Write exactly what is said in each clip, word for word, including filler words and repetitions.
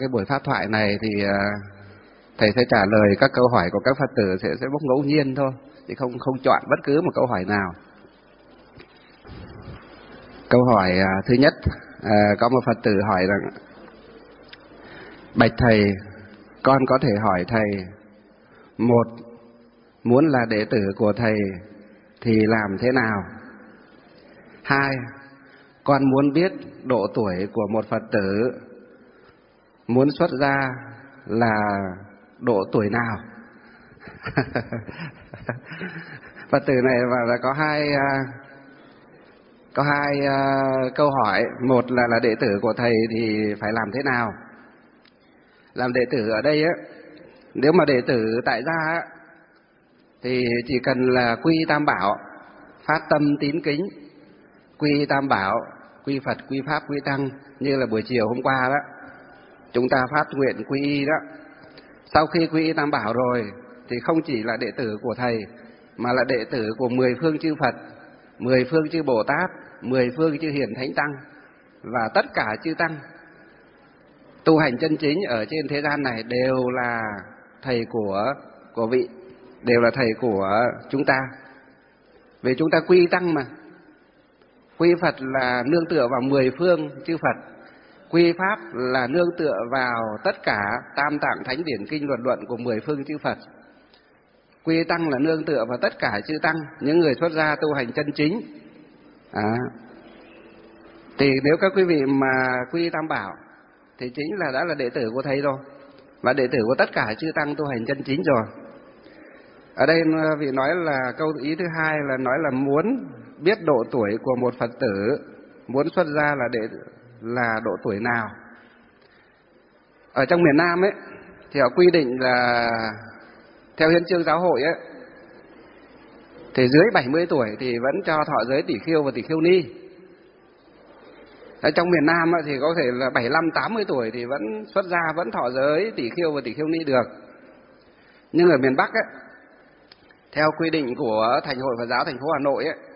cái buổi pháp thoại này thì thầy sẽ trả lời các câu hỏi của các Phật tử sẽ sẽ bốc ngẫu nhiên thôi, thì không không chọn bất cứ một câu hỏi nào. Câu hỏi thứ nhất, à, có một Phật tử hỏi rằng: bạch thầy, con có thể hỏi thầy, một, muốn là đệ tử của thầy thì làm thế nào? Hai, con muốn biết độ tuổi của một Phật tử muốn xuất gia là độ tuổi nào? Phật tử này là có hai có hai uh, câu hỏi. Một là là đệ tử của thầy thì phải làm thế nào? Làm đệ tử ở đây á, nếu mà đệ tử tại gia á, thì chỉ cần là quy tam bảo, phát tâm tín kính, quy tam bảo, quy Phật, quy Pháp, quy Tăng, như là buổi chiều hôm qua đó chúng ta phát nguyện quy y đó. Sau khi quy y tam bảo rồi thì không chỉ là đệ tử của thầy, mà là đệ tử của mười phương chư Phật, mười phương chư Bồ Tát, mười phương chư Hiền Thánh Tăng và tất cả chư Tăng tu hành chân chính ở trên thế gian này đều là thầy của của vị, đều là thầy của chúng ta. Vì chúng ta quy Tăng mà. Quy Phật là nương tựa vào mười phương chư Phật, quy Pháp là nương tựa vào tất cả tam tạng thánh điển kinh luận luận của mười phương chư Phật, quy Tăng là nương tựa vào tất cả chư Tăng, những người xuất gia tu hành chân chính. À, thì nếu các quý vị mà quy tam bảo thì chính là đã là đệ tử của thầy rồi, và đệ tử của tất cả chư Tăng tu hành chân chính rồi. Ở đây vị nói là câu ý thứ hai là nói là muốn biết độ tuổi của một Phật tử muốn xuất gia là đệ là độ tuổi nào. Ở trong miền Nam ấy thì họ quy định là theo hiến chương giáo hội ấy thì dưới bảy mươi tuổi thì vẫn cho thọ giới tỷ khiêu và tỷ khiêu ni. Ở trong miền Nam ấy thì có thể là bảy mươi lăm tám mươi tuổi thì vẫn xuất gia, vẫn thọ giới tỷ khiêu và tỷ khiêu ni được. Nhưng ở miền Bắc ấy, theo quy định của Thành hội Phật giáo thành phố Hà Nội ấy,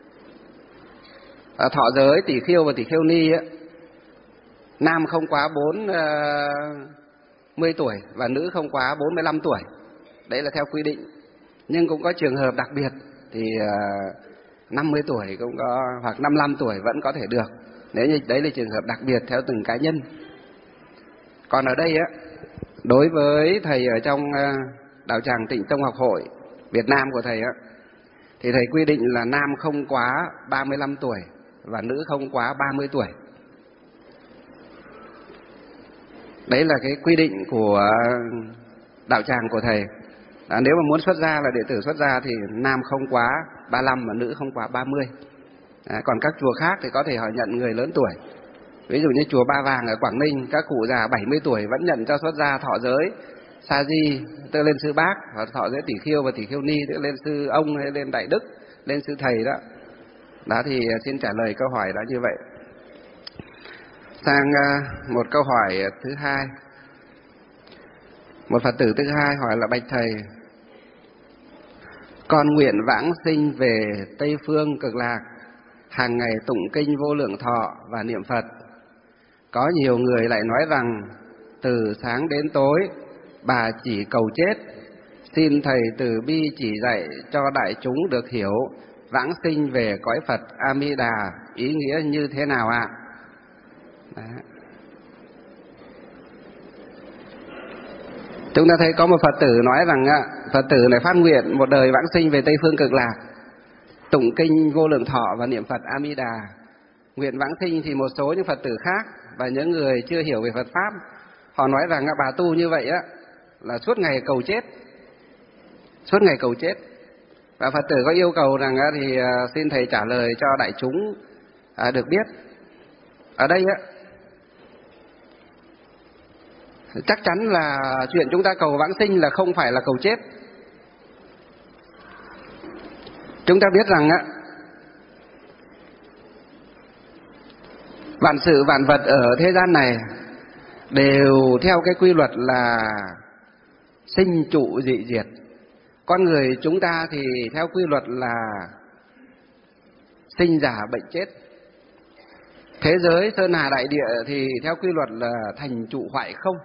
thọ giới tỷ khiêu và tỷ khiêu ni ấy, nam không quá bốn mươi tuổi và nữ không quá bốn mươi lăm tuổi. Đấy là theo quy định. Nhưng cũng có trường hợp đặc biệt thì năm mươi tuổi cũng có, hoặc năm mươi lăm tuổi vẫn có thể được. Nếu như đấy là trường hợp đặc biệt theo từng cá nhân. Còn ở đây á, đối với thầy ở trong đạo tràng Tịnh Tông Học Hội Việt Nam của thầy á, thì thầy quy định là nam không quá ba mươi lăm tuổi và nữ không quá ba mươi tuổi. Đấy là cái quy định của đạo tràng của thầy. À, nếu mà muốn xuất gia là đệ tử xuất gia thì nam không quá ba mươi lăm và nữ không quá ba mươi. À, còn các chùa khác thì có thể họ nhận người lớn tuổi. Ví dụ như chùa Ba Vàng ở Quảng Ninh, các cụ già bảy mươi tuổi vẫn nhận cho xuất gia thọ giới sa di, tức lên sư bác, hoặc thọ giới tỷ khiêu và tỷ khiêu ni, tức lên sư ông hay lên đại đức, lên sư thầy đó. Đó thì xin trả lời câu hỏi đó như vậy. Sang một câu hỏi thứ hai. Một Phật tử thứ hai hỏi là: bạch thầy, con nguyện vãng sinh về Tây Phương Cực Lạc, hàng ngày tụng kinh Vô Lượng Thọ và niệm Phật. Có nhiều người lại nói rằng từ sáng đến tối bà chỉ cầu chết. Xin thầy từ bi chỉ dạy cho đại chúng được hiểu vãng sinh về cõi Phật A Di Đà ý nghĩa như thế nào ạ? À? Chúng ta thấy có một Phật tử nói rằng Phật tử này phát nguyện một đời vãng sinh về Tây Phương Cực Lạc, tụng kinh Vô Lượng Thọ và niệm Phật A Di Đà. Nguyện vãng sinh thì một số những Phật tử khác và những người chưa hiểu về Phật pháp, họ nói rằng bà tu như vậy á là suốt ngày cầu chết, suốt ngày cầu chết. Và Phật tử có yêu cầu rằng thì xin thầy trả lời cho đại chúng được biết. Ở đây á, chắc chắn là chuyện chúng ta cầu vãng sinh là không phải là cầu chết. Chúng ta biết rằng á, vạn sự vạn vật ở thế gian này đều theo cái quy luật là sinh trụ dị diệt. Con người chúng ta thì theo quy luật là sinh già bệnh chết. Thế giới sơn hà đại địa thì theo quy luật là thành trụ hoại không.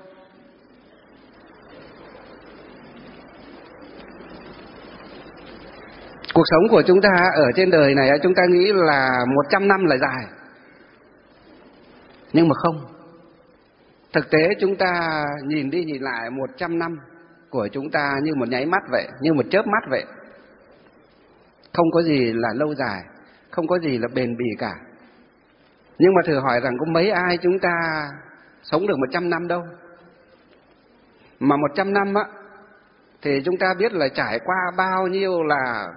Cuộc sống của chúng ta ở trên đời này chúng ta nghĩ là một trăm năm là dài. Nhưng mà không. Thực tế chúng ta nhìn đi nhìn lại một trăm năm của chúng ta như một nháy mắt vậy, như một chớp mắt vậy. Không có gì là lâu dài, không có gì là bền bỉ cả. Nhưng mà thử hỏi rằng có mấy ai chúng ta sống được một trăm năm đâu. Mà một trăm năm á, thì chúng ta biết là trải qua bao nhiêu là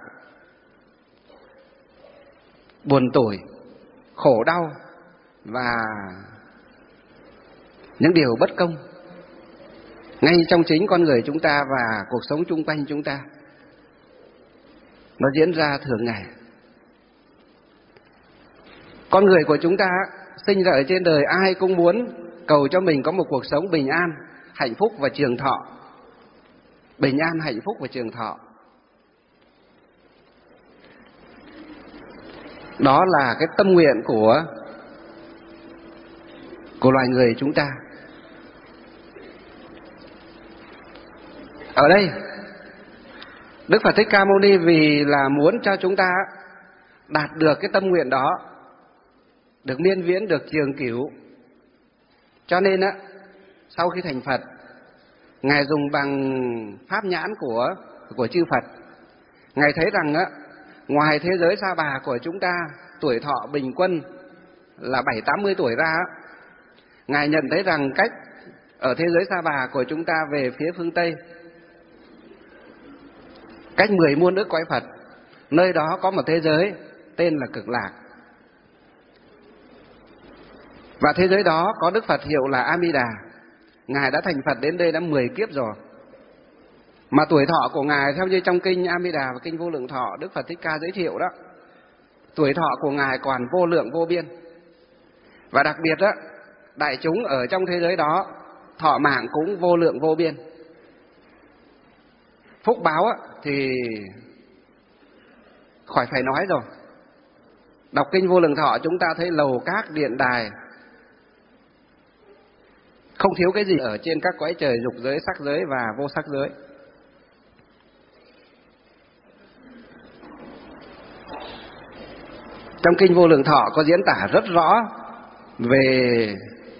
buồn tủi, khổ đau và những điều bất công ngay trong chính con người chúng ta và cuộc sống chung quanh chúng ta. Nó diễn ra thường ngày. Con người của chúng ta sinh ra ở trên đời ai cũng muốn cầu cho mình có một cuộc sống bình an, hạnh phúc và trường thọ. Bình an, hạnh phúc và trường thọ. Đó là cái tâm nguyện của của loài người chúng ta. Ở đây Đức Phật Thích Ca Mâu Ni vì là muốn cho chúng ta đạt được cái tâm nguyện đó, được miên viễn, được trường cửu. Cho nên á, sau khi thành Phật, Ngài dùng bằng pháp nhãn của của chư Phật, Ngài thấy rằng á, ngoài thế giới Sa Bà của chúng ta tuổi thọ bình quân là bảy tám mươi tuổi ra, Ngài nhận thấy rằng cách ở thế giới Sa Bà của chúng ta về phía phương Tây, cách mười muôn ức cõi Phật, nơi đó có một thế giới tên là Cực Lạc. Và thế giới đó có Đức Phật hiệu là A Di Đà. Ngài đã thành Phật đến đây đã mười kiếp rồi. Mà tuổi thọ của Ngài theo như trong kinh A Di Đà và kinh Vô Lượng Thọ Đức Phật Thích Ca giới thiệu đó, tuổi thọ của Ngài còn vô lượng vô biên. Và đặc biệt đó, đại chúng ở trong thế giới đó thọ mạng cũng vô lượng vô biên. Phúc báo thì khỏi phải nói rồi. Đọc kinh Vô Lượng Thọ chúng ta thấy lầu các điện đài, không thiếu cái gì ở trên các cõi trời dục giới, sắc giới và vô sắc giới. Trong kinh Vô Lượng Thọ có diễn tả rất rõ về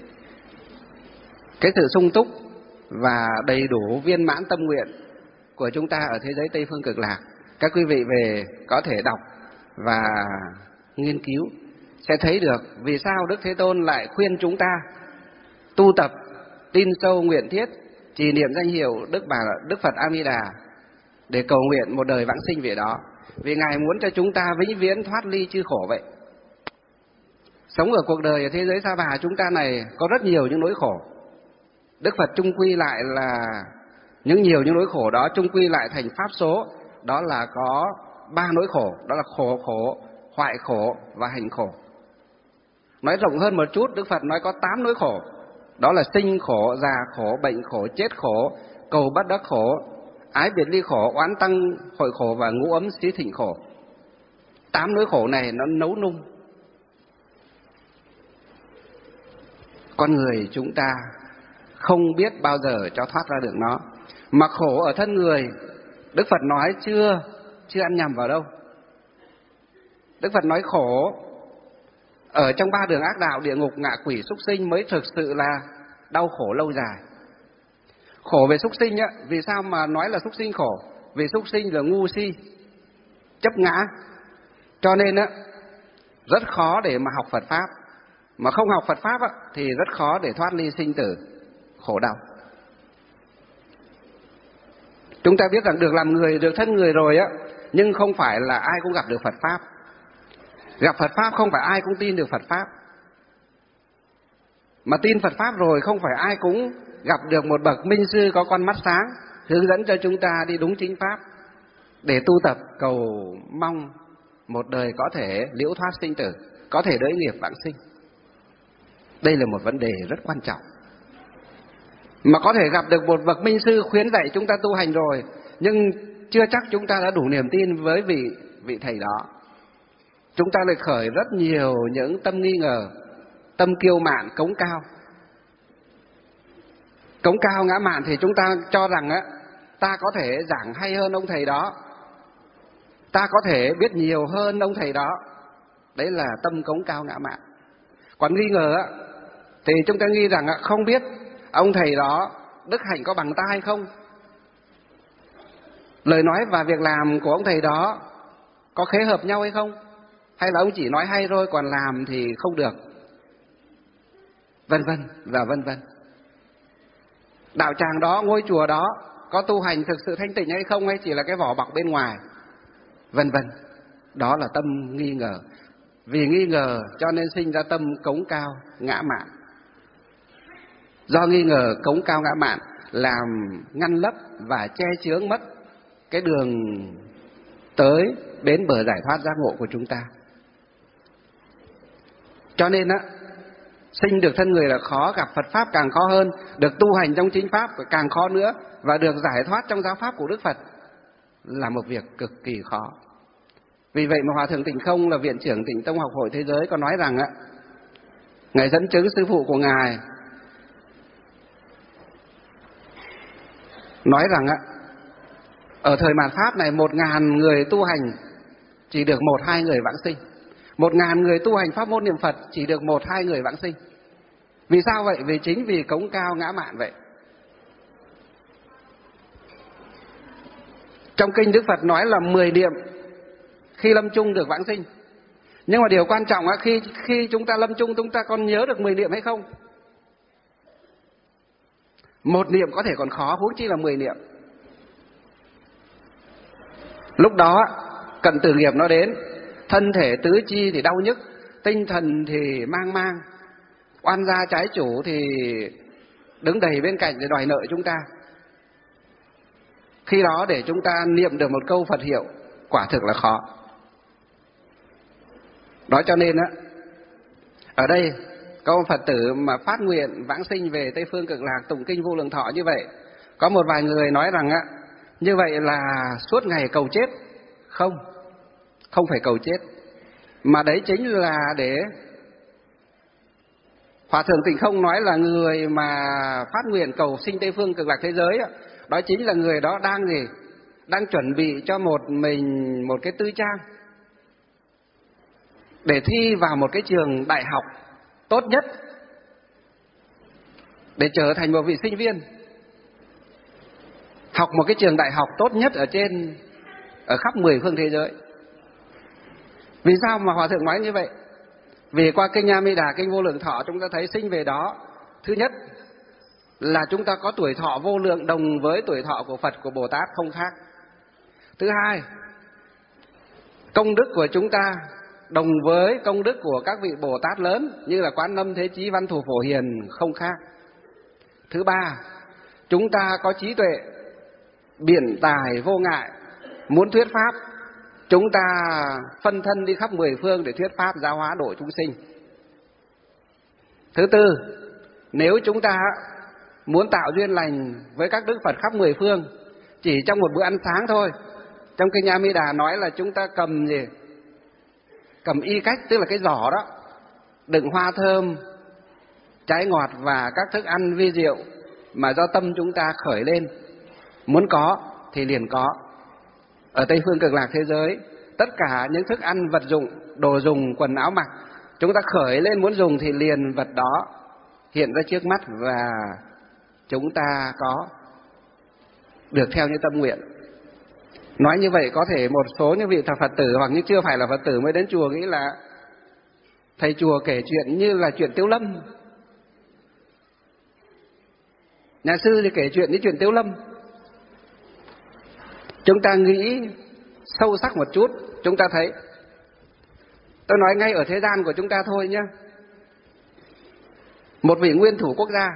cái sự sung túc và đầy đủ viên mãn tâm nguyện của chúng ta ở thế giới Tây Phương Cực Lạc. Các quý vị về có thể đọc và nghiên cứu sẽ thấy được vì sao Đức Thế Tôn lại khuyên chúng ta tu tập, tin sâu nguyện thiết, trì niệm danh hiệu Đức Bà Đức Phật A Di Đà để cầu nguyện một đời vãng sinh về đó. Vì Ngài muốn cho chúng ta vĩnh viễn thoát ly chư khổ vậy. Sống ở cuộc đời ở thế giới Sa Bà chúng ta này có rất nhiều những nỗi khổ. Đức Phật chung quy lại là những nhiều những nỗi khổ đó chung quy lại thành pháp số, đó là có ba nỗi khổ, đó là khổ khổ, hoại khổ và hành khổ. Nói rộng hơn một chút, Đức Phật nói có tám nỗi khổ, đó là sinh khổ, già khổ, bệnh khổ, chết khổ, cầu bất đắc khổ, ái biệt ly khổ, oán tăng hội khổ và ngũ ấm xí thịnh khổ. Tám nỗi khổ này nó nấu nung con người chúng ta không biết bao giờ cho thoát ra được nó. Mà khổ ở thân người, Đức Phật nói chưa chưa ăn nhầm vào đâu. Đức Phật nói khổ ở trong ba đường ác đạo, địa ngục, ngạ quỷ, súc sinh mới thực sự là đau khổ lâu dài. Khổ về súc sinh á, vì sao mà nói là súc sinh khổ? Vì súc sinh là ngu si, chấp ngã, cho nên á rất khó để mà học Phật pháp. Mà không học Phật pháp á, thì rất khó để thoát ly sinh tử khổ đau. Chúng ta biết rằng được làm người, được thân người rồi á, nhưng không phải là ai cũng gặp được Phật pháp. Gặp Phật pháp không phải ai cũng tin được Phật pháp. Mà tin Phật pháp rồi không phải ai cũng gặp được một bậc minh sư có con mắt sáng hướng dẫn cho chúng ta đi đúng chính pháp để tu tập cầu mong một đời có thể liễu thoát sinh tử, có thể đới nghiệp vãng sinh. Đây là một vấn đề rất quan trọng. Mà có thể gặp được một bậc minh sư khuyến dạy chúng ta tu hành rồi, nhưng chưa chắc chúng ta đã đủ niềm tin với vị vị thầy đó. Chúng ta lại khởi rất nhiều những tâm nghi ngờ, tâm kiêu mạn, cống cao. Cống cao ngã mạn thì chúng ta cho rằng á, ta có thể giảng hay hơn ông thầy đó, ta có thể biết nhiều hơn ông thầy đó. Đấy là tâm cống cao ngã mạn. Còn nghi ngờ á, thì chúng ta nghi rằng á, không biết ông thầy đó đức hạnh có bằng ta hay không, lời nói và việc làm của ông thầy đó có khế hợp nhau hay không, hay là ông chỉ nói hay thôi còn làm thì không được, vân vân và vân vân. Đạo tràng đó, ngôi chùa đó có tu hành thực sự thanh tịnh hay không, hay chỉ là cái vỏ bọc bên ngoài, vân vân. Đó là tâm nghi ngờ. Vì nghi ngờ cho nên sinh ra tâm cống cao ngã mạn. Do nghi ngờ cống cao ngã mạn làm ngăn lấp và che chướng mất cái đường tới đến bờ giải thoát giác ngộ của chúng ta. Cho nên á, sinh được thân người là khó, gặp Phật Pháp càng khó hơn, được tu hành trong chính Pháp càng khó nữa, và được giải thoát trong giáo Pháp của Đức Phật là một việc cực kỳ khó. Vì vậy mà Hòa Thượng Tịnh Không là Viện trưởng Tịnh Tông Học Hội Thế Giới có nói rằng á, Ngài dẫn chứng sư phụ của Ngài nói rằng á, ở thời mạt Pháp này một ngàn người tu hành chỉ được một hai người vãng sinh. Một ngàn người tu hành pháp môn niệm Phật chỉ được một hai người vãng sinh. Vì sao vậy? Vì chính vì cống cao ngã mạn vậy. Trong kinh Đức Phật nói là mười niệm khi lâm chung được vãng sinh. Nhưng mà điều quan trọng là khi khi chúng ta lâm chung chúng ta còn nhớ được mười niệm hay không? Một niệm có thể còn khó, huống chi là mười niệm. Lúc đó cận tử nghiệp nó đến, thân thể tứ chi thì đau nhức, tinh thần thì mang mang, oan gia trái chủ thì đứng đầy bên cạnh để đòi nợ chúng ta. Khi đó để chúng ta niệm được một câu Phật hiệu quả thực là khó. Đó cho nên á, ở đây có một Phật tử mà phát nguyện vãng sinh về Tây Phương Cực Lạc tụng kinh Vô Lượng Thọ như vậy, có một vài người nói rằng á, như vậy là suốt ngày cầu chết. Không, không phải cầu chết, mà đấy chính là để Hòa Thượng Tịnh Không nói là người mà phát nguyện cầu sinh Tây Phương Cực Lạc thế giới, đó chính là người đó đang gì? Đang chuẩn bị cho một mình một cái tư trang để thi vào một cái trường đại học tốt nhất, để trở thành một vị sinh viên học một cái trường đại học tốt nhất ở trên ở khắp mười phương thế giới. Vì sao mà Hòa Thượng nói như vậy? Vì qua kinh A Di Đà, kinh Vô Lượng Thọ chúng ta thấy sinh về đó, thứ nhất là chúng ta có tuổi thọ vô lượng đồng với tuổi thọ của Phật, của Bồ Tát không khác. Thứ hai, công đức của chúng ta đồng với công đức của các vị Bồ Tát lớn như là Quán Âm, Thế Chí, Văn Thù, Phổ Hiền không khác. Thứ ba, chúng ta có trí tuệ biển tài vô ngại, muốn thuyết pháp chúng ta phân thân đi khắp mười phương để thuyết pháp giáo hóa độ chúng sinh. Thứ tư, nếu chúng ta muốn tạo duyên lành với các đức Phật khắp mười phương, chỉ trong một bữa ăn sáng thôi, trong kinh A Di Đà nói là chúng ta cầm gì? Cầm y cách, tức là cái giỏ đó, đựng hoa thơm, trái ngọt và các thức ăn vi diệu mà do tâm chúng ta khởi lên, muốn có thì liền có. Ở Tây Phương Cực Lạc thế giới, tất cả những thức ăn, vật dụng, đồ dùng, quần áo mặc, chúng ta khởi lên muốn dùng thì liền vật đó hiện ra trước mắt và chúng ta có được theo như tâm nguyện. Nói như vậy có thể một số những vị Phật tử hoặc như chưa phải là Phật tử mới đến chùa nghĩ là thầy chùa kể chuyện như là chuyện Tiếu Lâm, nhà sư thì kể chuyện như chuyện Tiếu Lâm. Chúng ta nghĩ sâu sắc một chút, chúng ta thấy, tôi nói ngay ở thế gian của chúng ta thôi nhé. Một vị nguyên thủ quốc gia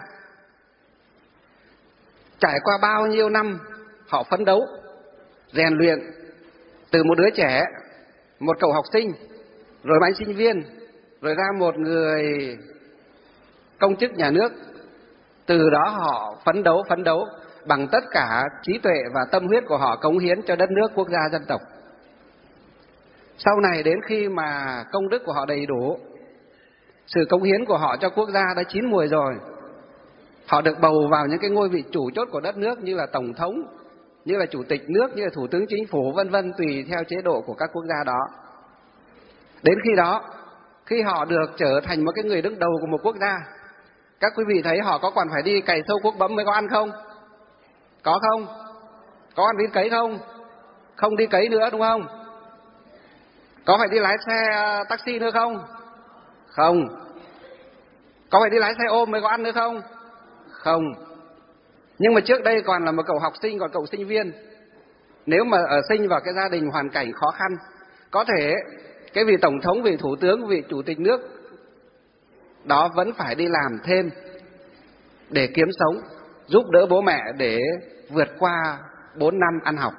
trải qua bao nhiêu năm họ phấn đấu, rèn luyện, từ một đứa trẻ, một cậu học sinh, rồi anh sinh viên, rồi ra một người công chức nhà nước. Từ đó họ phấn đấu, phấn đấu bằng tất cả trí tuệ và tâm huyết của họ, cống hiến cho đất nước, quốc gia, dân tộc. Sau này đến khi mà công đức của họ đầy đủ Sự cống hiến của họ cho quốc gia đã chín mùi rồi. Họ được bầu vào những cái ngôi vị chủ chốt của đất nước, như là tổng thống, như là chủ tịch nước, như là thủ tướng chính phủ, vân vân, tùy theo chế độ của các quốc gia đó. Đến khi đó, khi họ được trở thành một cái người đứng đầu của một quốc gia, các quý vị thấy họ có còn phải đi cày sâu cuốc bấm mới có ăn không? Có không? Có ăn đi cấy không? Không đi cấy nữa, đúng không? Có phải đi lái xe taxi nữa không? Không. Có phải đi lái xe ôm mới có ăn nữa không? Không. Nhưng mà trước đây còn là một cậu học sinh, còn cậu sinh viên, nếu mà ở sinh vào cái gia đình hoàn cảnh khó khăn, có thể cái vị tổng thống, vị thủ tướng, vị chủ tịch nước đó vẫn phải đi làm thêm để kiếm sống, giúp đỡ bố mẹ để vượt qua bốn năm ăn học.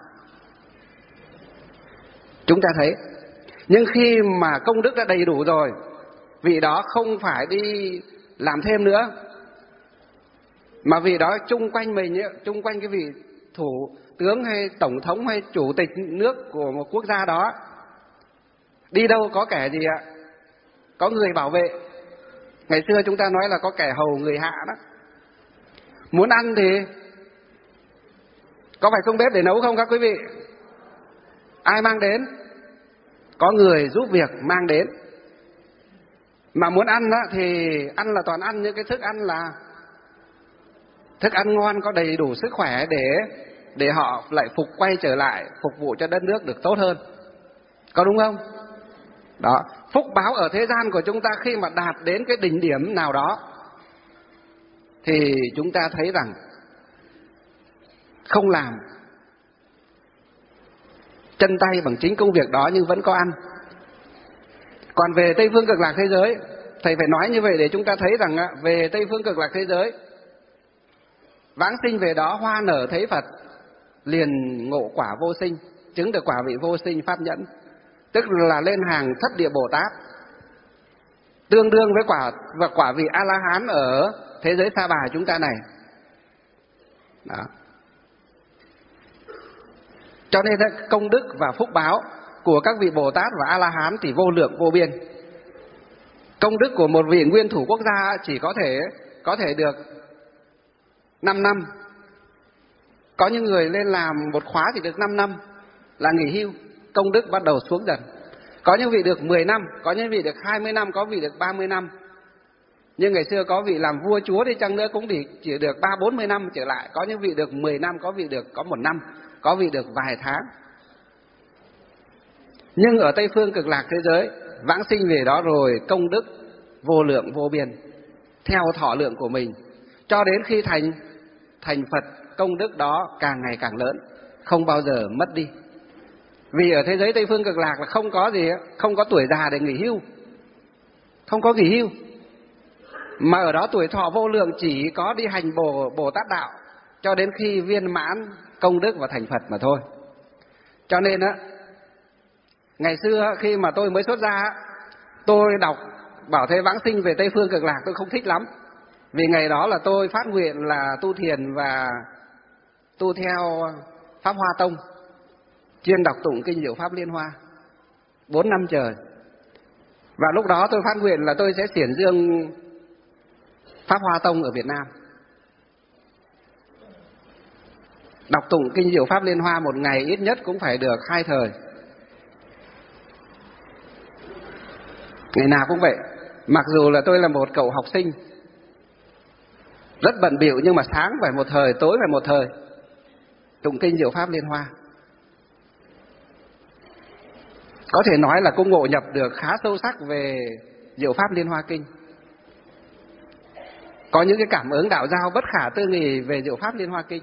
Chúng ta thấy, nhưng khi mà công đức đã đầy đủ rồi, vị đó không phải đi làm thêm nữa, mà vị đó chung quanh mình, chung quanh cái vị thủ tướng hay tổng thống hay chủ tịch nước của một quốc gia đó, đi đâu có kẻ gì ạ? Có người bảo vệ. Ngày xưa chúng ta nói là có kẻ hầu người hạ đó. Muốn ăn thì có phải không bếp để nấu không các quý vị? Ai mang đến? Có người giúp việc mang đến. Mà muốn ăn đó, thì ăn là toàn ăn những cái thức ăn là thức ăn ngon, có đầy đủ sức khỏe để để họ lại phục quay trở lại phục vụ cho đất nước được tốt hơn. Có đúng không? Đó, phúc báo ở thế gian của chúng ta khi mà đạt đến cái đỉnh điểm nào đó thì chúng ta thấy rằng không làm chân tay bằng chính công việc đó nhưng vẫn có ăn. Còn về Tây phương cực lạc thế giới, thầy phải nói như vậy để chúng ta thấy rằng về Tây phương cực lạc thế giới, vãng sinh về đó hoa nở thấy Phật, liền ngộ quả vô sinh, chứng được quả vị vô sinh pháp nhẫn, tức là lên hàng thất địa Bồ Tát, tương đương với quả và quả vị A La Hán ở thế giới Sa Bà chúng ta này. Đó. Cho nên công đức và phúc báo của các vị Bồ Tát và A La Hán thì vô lượng vô biên. Công đức của một vị nguyên thủ quốc gia chỉ có thể có thể được năm năm. Có những người lên làm một khóa thì được năm năm là nghỉ hưu, công đức bắt đầu xuống dần. Có những vị được mười năm, có những vị được hai mươi năm, có vị được ba mươi năm. Nhưng ngày xưa có vị làm vua chúa đi chăng nữa cũng chỉ được ba bốn mươi năm trở lại. Có những vị được mười năm, có vị được có một năm, có vị được vài tháng. Nhưng ở Tây phương cực lạc thế giới, vãng sinh về đó rồi công đức vô lượng vô biên, theo thọ lượng của mình, cho đến khi thành thành Phật, công đức đó càng ngày càng lớn, không bao giờ mất đi. Vì ở thế giới Tây phương cực lạc là không có gì, không có tuổi già để nghỉ hưu, không có nghỉ hưu, mà ở đó tuổi thọ vô lượng, chỉ có đi hành Bồ Bồ Tát đạo cho đến khi viên mãn công đức và thành Phật mà thôi. Cho nên á, ngày xưa khi mà tôi mới xuất gia, tôi đọc bảo thế vãng sinh về Tây phương cực lạc tôi không thích lắm. Vì ngày đó là tôi phát nguyện là tu thiền và tu theo Pháp Hoa Tông, chuyên đọc tụng kinh Diệu Pháp Liên Hoa bốn năm trời. Và lúc đó tôi phát nguyện là tôi sẽ xiển dương Pháp Hoa Tông ở Việt Nam. Đọc tụng kinh Diệu Pháp Liên Hoa một ngày ít nhất cũng phải được hai thời. Ngày nào cũng vậy. Mặc dù là tôi là một cậu học sinh rất bận bịu, nhưng mà sáng phải một thời, tối phải một thời tụng kinh Diệu Pháp Liên Hoa. Có thể nói là cũng ngộ nhập được khá sâu sắc về Diệu Pháp Liên Hoa Kinh. Có những cái cảm ứng đạo giao bất khả tư nghì về Diệu Pháp Liên Hoa Kinh.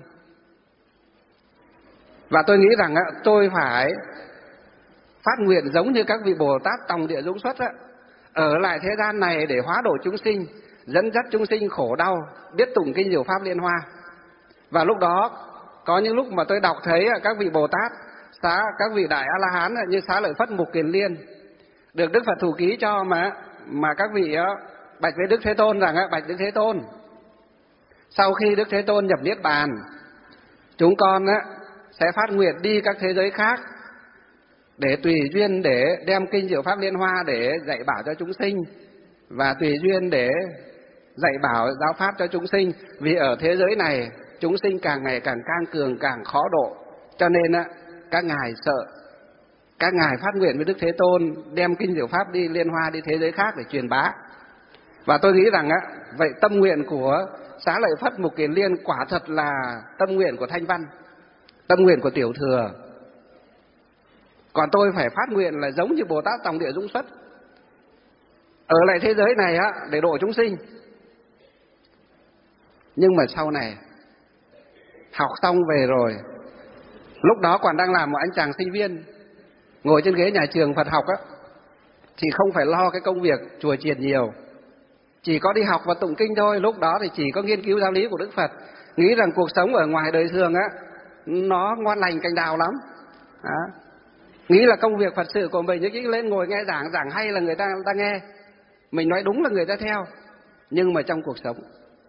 Và tôi nghĩ rằng tôi phải phát nguyện giống như các vị Bồ Tát Tòng Địa Dũng Xuất, ở lại thế gian này để hóa độ chúng sinh, dẫn dắt chúng sinh khổ đau, biết tụng kinh Diệu Pháp Liên Hoa. Và lúc đó có những lúc mà tôi đọc thấy các vị Bồ Tát, xá các vị đại A La Hán như Xá Lợi Phất, Mục Kiền Liên được Đức Phật thủ ký cho, mà mà các vị bạch với Đức Thế Tôn rằng bạch Đức Thế Tôn, sau khi Đức Thế Tôn nhập niết bàn, chúng con sẽ phát nguyện đi các thế giới khác để tùy duyên để đem kinh Diệu Pháp Liên Hoa để dạy bảo cho chúng sinh, và tùy duyên để dạy bảo giáo pháp cho chúng sinh. Vì ở thế giới này chúng sinh càng ngày càng cang cường, càng khó độ, cho nên á các ngài sợ. Các ngài phát nguyện với Đức Thế Tôn đem kinh diệu pháp đi liên hoa, đi thế giới khác để truyền bá. Và tôi nghĩ rằng á, vậy tâm nguyện của Xá Lợi Phất Mục Kiền Liên quả thật là tâm nguyện của Thanh Văn, tâm nguyện của Tiểu Thừa. Còn tôi phải phát nguyện là giống như Bồ Tát Tòng Địa Dũng Xuất, ở lại thế giới này á để độ chúng sinh. Nhưng mà sau này học xong về rồi, lúc đó còn đang làm một anh chàng sinh viên, ngồi trên ghế nhà trường Phật học á, thì không phải lo cái công việc chùa chiền nhiều, chỉ có đi học và tụng kinh thôi. Lúc đó thì chỉ có nghiên cứu giáo lý của Đức Phật, nghĩ rằng cuộc sống ở ngoài đời thường á nó ngon lành cành đào lắm. Đó. Nghĩ là công việc Phật sự của mình chỉ lên ngồi nghe giảng, giảng hay là người ta, người ta nghe, mình nói đúng là người ta theo. Nhưng mà trong cuộc sống,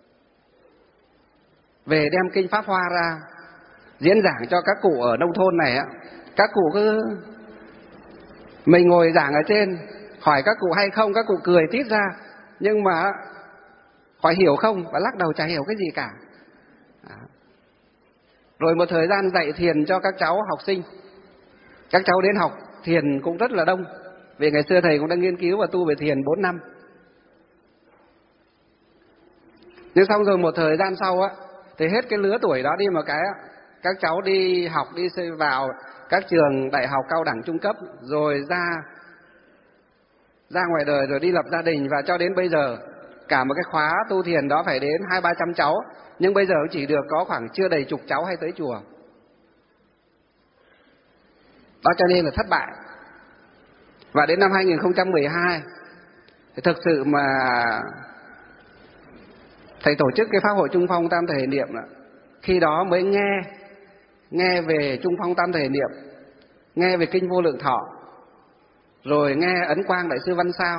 về đem kinh Pháp Hoa ra diễn giảng cho các cụ ở nông thôn này á, các cụ cứ, mình ngồi giảng ở trên, hỏi các cụ hay không, các cụ cười tít ra, nhưng mà hỏi hiểu không, và lắc đầu chả hiểu cái gì cả. Đó. Rồi một thời gian dạy thiền cho các cháu học sinh, các cháu đến học thiền cũng rất là đông, vì ngày xưa thầy cũng đang nghiên cứu và tu về thiền bốn năm. Nhưng xong rồi một thời gian sau á, thì hết cái lứa tuổi đó đi một cái, các cháu đi học, đi vào các trường đại học, cao đẳng, trung cấp, rồi ra ra ngoài đời, rồi đi lập gia đình. Và cho đến bây giờ cả một cái khóa tu thiền đó phải đến hai ba trăm cháu, nhưng bây giờ chỉ được có khoảng chưa đầy chục cháu hay tới chùa. Đó cho nên là thất bại. Và đến năm hai nghìn không trăm mười hai thì thực sự mà thầy tổ chức cái pháp hội Trung Phong Tam Thể Niệm, khi đó mới nghe nghe về Trung Phong Tam Thể Niệm, nghe về kinh Vô Lượng Thọ, rồi nghe Ấn Quang Đại sư Văn Sao,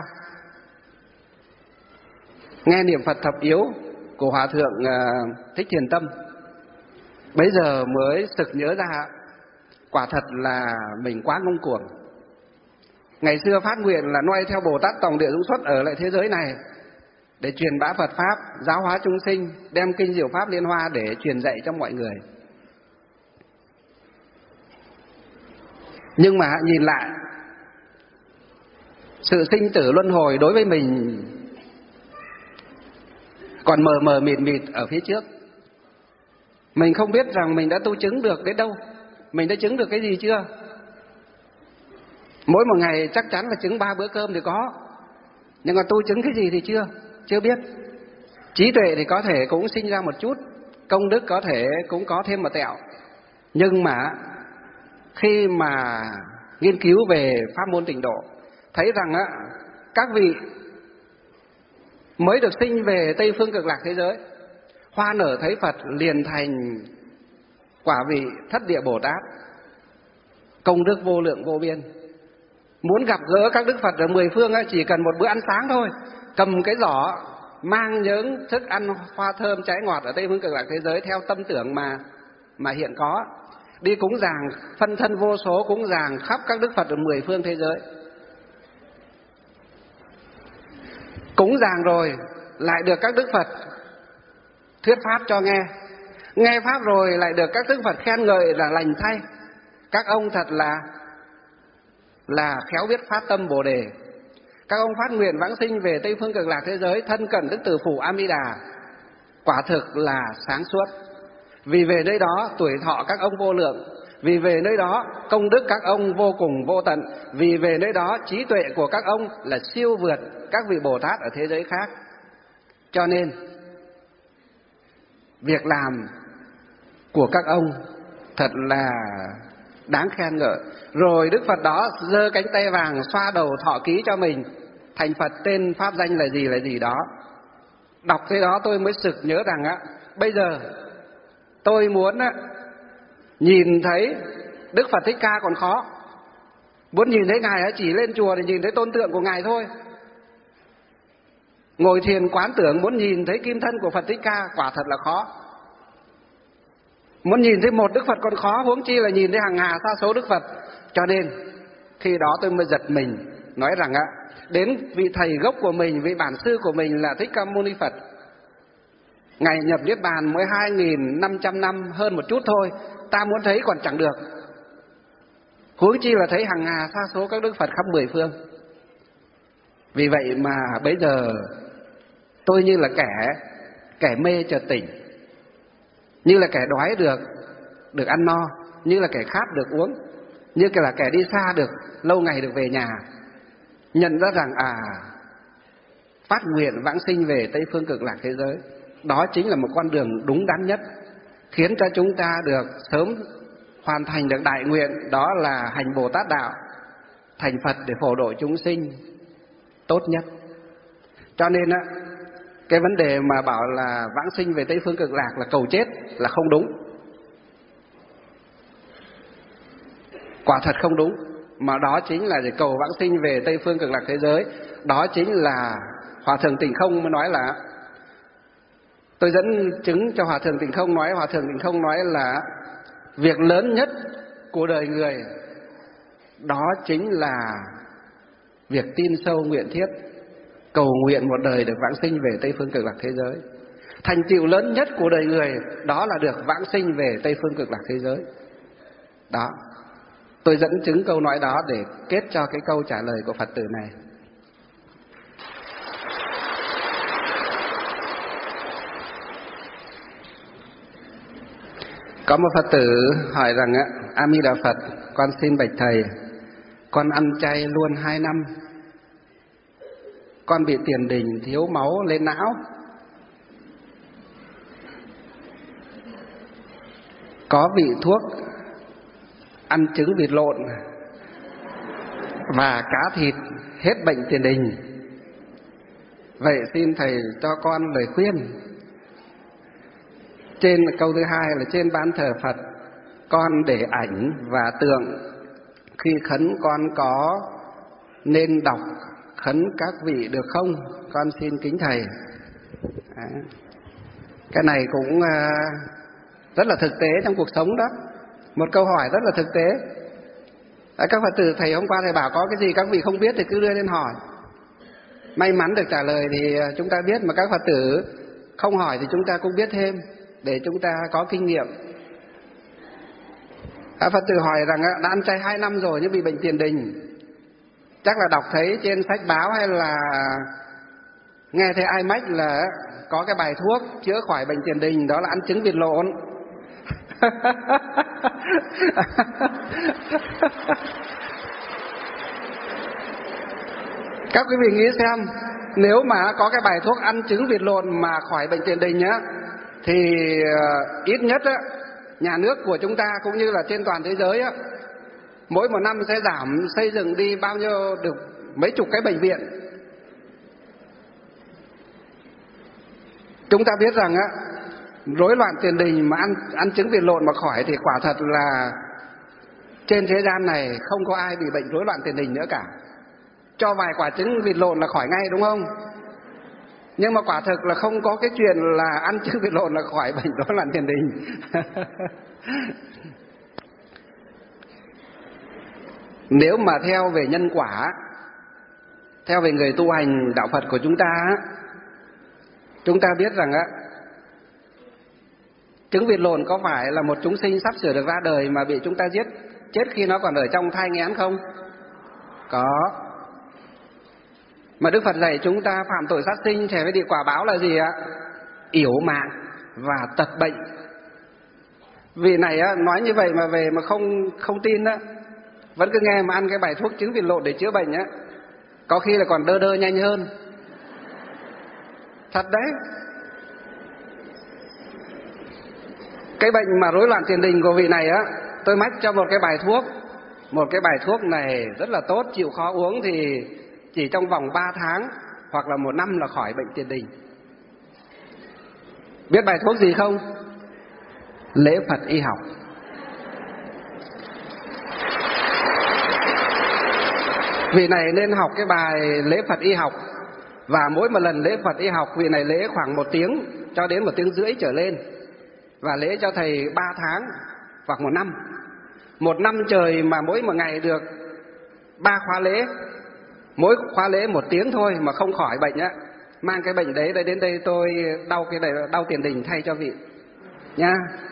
nghe niệm Phật thập yếu của Hòa thượng Thích Thiền Tâm. Bấy giờ mới sực nhớ ra, quả thật là mình quá ngông cuồng. Ngày xưa phát nguyện là noi theo Bồ Tát Tòng Địa Dũng Xuất ở lại thế giới này để truyền bá Phật pháp, giáo hóa chúng sinh, đem kinh diệu pháp liên hoa để truyền dạy cho mọi người. Nhưng mà nhìn lại, sự sinh tử luân hồi đối với mình còn mờ mờ mịt mịt ở phía trước. Mình không biết rằng mình đã tu chứng được đến đâu, mình đã chứng được cái gì chưa. Mỗi một ngày chắc chắn là chứng ba bữa cơm thì có, nhưng mà tu chứng cái gì thì chưa, chưa biết. Trí tuệ thì có thể cũng sinh ra một chút, công đức có thể cũng có thêm một tẹo. Nhưng mà khi mà nghiên cứu về pháp môn tịnh độ, thấy rằng á, các vị mới được sinh về Tây Phương Cực Lạc thế giới, hoa nở thấy Phật liền thành quả vị thất địa Bồ Tát, công đức vô lượng vô biên. Muốn gặp gỡ các Đức Phật ở mười phương á, chỉ cần một bữa ăn sáng thôi, cầm cái giỏ mang những thức ăn hoa thơm trái ngọt ở Tây Phương Cực Lạc thế giới theo tâm tưởng mà mà hiện có, đi cúng dường phân thân vô số, cúng dường khắp các Đức Phật ở mười phương thế giới. Cúng dường rồi lại được các Đức Phật thuyết pháp cho nghe, nghe pháp rồi lại được các Đức Phật khen ngợi là lành thay. Các ông thật là là khéo biết phát tâm Bồ Đề. Các ông phát nguyện vãng sinh về Tây Phương Cực Lạc thế giới, thân cận Đức Tử Phủ A Di Đà, quả thực là sáng suốt. Vì về nơi đó tuổi thọ các ông vô lượng, vì về nơi đó công đức các ông vô cùng vô tận, vì về nơi đó trí tuệ của các ông là siêu vượt các vị Bồ Tát ở thế giới khác. Cho nên việc làm của các ông thật là đáng khen ngợi. Rồi Đức Phật đó giơ cánh tay vàng xoa đầu thọ ký cho mình, thành Phật tên pháp danh là gì là gì đó. Đọc thế đó tôi mới sực nhớ rằng á, bây giờ tôi muốn á, nhìn thấy Đức Phật Thích Ca còn khó. Muốn nhìn thấy Ngài á, chỉ lên chùa để nhìn thấy tôn tượng của Ngài thôi. Ngồi thiền quán tưởng muốn nhìn thấy kim thân của Phật Thích Ca quả thật là khó. Muốn nhìn thấy một Đức Phật còn khó, huống chi là nhìn thấy hàng hà sa số Đức Phật. Cho nên khi đó tôi mới giật mình, nói rằng á, đến vị thầy gốc của mình, vị bản sư của mình là Thích Ca Mâu Ni Phật. Ngày nhập Niết Bàn mới hai nghìn năm trăm năm hơn một chút thôi, ta muốn thấy còn chẳng được, huống chi là thấy hàng ngàn sa số các đức Phật khắp mười phương. Vì vậy mà bây giờ tôi như là kẻ kẻ mê chợt tỉnh, như là kẻ đói được được ăn no, như là kẻ khát được uống, như là kẻ đi xa được lâu ngày được về nhà, nhận ra rằng à, phát nguyện vãng sinh về Tây Phương Cực Lạc thế giới, đó chính là một con đường đúng đắn nhất, khiến cho chúng ta được sớm hoàn thành được đại nguyện, đó là hành Bồ Tát đạo, thành Phật để phổ độ chúng sinh tốt nhất. Cho nên á, cái vấn đề mà bảo là vãng sinh về Tây Phương Cực Lạc là cầu chết là không đúng, quả thật không đúng, mà đó chính là để cầu vãng sinh về Tây Phương Cực Lạc thế giới. Đó chính là Hòa Thượng Tịnh Không mới nói là, tôi dẫn chứng cho Hòa Thượng Tịnh Không nói, Hòa Thượng Tịnh Không nói là việc lớn nhất của đời người đó chính là việc tin sâu nguyện thiết, cầu nguyện một đời được vãng sinh về Tây Phương Cực Lạc thế giới. Thành tựu lớn nhất của đời người đó là được vãng sinh về Tây Phương Cực Lạc thế giới. Đó, tôi dẫn chứng câu nói đó để kết cho cái câu trả lời của Phật tử này. Có một Phật tử hỏi rằng á, A Di Đà Phật, con xin bạch thầy, con ăn chay luôn hai năm, con bị tiền đình thiếu máu lên não, có vị thuốc ăn trứng vịt lộn và cá thịt hết bệnh tiền đình. Vậy xin thầy cho con lời khuyên. Trên câu thứ hai là trên ban thờ Phật con để ảnh và tượng, khi khấn con có nên đọc khấn các vị được không? Con xin kính thầy. À, cái này cũng rất là thực tế trong cuộc sống đó, một câu hỏi rất là thực tế. À, các Phật tử, thầy hôm qua thầy bảo có cái gì các vị không biết thì cứ đưa lên hỏi, may mắn được trả lời thì chúng ta biết, mà các Phật tử không hỏi thì chúng ta cũng biết thêm để chúng ta có kinh nghiệm. Các Phật tử hỏi rằng đã ăn chay hai năm rồi nhưng bị bệnh tiền đình, chắc là đọc thấy trên sách báo hay là nghe thấy ai mách là có cái bài thuốc chữa khỏi bệnh tiền đình, đó là ăn trứng vịt lộn. Các quý vị nghĩ xem, nếu mà có cái bài thuốc ăn trứng vịt lộn mà khỏi bệnh tiền đình nhá, thì ít nhất á, nhà nước của chúng ta cũng như là trên toàn thế giới á, mỗi một năm sẽ giảm xây dựng đi bao nhiêu, được mấy chục cái bệnh viện. Chúng ta biết rằng á, rối loạn tiền đình mà ăn ăn trứng vịt lộn mà khỏi thì quả thật là trên thế gian này không có ai bị bệnh rối loạn tiền đình nữa cả. Cho vài quả trứng vịt lộn là khỏi ngay, đúng không? Nhưng mà quả thực là không có cái chuyện là ăn trứng vịt lộn là khỏi bệnh rối loạn tiền đình. Nếu mà theo về nhân quả, theo về người tu hành đạo Phật của chúng ta, chúng ta biết rằng á, trứng vịt lộn có phải là một chúng sinh sắp sửa được ra đời mà bị chúng ta giết chết khi nó còn ở trong thai nghén không? Có. Mà Đức Phật dạy chúng ta phạm tội sát sinh sẽ phải bị quả báo là gì ạ? Yểu mạng và tật bệnh. Vì này á, nói như vậy mà về mà không không tin á, vẫn cứ nghe mà ăn cái bài thuốc trứng vịt lộn để chữa bệnh á, có khi là còn đơ đơ nhanh hơn. Thật đấy. Cái bệnh mà rối loạn tiền đình của vị này á, tôi mách cho một cái bài thuốc. Một cái bài thuốc này rất là tốt, chịu khó uống thì chỉ trong vòng ba tháng hoặc là một năm là khỏi bệnh tiền đình. Biết bài thuốc gì không? Lễ Phật y học. Vị này nên học cái bài lễ Phật y học, và mỗi một lần lễ Phật y học vị này lễ khoảng một tiếng cho đến một tiếng rưỡi trở lên, và lễ cho thầy ba tháng hoặc một năm. Một năm trời mà mỗi một ngày được ba khóa lễ, Mỗi khóa lễ một tiếng thôi mà không khỏi bệnh á, mang cái bệnh đấy đến đây tôi đau cái đau tiền đình thay cho vị nha.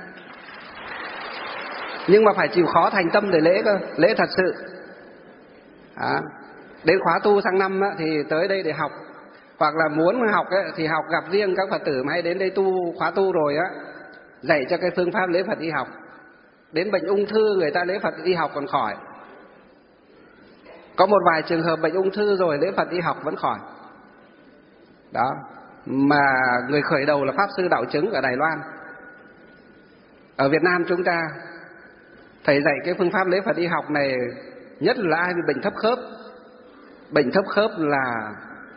Nhưng mà phải chịu khó thành tâm để lễ cơ, lễ thật sự. À, đến khóa tu sang năm á, thì tới đây để học, hoặc là muốn học ấy, thì học gặp riêng các Phật tử mà hay đến đây tu khóa tu rồi á, dạy cho cái phương pháp lễ Phật y học. Đến bệnh ung thư người ta lễ Phật y học còn khỏi. Có một vài trường hợp bệnh ung thư rồi lễ Phật y học vẫn khỏi. Đó, mà người khởi đầu là Pháp Sư Đạo Chứng ở Đài Loan. Ở Việt Nam chúng ta, thầy dạy cái phương pháp lễ Phật y học này, nhất là ai bị bệnh thấp khớp. Bệnh thấp khớp là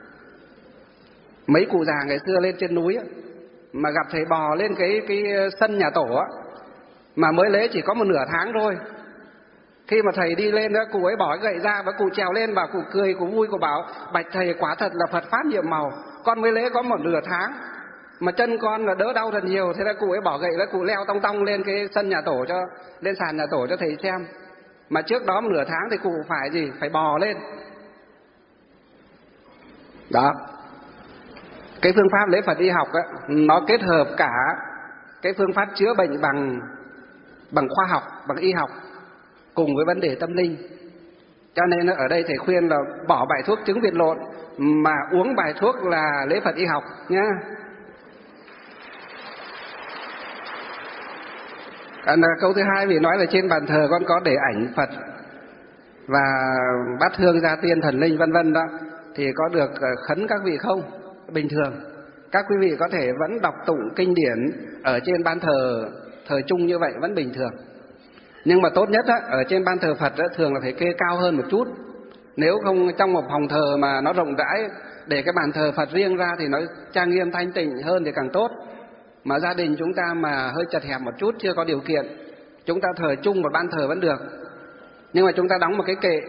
mấy cụ già ngày xưa lên trên núi á, mà gặp thầy bò lên cái cái sân nhà tổ á, mà mới lễ chỉ có một nửa tháng thôi. Khi mà thầy đi lên đó, cụ ấy bỏ cái gậy ra và cụ trèo lên, và cụ cười, cụ vui, cụ bảo: bạch thầy, quả thật là Phật pháp nhiệm màu, con mới lễ có một nửa tháng mà chân con là đỡ đau thật nhiều. Thế là cụ ấy bỏ gậy ra, cụ leo tong tong lên cái sân nhà tổ, cho lên sàn nhà tổ cho thầy xem. Mà trước đó một nửa tháng thì cụ phải gì, phải bò lên. Đó, cái phương pháp lễ Phật y học á, nó kết hợp cả cái phương pháp chữa bệnh bằng bằng khoa học, bằng y học, cùng với vấn đề tâm linh. Cho nên ở đây thầy khuyên là bỏ bài thuốc trứng vịt lộn, mà uống bài thuốc là lễ Phật y học nhá. À, câu thứ hai vì nói là trên bàn thờ con có để ảnh Phật và bát hương gia tiên thần linh vân vân đó, thì có được khấn các vị không? Bình thường các quý vị có thể vẫn đọc tụng kinh điển ở trên ban thờ thờ chung như vậy vẫn bình thường. Nhưng mà tốt nhất á, ở trên ban thờ Phật á, thường là phải kê cao hơn một chút. Nếu không trong một phòng thờ mà nó rộng rãi, để cái bàn thờ Phật riêng ra thì nó trang nghiêm thanh tịnh hơn thì càng tốt. Mà gia đình chúng ta mà hơi chật hẹp một chút, chưa có điều kiện, chúng ta thờ chung một ban thờ vẫn được. Nhưng mà chúng ta đóng một cái kệ,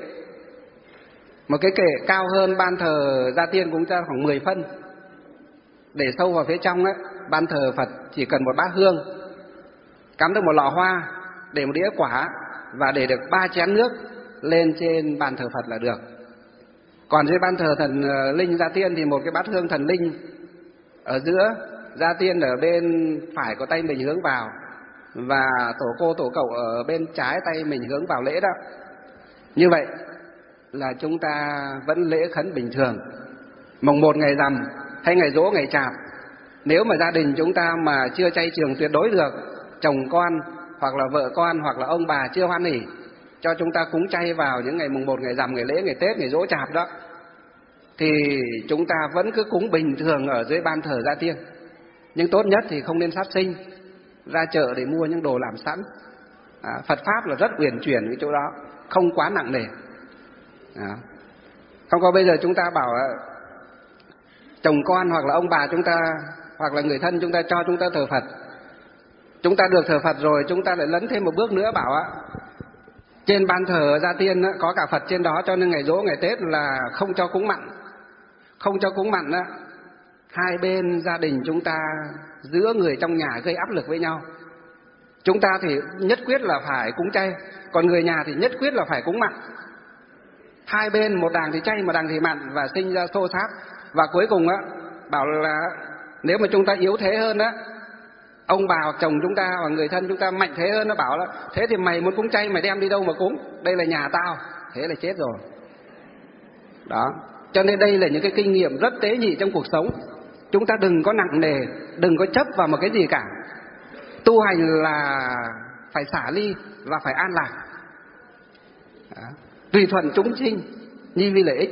một cái kệ cao hơn ban thờ gia tiên cũng ra khoảng mười phân, để sâu vào phía trong ấy. Ban thờ Phật chỉ cần một bát hương, cắm được một lọ hoa, để một đĩa quả và để được ba chén nước lên trên bàn thờ Phật là được. Còn dưới ban thờ thần linh gia tiên thì một cái bát hương thần linh ở giữa, gia tiên ở bên phải của tay mình hướng vào, và tổ cô tổ cậu ở bên trái tay mình hướng vào lễ đó. Như vậy là chúng ta vẫn lễ khấn bình thường. Mồng một ngày rằm hay ngày giỗ ngày chạp, nếu mà gia đình chúng ta mà chưa chay trường tuyệt đối được, chồng con hoặc là vợ con hoặc là ông bà chưa hoan hỉ cho chúng ta cúng chay vào những ngày mùng một, ngày rằm, ngày lễ, ngày Tết, ngày giỗ chạp đó, thì chúng ta vẫn cứ cúng bình thường ở dưới ban thờ gia tiên. Nhưng tốt nhất thì không nên sát sinh, ra chợ để mua những đồ làm sẵn. À, Phật pháp là rất uyển chuyển cái chỗ đó, không quá nặng nề. À, không có bây giờ chúng ta bảo chồng con hoặc là ông bà chúng ta hoặc là người thân chúng ta cho chúng ta thờ Phật, chúng ta được thờ Phật rồi, chúng ta lại lấn thêm một bước nữa bảo á, trên ban thờ gia tiên á, có cả Phật trên đó, cho nên ngày giỗ ngày Tết là không cho cúng mặn. Không cho cúng mặn á, hai bên gia đình chúng ta, giữa người trong nhà gây áp lực với nhau. Chúng ta thì nhất quyết là phải cúng chay, còn người nhà thì nhất quyết là phải cúng mặn. Hai bên một đàng thì chay, một đàng thì mặn, và sinh ra xô xát. Và cuối cùng á, bảo là nếu mà chúng ta yếu thế hơn á, ông bà hoặc chồng chúng ta hoặc người thân chúng ta mạnh thế hơn, nó bảo là thế thì mày muốn cúng chay mày đem đi đâu mà cúng, đây là nhà tao, thế là chết rồi. Đó, cho nên đây là những cái kinh nghiệm rất tế nhị trong cuộc sống. Chúng ta đừng có nặng nề, đừng có chấp vào một cái gì cả. Tu hành là phải xả ly và phải an lạc. Đó, tùy thuận chúng sinh, nhi vi lợi ích.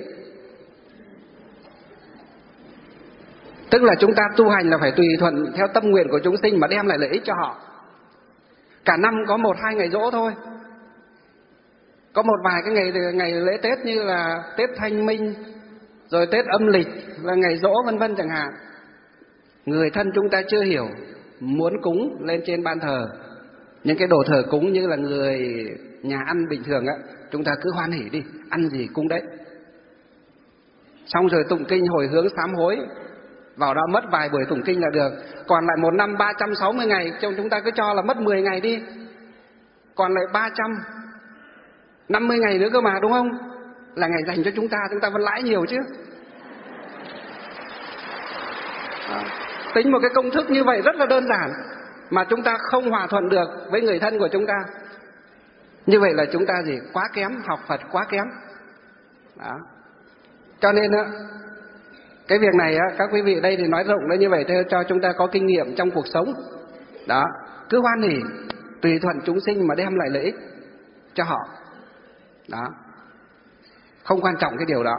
Tức là chúng ta tu hành là phải tùy thuận theo tâm nguyện của chúng sinh mà đem lại lợi ích cho họ. Cả năm có một hai ngày giỗ thôi, có một vài cái ngày ngày lễ Tết như là Tết Thanh Minh, rồi Tết âm lịch là ngày giỗ vân vân chẳng hạn. Người thân chúng ta chưa hiểu, muốn cúng lên trên ban thờ những cái đồ thờ cúng như là người nhà ăn bình thường á, chúng ta cứ hoan hỉ đi, ăn gì cúng đấy. Xong rồi tụng kinh hồi hướng sám hối, vào đó mất vài buổi tụng kinh là được. Còn lại một năm ba trăm sáu mươi ngày, chúng ta cứ cho là mất mười ngày đi, còn lại ba trăm năm mươi ngày nữa cơ mà, đúng không? là Ngài dành cho chúng ta, chúng ta vẫn lãi nhiều chứ. Đó. Tính một cái công thức như vậy rất là đơn giản mà chúng ta không hòa thuận được với người thân của chúng ta. Như vậy là chúng ta gì? Quá kém, học Phật quá kém. Đó. Cho nên á, cái việc này á, các quý vị đây thì nói rộng đấy, như vậy thôi cho chúng ta có kinh nghiệm trong cuộc sống. Đó, cứ hoan hỉ tùy thuận chúng sinh mà đem lại lợi ích cho họ. Đó, không quan trọng cái điều đó.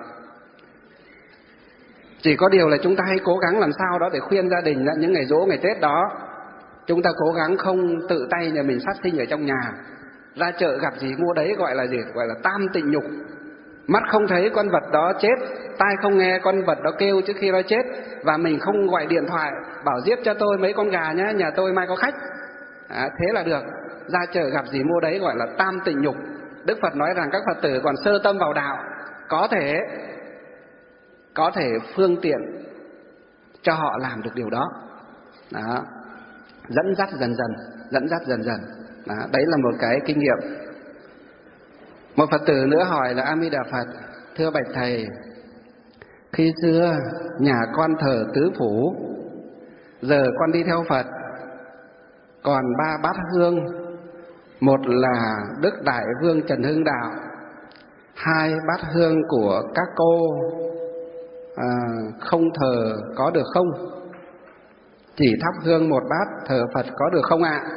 Chỉ có điều là chúng ta hãy cố gắng làm sao đó để khuyên gia đình là những ngày giỗ, ngày Tết đó, chúng ta cố gắng không tự tay nhà mình sát sinh ở trong nhà. Ra chợ gặp gì mua đấy, gọi là gì? Gọi là tam tịnh nhục. Mắt không thấy con vật đó chết, tai không nghe con vật đó kêu trước khi nó chết, và mình không gọi điện thoại bảo giết cho tôi mấy con gà nhé, nhà tôi mai có khách. À, thế là được. Ra chợ gặp gì mua đấy gọi là tam tịnh nhục. Đức Phật nói rằng các Phật tử còn sơ tâm vào đạo có thể có thể phương tiện cho họ làm được điều đó. Đó, dẫn dắt dần dần, dẫn dắt dần dần. Đó, đấy là một cái kinh nghiệm. Một Phật tử nữa hỏi là: A Di Đà Phật, thưa bạch thầy, khi xưa nhà con thờ tứ phủ, giờ con đi theo Phật, còn ba bát hương, một là Đức Đại Vương Trần Hưng Đạo, hai bát hương của các cô à, không thờ có được không? Chỉ thắp hương một bát thờ Phật có được không ạ?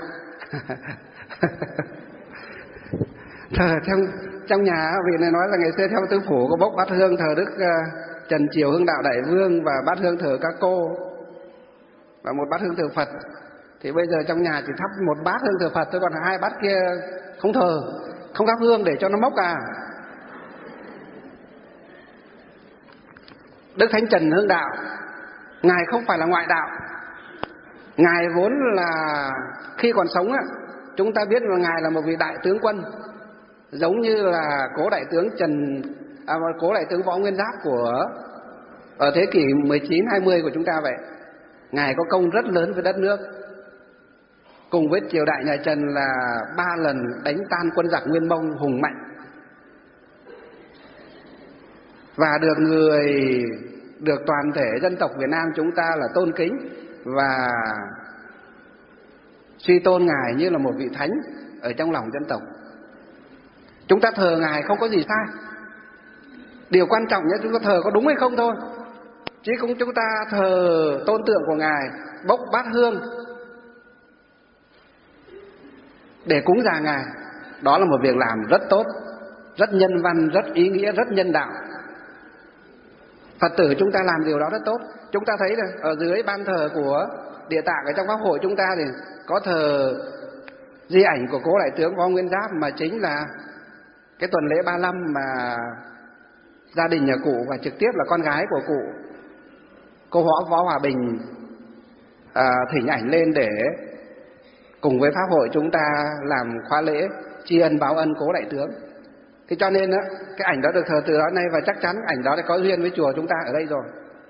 Thờ trong trong nhà vị này nói là ngày xưa theo tứ phủ có bốc bát hương thờ Đức uh, Trần Triều Hưng Đạo Đại Vương và bát hương thờ các cô và một bát hương thờ Phật. Thì bây giờ trong nhà chỉ thắp một bát hương thờ Phật thôi, còn hai bát kia không thờ, không thắp hương để cho nó mốc à? Đức Thánh Trần Hưng Đạo, ngài không phải là ngoại đạo, ngài vốn là khi còn sống á, chúng ta biết là ngài là một vị đại tướng quân, giống như là cố đại tướng Trần à, cố đại tướng Võ Nguyên Giáp của ở thế kỷ mười chín hai mươi của chúng ta vậy. Ngài có công rất lớn với đất nước, cùng với triều đại nhà Trần là ba lần đánh tan quân giặc Nguyên Mông hùng mạnh, và được người được toàn thể dân tộc Việt Nam chúng ta là tôn kính và suy tôn ngài như là một vị thánh ở trong lòng dân tộc. Chúng ta thờ ngài không có gì sai, điều quan trọng nhất chúng ta thờ có đúng hay không thôi. Chứ cũng chúng ta thờ tôn tượng của ngài, bốc bát hương để cúng dường ngài, đó là một việc làm rất tốt, rất nhân văn, rất ý nghĩa, rất nhân đạo. Phật tử chúng ta làm điều đó rất tốt. Chúng ta thấy là ở dưới ban thờ của Địa Tạng ở trong Pháp hội chúng ta thì có thờ di ảnh của cố đại tướng Võ Nguyên Giáp, mà chính là cái tuần lễ ba mươi lăm mà gia đình nhà cụ và trực tiếp là con gái của cụ, cô Võ Võ Hòa Bình à, thỉnh ảnh lên để cùng với Pháp hội chúng ta làm khóa lễ tri ân báo ân cố đại tướng. Thế cho nên á, cái ảnh đó được thờ từ đó nay, và chắc chắn ảnh đó đã có duyên với chùa chúng ta ở đây rồi.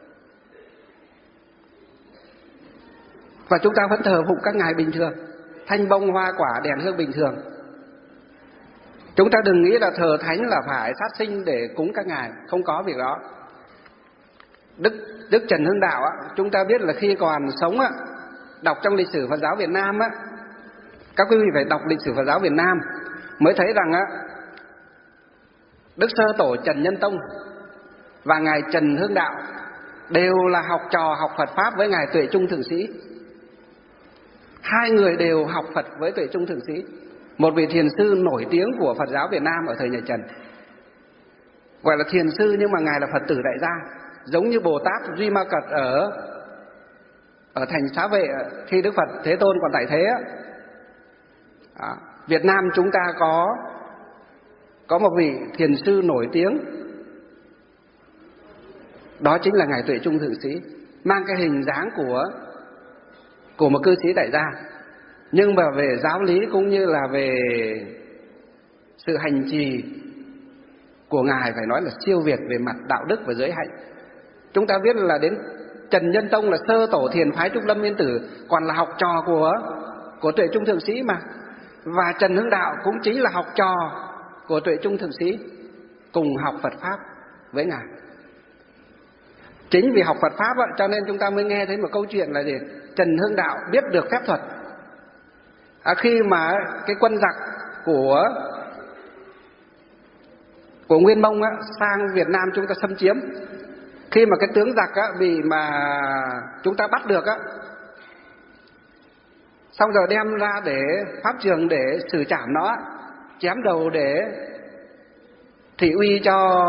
Và chúng ta vẫn thờ phụng các ngài bình thường, thanh bông hoa quả đèn hương bình thường. Chúng ta đừng nghĩ là thờ thánh là phải sát sinh để cúng các ngài, không có việc đó. Đức Đức Trần Hưng Đạo á, chúng ta biết là khi còn sống á, đọc trong lịch sử Phật giáo Việt Nam á, các quý vị phải đọc lịch sử Phật giáo Việt Nam mới thấy rằng á, Đức Sơ Tổ Trần Nhân Tông và ngài Trần Hưng Đạo đều là học trò học Phật pháp với ngài Tuệ Trung Thượng Sĩ. Hai người đều học Phật với Tuệ Trung Thượng Sĩ, một vị thiền sư nổi tiếng của Phật giáo Việt Nam ở thời nhà Trần. Gọi là thiền sư nhưng mà ngài là Phật tử đại gia, giống như Bồ Tát Duy Ma Cật ở ở thành Xá Vệ khi Đức Phật Thế Tôn còn tại thế á. Đó. Việt Nam chúng ta có có một vị thiền sư nổi tiếng, đó chính là ngài Tuệ Trung Thượng Sĩ, mang cái hình dáng của của một cư sĩ đại gia, nhưng mà về giáo lý cũng như là về sự hành trì của ngài phải nói là siêu việt về mặt đạo đức và giới hạnh. Chúng ta biết là đến Trần Nhân Tông là sơ tổ thiền phái Trúc Lâm Yên Tử, còn là học trò của của Tuệ Trung Thượng Sĩ mà, và Trần Hưng Đạo cũng chính là học trò của Tuệ Trung Thượng Sĩ. cùng học Phật Pháp với Ngài. Chính vì học Phật Pháp ấy, cho nên chúng ta mới nghe thấy một câu chuyện là gì? Trần Hưng Đạo biết được phép thuật. À, khi mà cái quân giặc của của Nguyên Mông á, sang Việt Nam chúng ta xâm chiếm, khi mà cái tướng giặc á, bị mà chúng ta bắt được á, xong rồi đem ra để pháp trường để xử trảm nó, chém đầu để thị uy cho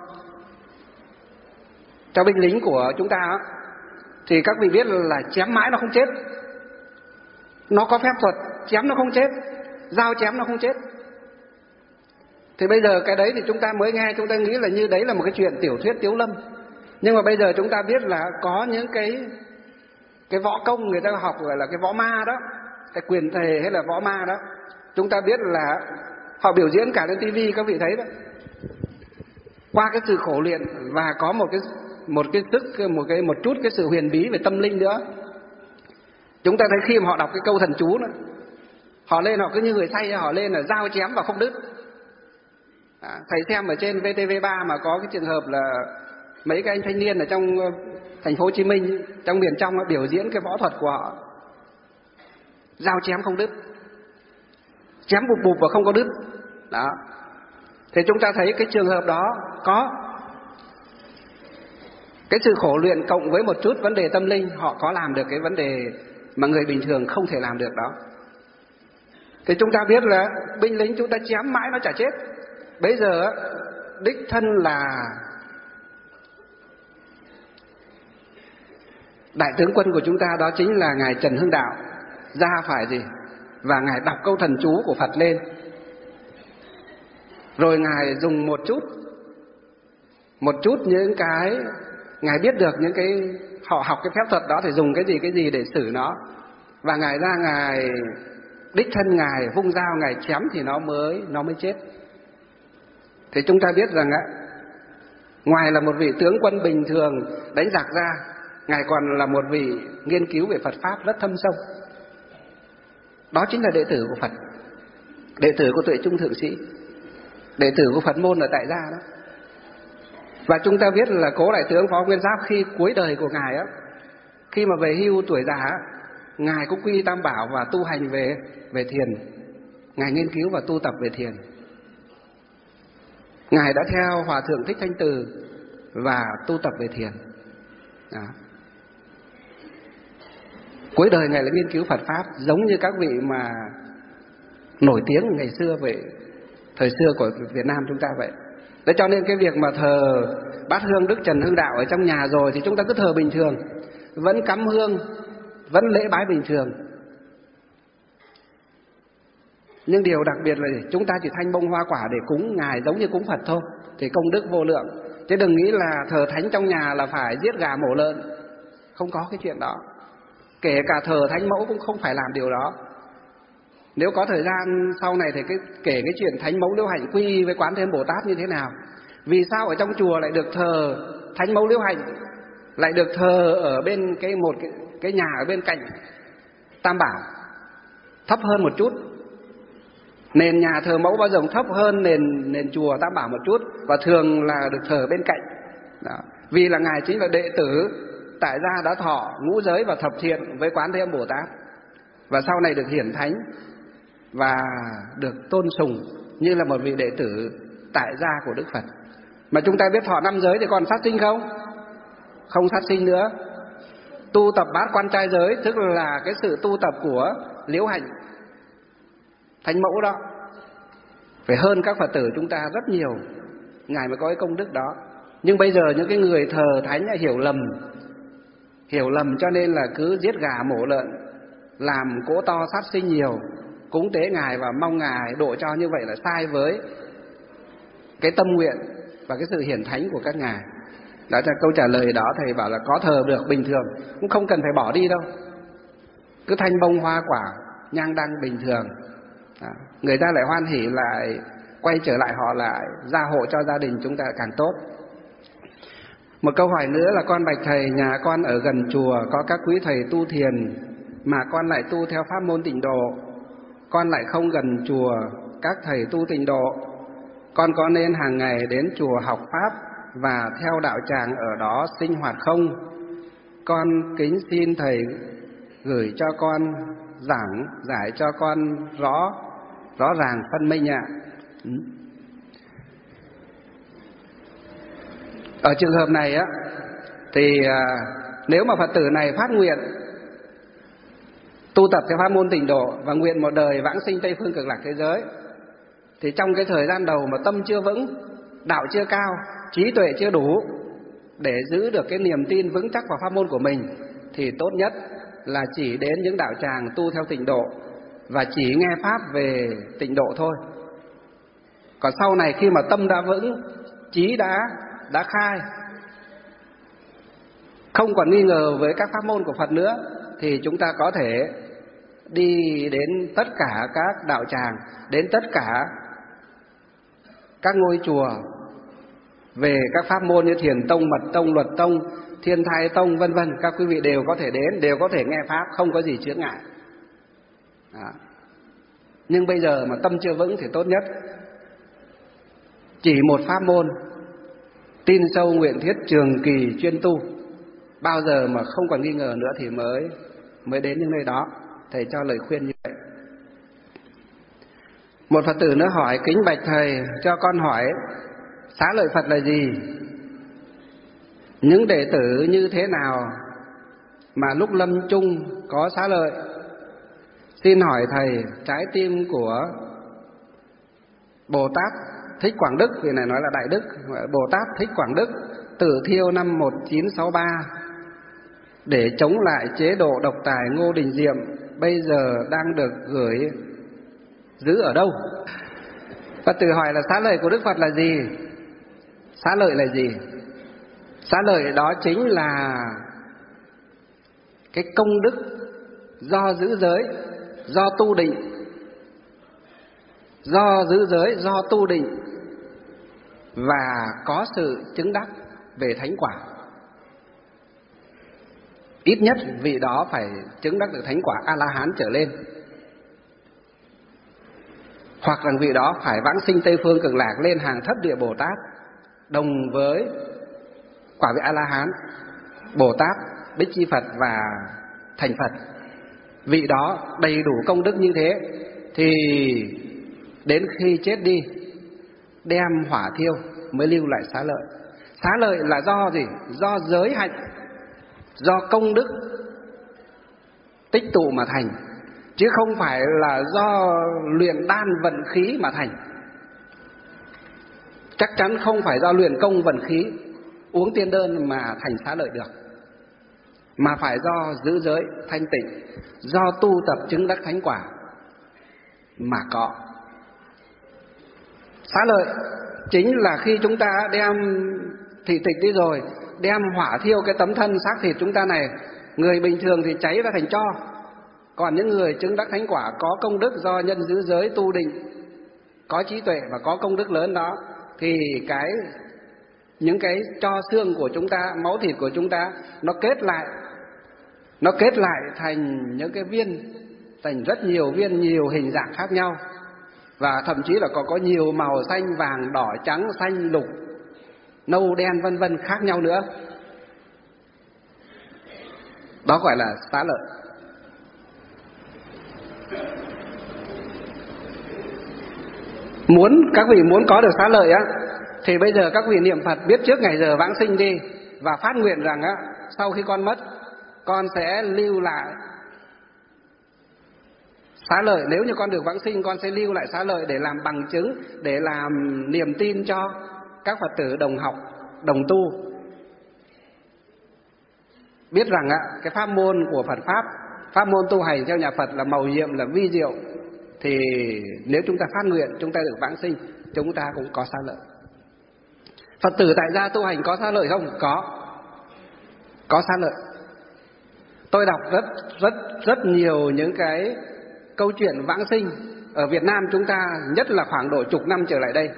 cho binh lính của chúng ta á, thì các vị biết là chém mãi nó không chết. Nó có phép thuật chém nó không chết, dao chém nó không chết. Thì bây giờ cái đấy thì chúng ta mới nghe, chúng ta nghĩ là như đấy là một cái chuyện tiểu thuyết Tiếu Lâm. Nhưng mà bây giờ chúng ta biết là có những cái cái võ công người ta học gọi là cái võ ma đó, cái quyền thề hay là võ ma đó. Chúng ta biết là họ biểu diễn cả lên tivi, các vị thấy đó. Qua cái sự khổ luyện và có một cái một cái sức một cái một chút cái sự huyền bí về tâm linh nữa. Chúng ta thấy khi mà họ đọc cái câu thần chú nữa, họ lên họ cứ như người say, họ lên là dao chém và không đứt. À, thầy xem ở trên vê tê vê ba mà có cái trường hợp là mấy cái anh thanh niên ở trong thành phố Hồ Chí Minh, trong miền trong biểu diễn cái võ thuật của họ, dao chém không đứt, chém bụp bụp và không có đứt. Đó. Thì chúng ta thấy cái trường hợp đó có cái sự khổ luyện cộng với một chút vấn đề tâm linh, họ có làm được cái vấn đề mà người bình thường không thể làm được đó. Thì chúng ta biết là binh lính chúng ta chém mãi nó chả chết. Bây giờ đích thân là đại tướng quân của chúng ta, đó chính là ngài Trần Hưng Đạo, ra phải gì và ngài đọc câu thần chú của Phật lên, rồi ngài dùng một chút một chút những cái ngài biết được những cái họ học cái phép thuật đó thì dùng cái gì cái gì để xử nó, và ngài ra ngài đích thân ngài vung dao ngài chém thì nó mới nó mới chết. Thì chúng ta biết rằng á, ngoài là một vị tướng quân bình thường đánh giặc ra, ngài còn là một vị nghiên cứu về Phật Pháp rất thâm sâu. Đó chính là đệ tử của Phật, đệ tử của Tuệ Trung Thượng Sĩ, đệ tử của Phật môn ở tại gia đó. Và chúng ta biết là cố đại tướng Phó Nguyên Giáp khi cuối đời của ngài á, khi mà về hưu tuổi già á, ngài cũng quy tam bảo và tu hành về về thiền. Ngài nghiên cứu và tu tập về thiền. Ngài đã theo Hòa thượng Thích Thanh Từ và tu tập về thiền. Đó. Cuối đời ngài là nghiên cứu Phật Pháp, giống như các vị mà nổi tiếng ngày xưa vậy, thời xưa của Việt Nam chúng ta vậy. Thế cho nên cái việc mà thờ bát hương Đức Trần Hưng Đạo ở trong nhà rồi thì chúng ta cứ thờ bình thường, vẫn cắm hương, vẫn lễ bái bình thường. Nhưng điều đặc biệt là chúng ta chỉ thanh bông hoa quả để cúng ngài giống như cúng Phật thôi, thì công đức vô lượng. Chứ đừng nghĩ là thờ thánh trong nhà là phải giết gà mổ lợn, không có cái chuyện đó. Kể cả thờ thánh mẫu cũng không phải làm điều đó. Nếu có thời gian sau này thì cái, kể cái chuyện thánh mẫu Liễu Hạnh quy y với Quán Thế Âm Bồ Tát như thế nào. Vì sao ở trong chùa lại được thờ thánh mẫu Liễu Hạnh, lại được thờ ở bên cái một cái, cái nhà ở bên cạnh Tam Bảo, thấp hơn một chút. Nền nhà thờ mẫu bao giờ thấp hơn nền nền chùa Tam Bảo một chút, và thường là được thờ bên cạnh. Đó. Vì là ngài chính là đệ tử tại gia đã thọ ngũ giới và thập thiện với Quán Thế Âm Bồ Tát, và sau này được hiển thánh và được tôn sùng như là một vị đệ tử tại gia của Đức Phật. Mà chúng ta biết thọ năm giới thì còn sát sinh không? Không sát sinh nữa. Tu tập bát quan trai giới, tức là cái sự tu tập của Liễu Hạnh thánh mẫu đó, phải hơn các Phật tử chúng ta rất nhiều, ngài mới có cái công đức đó. Nhưng bây giờ những cái người thờ thánh hiểu lầm, hiểu lầm cho nên là cứ giết gà mổ lợn, làm cỗ to sát sinh nhiều, cúng tế ngài và mong ngài độ cho, như vậy là sai với cái tâm nguyện và cái sự hiển thánh của các ngài. Đó là câu trả lời đó. Thầy bảo là có thờ được bình thường, cũng không cần phải bỏ đi đâu, cứ thanh bông hoa quả nhang đăng bình thường. Đó. Người ta lại hoan hỉ, lại quay trở lại, họ lại gia hộ cho gia đình chúng ta càng tốt. Một câu hỏi nữa là: con bạch thầy, nhà con ở gần chùa có các quý thầy tu thiền, mà con lại tu theo pháp môn tịnh độ. Con lại không gần chùa các thầy tu tịnh độ, con có nên hàng ngày đến chùa học Pháp và theo đạo tràng ở đó sinh hoạt không? Con kính xin Thầy gửi cho con giảng giải cho con rõ rõ ràng phân minh ạ. Ừ. Ở trường hợp này á thì à, nếu mà Phật tử này phát nguyện tu tập theo pháp môn Tịnh Độ và nguyện một đời vãng sinh Tây Phương Cực Lạc thế giới, thì trong cái thời gian đầu mà tâm chưa vững, đạo chưa cao, trí tuệ chưa đủ để giữ được cái niềm tin vững chắc vào pháp môn của mình, thì tốt nhất là chỉ đến những đạo tràng tu theo Tịnh Độ và chỉ nghe pháp về Tịnh Độ thôi. Còn sau này khi mà tâm đã vững, trí đã đã khai, không còn nghi ngờ với các pháp môn của Phật nữa, thì chúng ta có thể đi đến tất cả các đạo tràng, đến tất cả các ngôi chùa về các pháp môn như Thiền Tông, Mật Tông, Luật Tông, Thiên Thai Tông vân vân. Các quý vị đều có thể đến, đều có thể nghe pháp, không có gì chướng ngại. Đó. Nhưng bây giờ mà tâm chưa vững thì tốt nhất chỉ một pháp môn, tin sâu nguyện thiết trường kỳ chuyên tu, bao giờ mà không còn nghi ngờ nữa thì mới mới đến những nơi đó. Thầy cho lời khuyên như vậy. Một Phật tử nữa hỏi: kính bạch Thầy, cho con hỏi xá lợi Phật là gì? Những đệ tử như thế nào mà lúc lâm chung có xá lợi? Xin hỏi Thầy, trái tim của Bồ Tát Thích Quảng Đức, vì này nói là Đại Đức, Bồ Tát Thích Quảng Đức tự thiêu năm một nghìn chín trăm sáu mươi ba để chống lại chế độ độc tài Ngô Đình Diệm, bây giờ đang được gửi giữ ở đâu? Phật tử hỏi là xá lợi của Đức Phật là gì? Xá lợi là gì? Xá lợi đó chính là cái công đức do giữ giới, do tu định, do giữ giới, do tu định và có sự chứng đắc về thánh quả. Ít nhất vị đó phải chứng đắc được thánh quả A-la-hán trở lên, hoặc rằng vị đó phải vãng sinh Tây Phương Cực Lạc lên hàng thất địa Bồ Tát, đồng với quả vị A-la-hán, Bồ Tát, Bích Chi Phật và thành Phật. Vị đó đầy đủ công đức như thế thì đến khi chết đi đem hỏa thiêu mới lưu lại xá lợi. Xá lợi là do gì? Do giới hạnh, do công đức tích tụ mà thành, chứ không phải là do luyện đan vận khí mà thành. Chắc chắn không phải do luyện công vận khí, uống tiên đơn mà thành xá lợi được, mà phải do giữ giới thanh tịnh, do tu tập chứng đắc thánh quả mà có. Xá lợi chính là khi chúng ta đem thị tịch đi rồi, đem hỏa thiêu cái tấm thân xác thịt chúng ta này. Người bình thường thì cháy ra thành tro, còn những người chứng đắc thánh quả có công đức do nhân giữ giới tu định, có trí tuệ và có công đức lớn đó, thì cái những cái tro xương của chúng ta, máu thịt của chúng ta nó kết lại, nó kết lại thành những cái viên, thành rất nhiều viên, nhiều hình dạng khác nhau, và thậm chí là có có nhiều màu xanh, vàng, đỏ, trắng, xanh, lục, nâu, đen vân vân khác nhau nữa. Đó gọi là xá lợi. Muốn các vị muốn có được xá lợi á, thì bây giờ các vị niệm Phật biết trước ngày giờ vãng sinh đi, và phát nguyện rằng á, sau khi con mất, con sẽ lưu lại xá lợi. Nếu như con được vãng sinh, con sẽ lưu lại xá lợi để làm bằng chứng, để làm niềm tin cho các Phật tử đồng học, đồng tu, biết rằng á, cái pháp môn của Phật Pháp, pháp môn tu hành theo nhà Phật là mầu nhiệm, là vi diệu. Thì nếu chúng ta phát nguyện, chúng ta được vãng sinh, chúng ta cũng có xá lợi. Phật tử tại gia tu hành có xá lợi không? Có, có xá lợi. Tôi đọc rất rất rất nhiều những cái câu chuyện vãng sinh ở Việt Nam chúng ta, nhất là khoảng độ chục năm trở lại đây,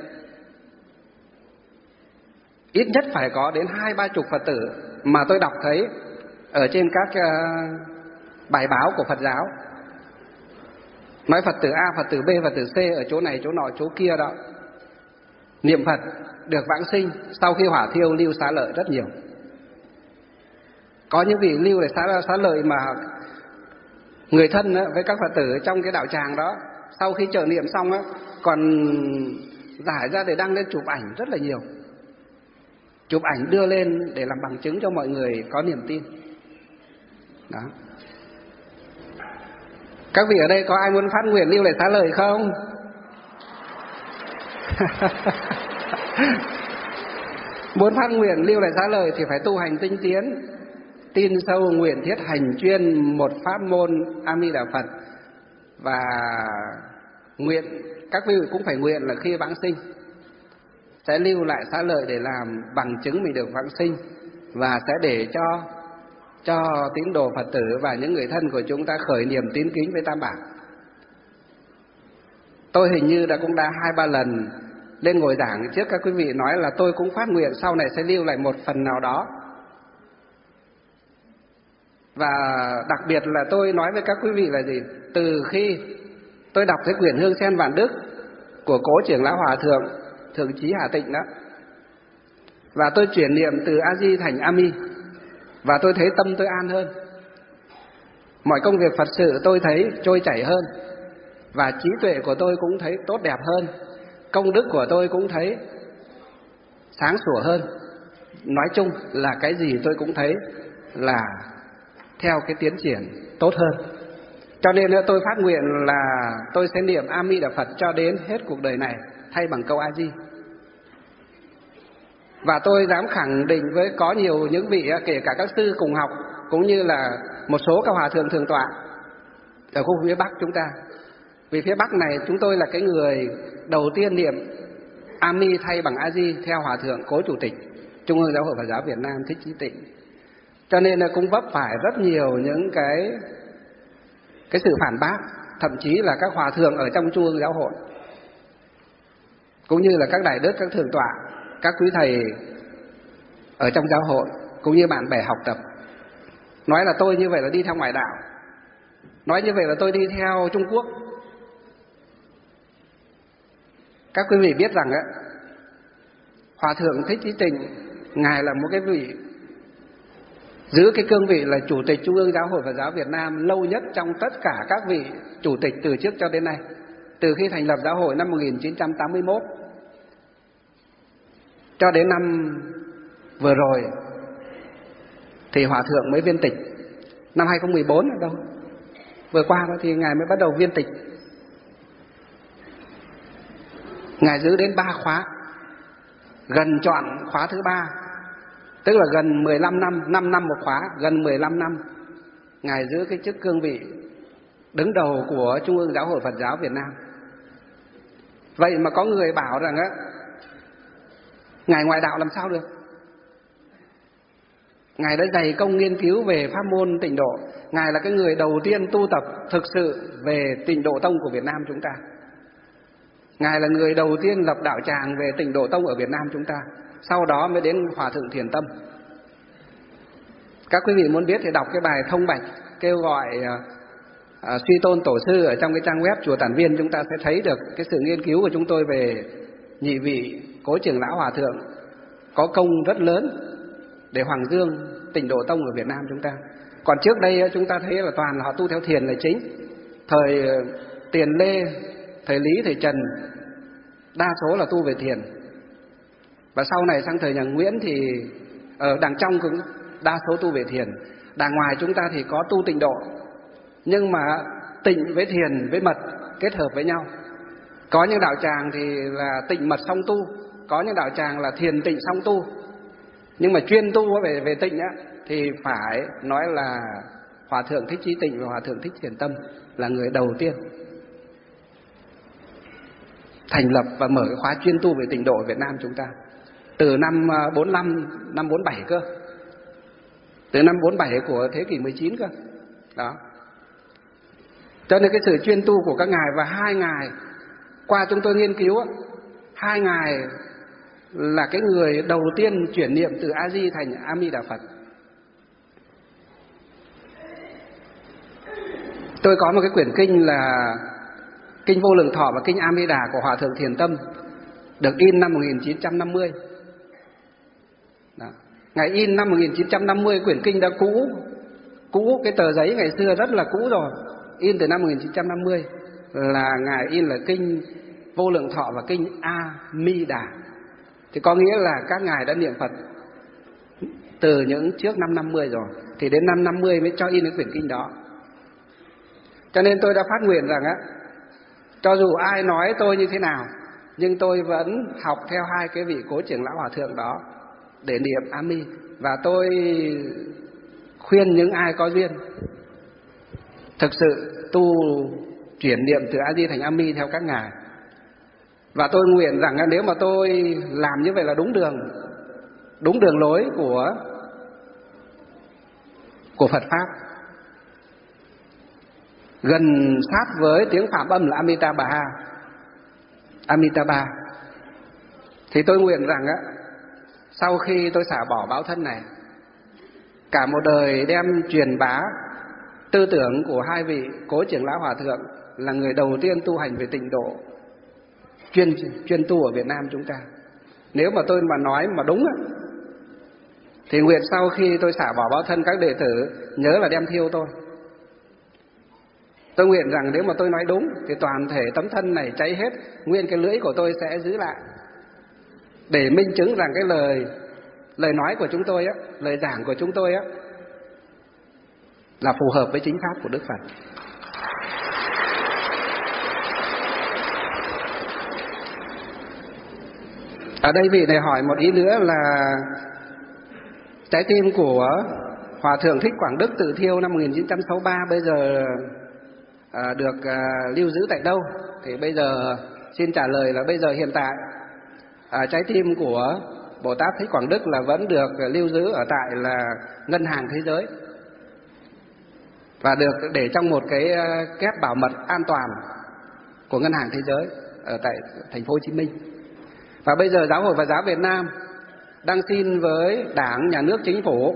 ít nhất phải có đến hai ba chục Phật tử mà tôi đọc thấy ở trên các uh, bài báo của Phật giáo, nói Phật tử A, Phật tử B, Phật tử C ở chỗ này, chỗ nọ, chỗ kia đó, niệm Phật được vãng sinh sau khi hỏa thiêu lưu xá lợi rất nhiều. Có những vị lưu lại xá, xá lợi mà người thân với các Phật tử trong cái đạo tràng đó, sau khi trợ niệm xong á, còn giải ra để đăng lên chụp ảnh rất là nhiều. Chụp ảnh đưa lên để làm bằng chứng cho mọi người có niềm tin. Đó. Các vị ở đây có ai muốn phát nguyện lưu lại xá lợi không? Muốn phát nguyện lưu lại xá lợi thì phải tu hành tinh tiến, tin sâu nguyện thiết hành chuyên một pháp môn A Di Đà Phật. Và nguyện, các vị cũng phải nguyện là khi vãng sinh sẽ lưu lại xá lợi để làm bằng chứng mình được vãng sinh, và sẽ để cho cho tín đồ Phật tử và những người thân của chúng ta khởi niềm tín kính với Tam Bảo. Tôi hình như đã cũng đã hai ba lần lên ngồi giảng trước các quý vị nói là tôi cũng phát nguyện sau này sẽ lưu lại một phần nào đó. Và đặc biệt là tôi nói với các quý vị là gì? Từ khi tôi đọc cái quyển Hương Sen Vạn Đức của cố trưởng lão Hòa Thượng Thượng Chí Hà Tịnh đó, và tôi chuyển niệm từ A Di thành A Mi, và tôi thấy tâm tôi an hơn, mọi công việc Phật sự tôi thấy trôi chảy hơn, và trí tuệ của tôi cũng thấy tốt đẹp hơn, công đức của tôi cũng thấy sáng sủa hơn. Nói chung là cái gì tôi cũng thấy là theo cái tiến triển tốt hơn. Cho nên tôi phát nguyện là tôi sẽ niệm A Di Đà Phật cho đến hết cuộc đời này, thay bằng câu A Di. Và tôi dám khẳng định với có nhiều những vị, kể cả các sư cùng học, cũng như là một số các hòa thượng thường tọa ở khu phía Bắc chúng ta. Vì phía Bắc này chúng tôi là cái người đầu tiên niệm A Mi thay bằng A Di theo Hòa thượng Cố Chủ tịch Trung ương Giáo hội Phật giáo Việt Nam Thích Chí Tịnh. Cho nên là cũng vấp phải rất nhiều những cái cái sự phản bác, thậm chí là các hòa thượng ở trong Trung ương Giáo hội, cũng như là các đại đức, các thượng tọa, các quý thầy ở trong giáo hội, cũng như bạn bè học tập, nói là tôi như vậy là đi theo ngoại đạo, nói như vậy là tôi đi theo Trung Quốc. Các quý vị biết rằng á, Hòa thượng Thích Chí Tịnh ngài là một cái vị giữ cái cương vị là Chủ tịch Trung ương Giáo hội Phật giáo Việt Nam lâu nhất trong tất cả các vị chủ tịch từ trước cho đến nay, từ khi thành lập giáo hội năm một nghìn chín trăm tám mươi mốt cho đến năm vừa rồi thì Hòa thượng mới viên tịch. Năm hai không một bốn ở đâu vừa qua đó thì ngài mới bắt đầu viên tịch. Ngài giữ đến ba khóa, gần chọn khóa thứ ba, tức là gần mười lăm năm, năm năm một khóa, gần mười lăm năm ngài giữ cái chức cương vị đứng đầu của Trung ương Giáo hội Phật giáo Việt Nam. Vậy mà có người bảo rằng á, ngài ngoại đạo làm sao được? Ngài đã dày công nghiên cứu về pháp môn Tịnh độ, ngài là cái người đầu tiên tu tập thực sự về Tịnh độ tông của Việt Nam chúng ta. Ngài là người đầu tiên lập đạo tràng về Tịnh độ tông ở Việt Nam chúng ta, sau đó mới đến Hòa thượng Thiền Tâm. Các quý vị muốn biết thì đọc cái bài thông bạch kêu gọi à, suy tôn tổ sư ở trong cái trang web Chùa Tản Viên, chúng ta sẽ thấy được cái sự nghiên cứu của chúng tôi về nhị vị cố trưởng lão Hòa thượng có công rất lớn để hoàng dương Tịnh độ tông ở Việt Nam chúng ta. Còn trước đây chúng ta thấy là toàn là họ tu theo thiền là chính. Thời Tiền Lê, thời Lý, thời Trần đa số là tu về thiền. Và sau này sang thời nhà Nguyễn thì ở đằng trong cũng đa số tu về thiền. Đằng ngoài chúng ta thì có tu tịnh độ, nhưng mà tịnh với thiền với mật kết hợp với nhau. Có những đạo tràng thì là tịnh mật song tu, có những đạo tràng là thiền tịnh song tu. Nhưng mà chuyên tu về về tịnh á, thì phải nói là Hòa thượng Thích Chí Tịnh và Hòa thượng Thích Thiền Tâm là người đầu tiên thành lập và mở cái khóa chuyên tu về tịnh độ ở Việt Nam chúng ta. Từ năm bốn lăm, năm bốn bảy cơ. Từ năm bốn bảy của thế kỷ mười chín cơ. Đó. Cho nên cái sự chuyên tu của các ngài, và hai ngài qua chúng tôi nghiên cứu, hai ngài là cái người đầu tiên chuyển niệm từ A Di thành A Mi Đà Phật. Tôi có một cái quyển kinh là Kinh Vô Lượng Thọ và Kinh A Mi Đà của Hòa thượng Thiền Tâm. được in năm một nghìn chín trăm năm mươi. Đó. Ngài in năm một nghìn chín trăm năm mươi, quyển kinh đã cũ, cũ, cái tờ giấy ngày xưa rất là cũ rồi, in từ năm một nghìn chín trăm năm mươi, là Ngài in là kinh Vô Lượng Thọ và kinh A Mi Đà. Thì có nghĩa là các ngài đã niệm Phật từ những trước năm năm mươi rồi, thì đến năm năm mươi mới cho in cái quyển kinh đó. Cho nên tôi đã phát nguyện rằng á, cho dù ai nói tôi như thế nào, nhưng tôi vẫn học theo hai cái vị Cố Trưởng Lão Hòa Thượng đó để niệm A Mi. Và tôi khuyên những ai có duyên thực sự tu chuyển niệm từ A Di thành A Mi theo các ngài. Và tôi nguyện rằng nếu mà tôi làm như vậy là đúng đường, đúng đường lối của của Phật pháp, gần sát với tiếng Phạm âm là Amitabha, Amitabha, thì tôi nguyện rằng á, sau khi tôi xả bỏ báo thân này, cả một đời đem truyền bá tư tưởng của hai vị Cố Trưởng Lão Hòa Thượng là người đầu tiên tu hành về tịnh độ, chuyên chuyên tu ở Việt Nam chúng ta. Nếu mà tôi mà nói mà đúng á, thì nguyện sau khi tôi xả bỏ báo thân, các đệ tử nhớ là đem thiêu tôi. Tôi nguyện rằng nếu mà tôi nói đúng thì toàn thể tấm thân này cháy hết, nguyên cái lưỡi của tôi sẽ giữ lại, để minh chứng rằng cái lời lời nói của chúng tôi á, lời giảng của chúng tôi á là phù hợp với chính pháp của Đức Phật. Ở đây vị này hỏi một ý nữa là trái tim của Hòa Thượng Thích Quảng Đức tự thiêu năm một nghìn chín trăm sáu mươi ba bây giờ à, được à, lưu giữ tại đâu? Thì bây giờ xin trả lời là bây giờ hiện tại à, trái tim của Bồ Tát Thích Quảng Đức là vẫn được lưu giữ ở tại là Ngân hàng Thế giới, và được để trong một cái kép bảo mật an toàn của Ngân hàng Thế giới ở tại thành phố Hồ Chí Minh. Và bây giờ Giáo hội Phật giáo Việt Nam đang xin với Đảng, Nhà nước, Chính phủ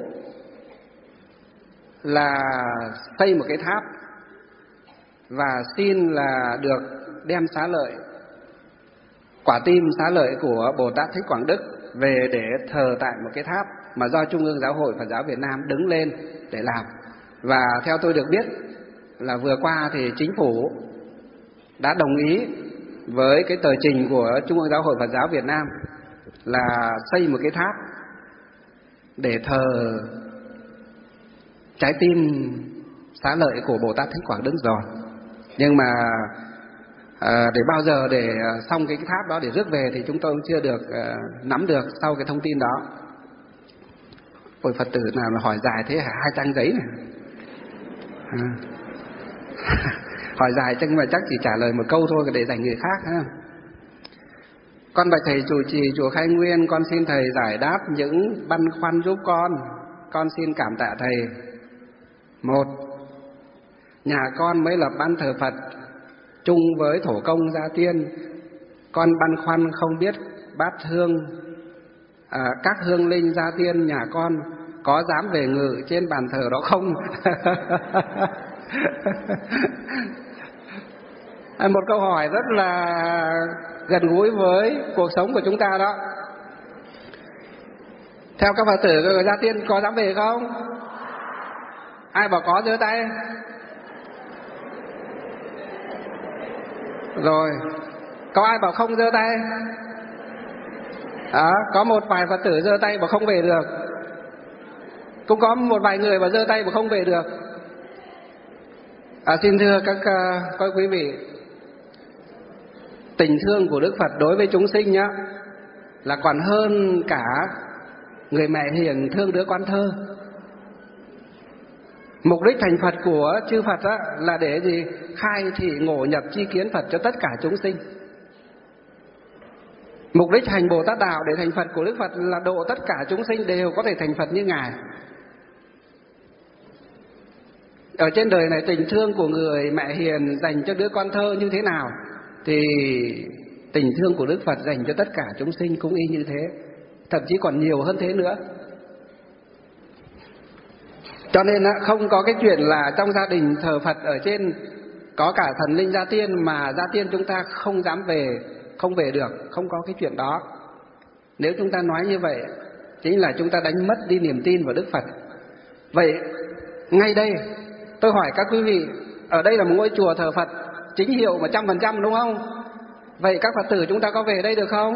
là xây một cái tháp, và xin là được đem xá lợi, quả tim xá lợi của Bồ Tát Thích Quảng Đức về để thờ tại một cái tháp mà do Trung ương Giáo hội Phật giáo Việt Nam đứng lên để làm. Và theo tôi được biết là vừa qua thì Chính phủ đã đồng ý với cái tờ trình của Trung ương Giáo hội Phật giáo Việt Nam là xây một cái tháp để thờ trái tim xá lợi của Bồ Tát Thích Quảng Đức rồi. Nhưng mà à, để bao giờ để xong cái, cái tháp đó để rước về thì chúng tôi cũng chưa được à, nắm được sau cái thông tin đó. Ôi, Phật tử nào mà hỏi dài thế hả? Hai trang giấy này. À. Hỏi dài nhưng mà chắc chỉ trả lời một câu thôi để dành người khác ha. Con bạch thầy chủ trì chùa Khai Nguyên, con xin thầy giải đáp những băn khoăn giúp con. Con xin cảm tạ thầy. Một, nhà con mới lập ban thờ Phật chung với thổ công gia tiên. Con băn khoăn không biết bát hương à, các hương linh gia tiên nhà con có dám về ngự trên bàn thờ đó không? Một câu hỏi rất là gần gũi với cuộc sống của chúng ta đó. Theo các Phật tử, gia tiên có dám về không? Ai bảo có giơ tay. Rồi, có ai bảo không giơ tay? À, có một vài Phật tử giơ tay bảo không về được. Cũng có một vài người bảo giơ tay bảo không về được. À, xin thưa các, uh, các quý vị, tình thương của Đức Phật đối với chúng sinh nhá, là còn hơn cả người mẹ hiền thương đứa con thơ. Mục đích thành Phật của chư Phật á, là để gì? Khai thị ngộ nhập chi kiến Phật cho tất cả chúng sinh. Mục đích hành Bồ Tát Đạo để thành Phật của Đức Phật là độ tất cả chúng sinh đều có thể thành Phật như Ngài. Ở trên đời này tình thương của người mẹ hiền dành cho đứa con thơ như thế nào, thì tình thương của Đức Phật dành cho tất cả chúng sinh cũng y như thế, thậm chí còn nhiều hơn thế nữa. Cho nên không có cái chuyện là trong gia đình thờ Phật ở trên có cả thần linh gia tiên mà gia tiên chúng ta không dám về không về được, không có cái chuyện đó. Nếu chúng ta nói như vậy, chính là chúng ta đánh mất đi niềm tin vào Đức Phật. Vậy ngay đây tôi hỏi các quý vị, ở đây là một ngôi chùa thờ Phật chính hiệu một trăm phần trăm đúng không? Vậy các Phật tử chúng ta có về đây được không?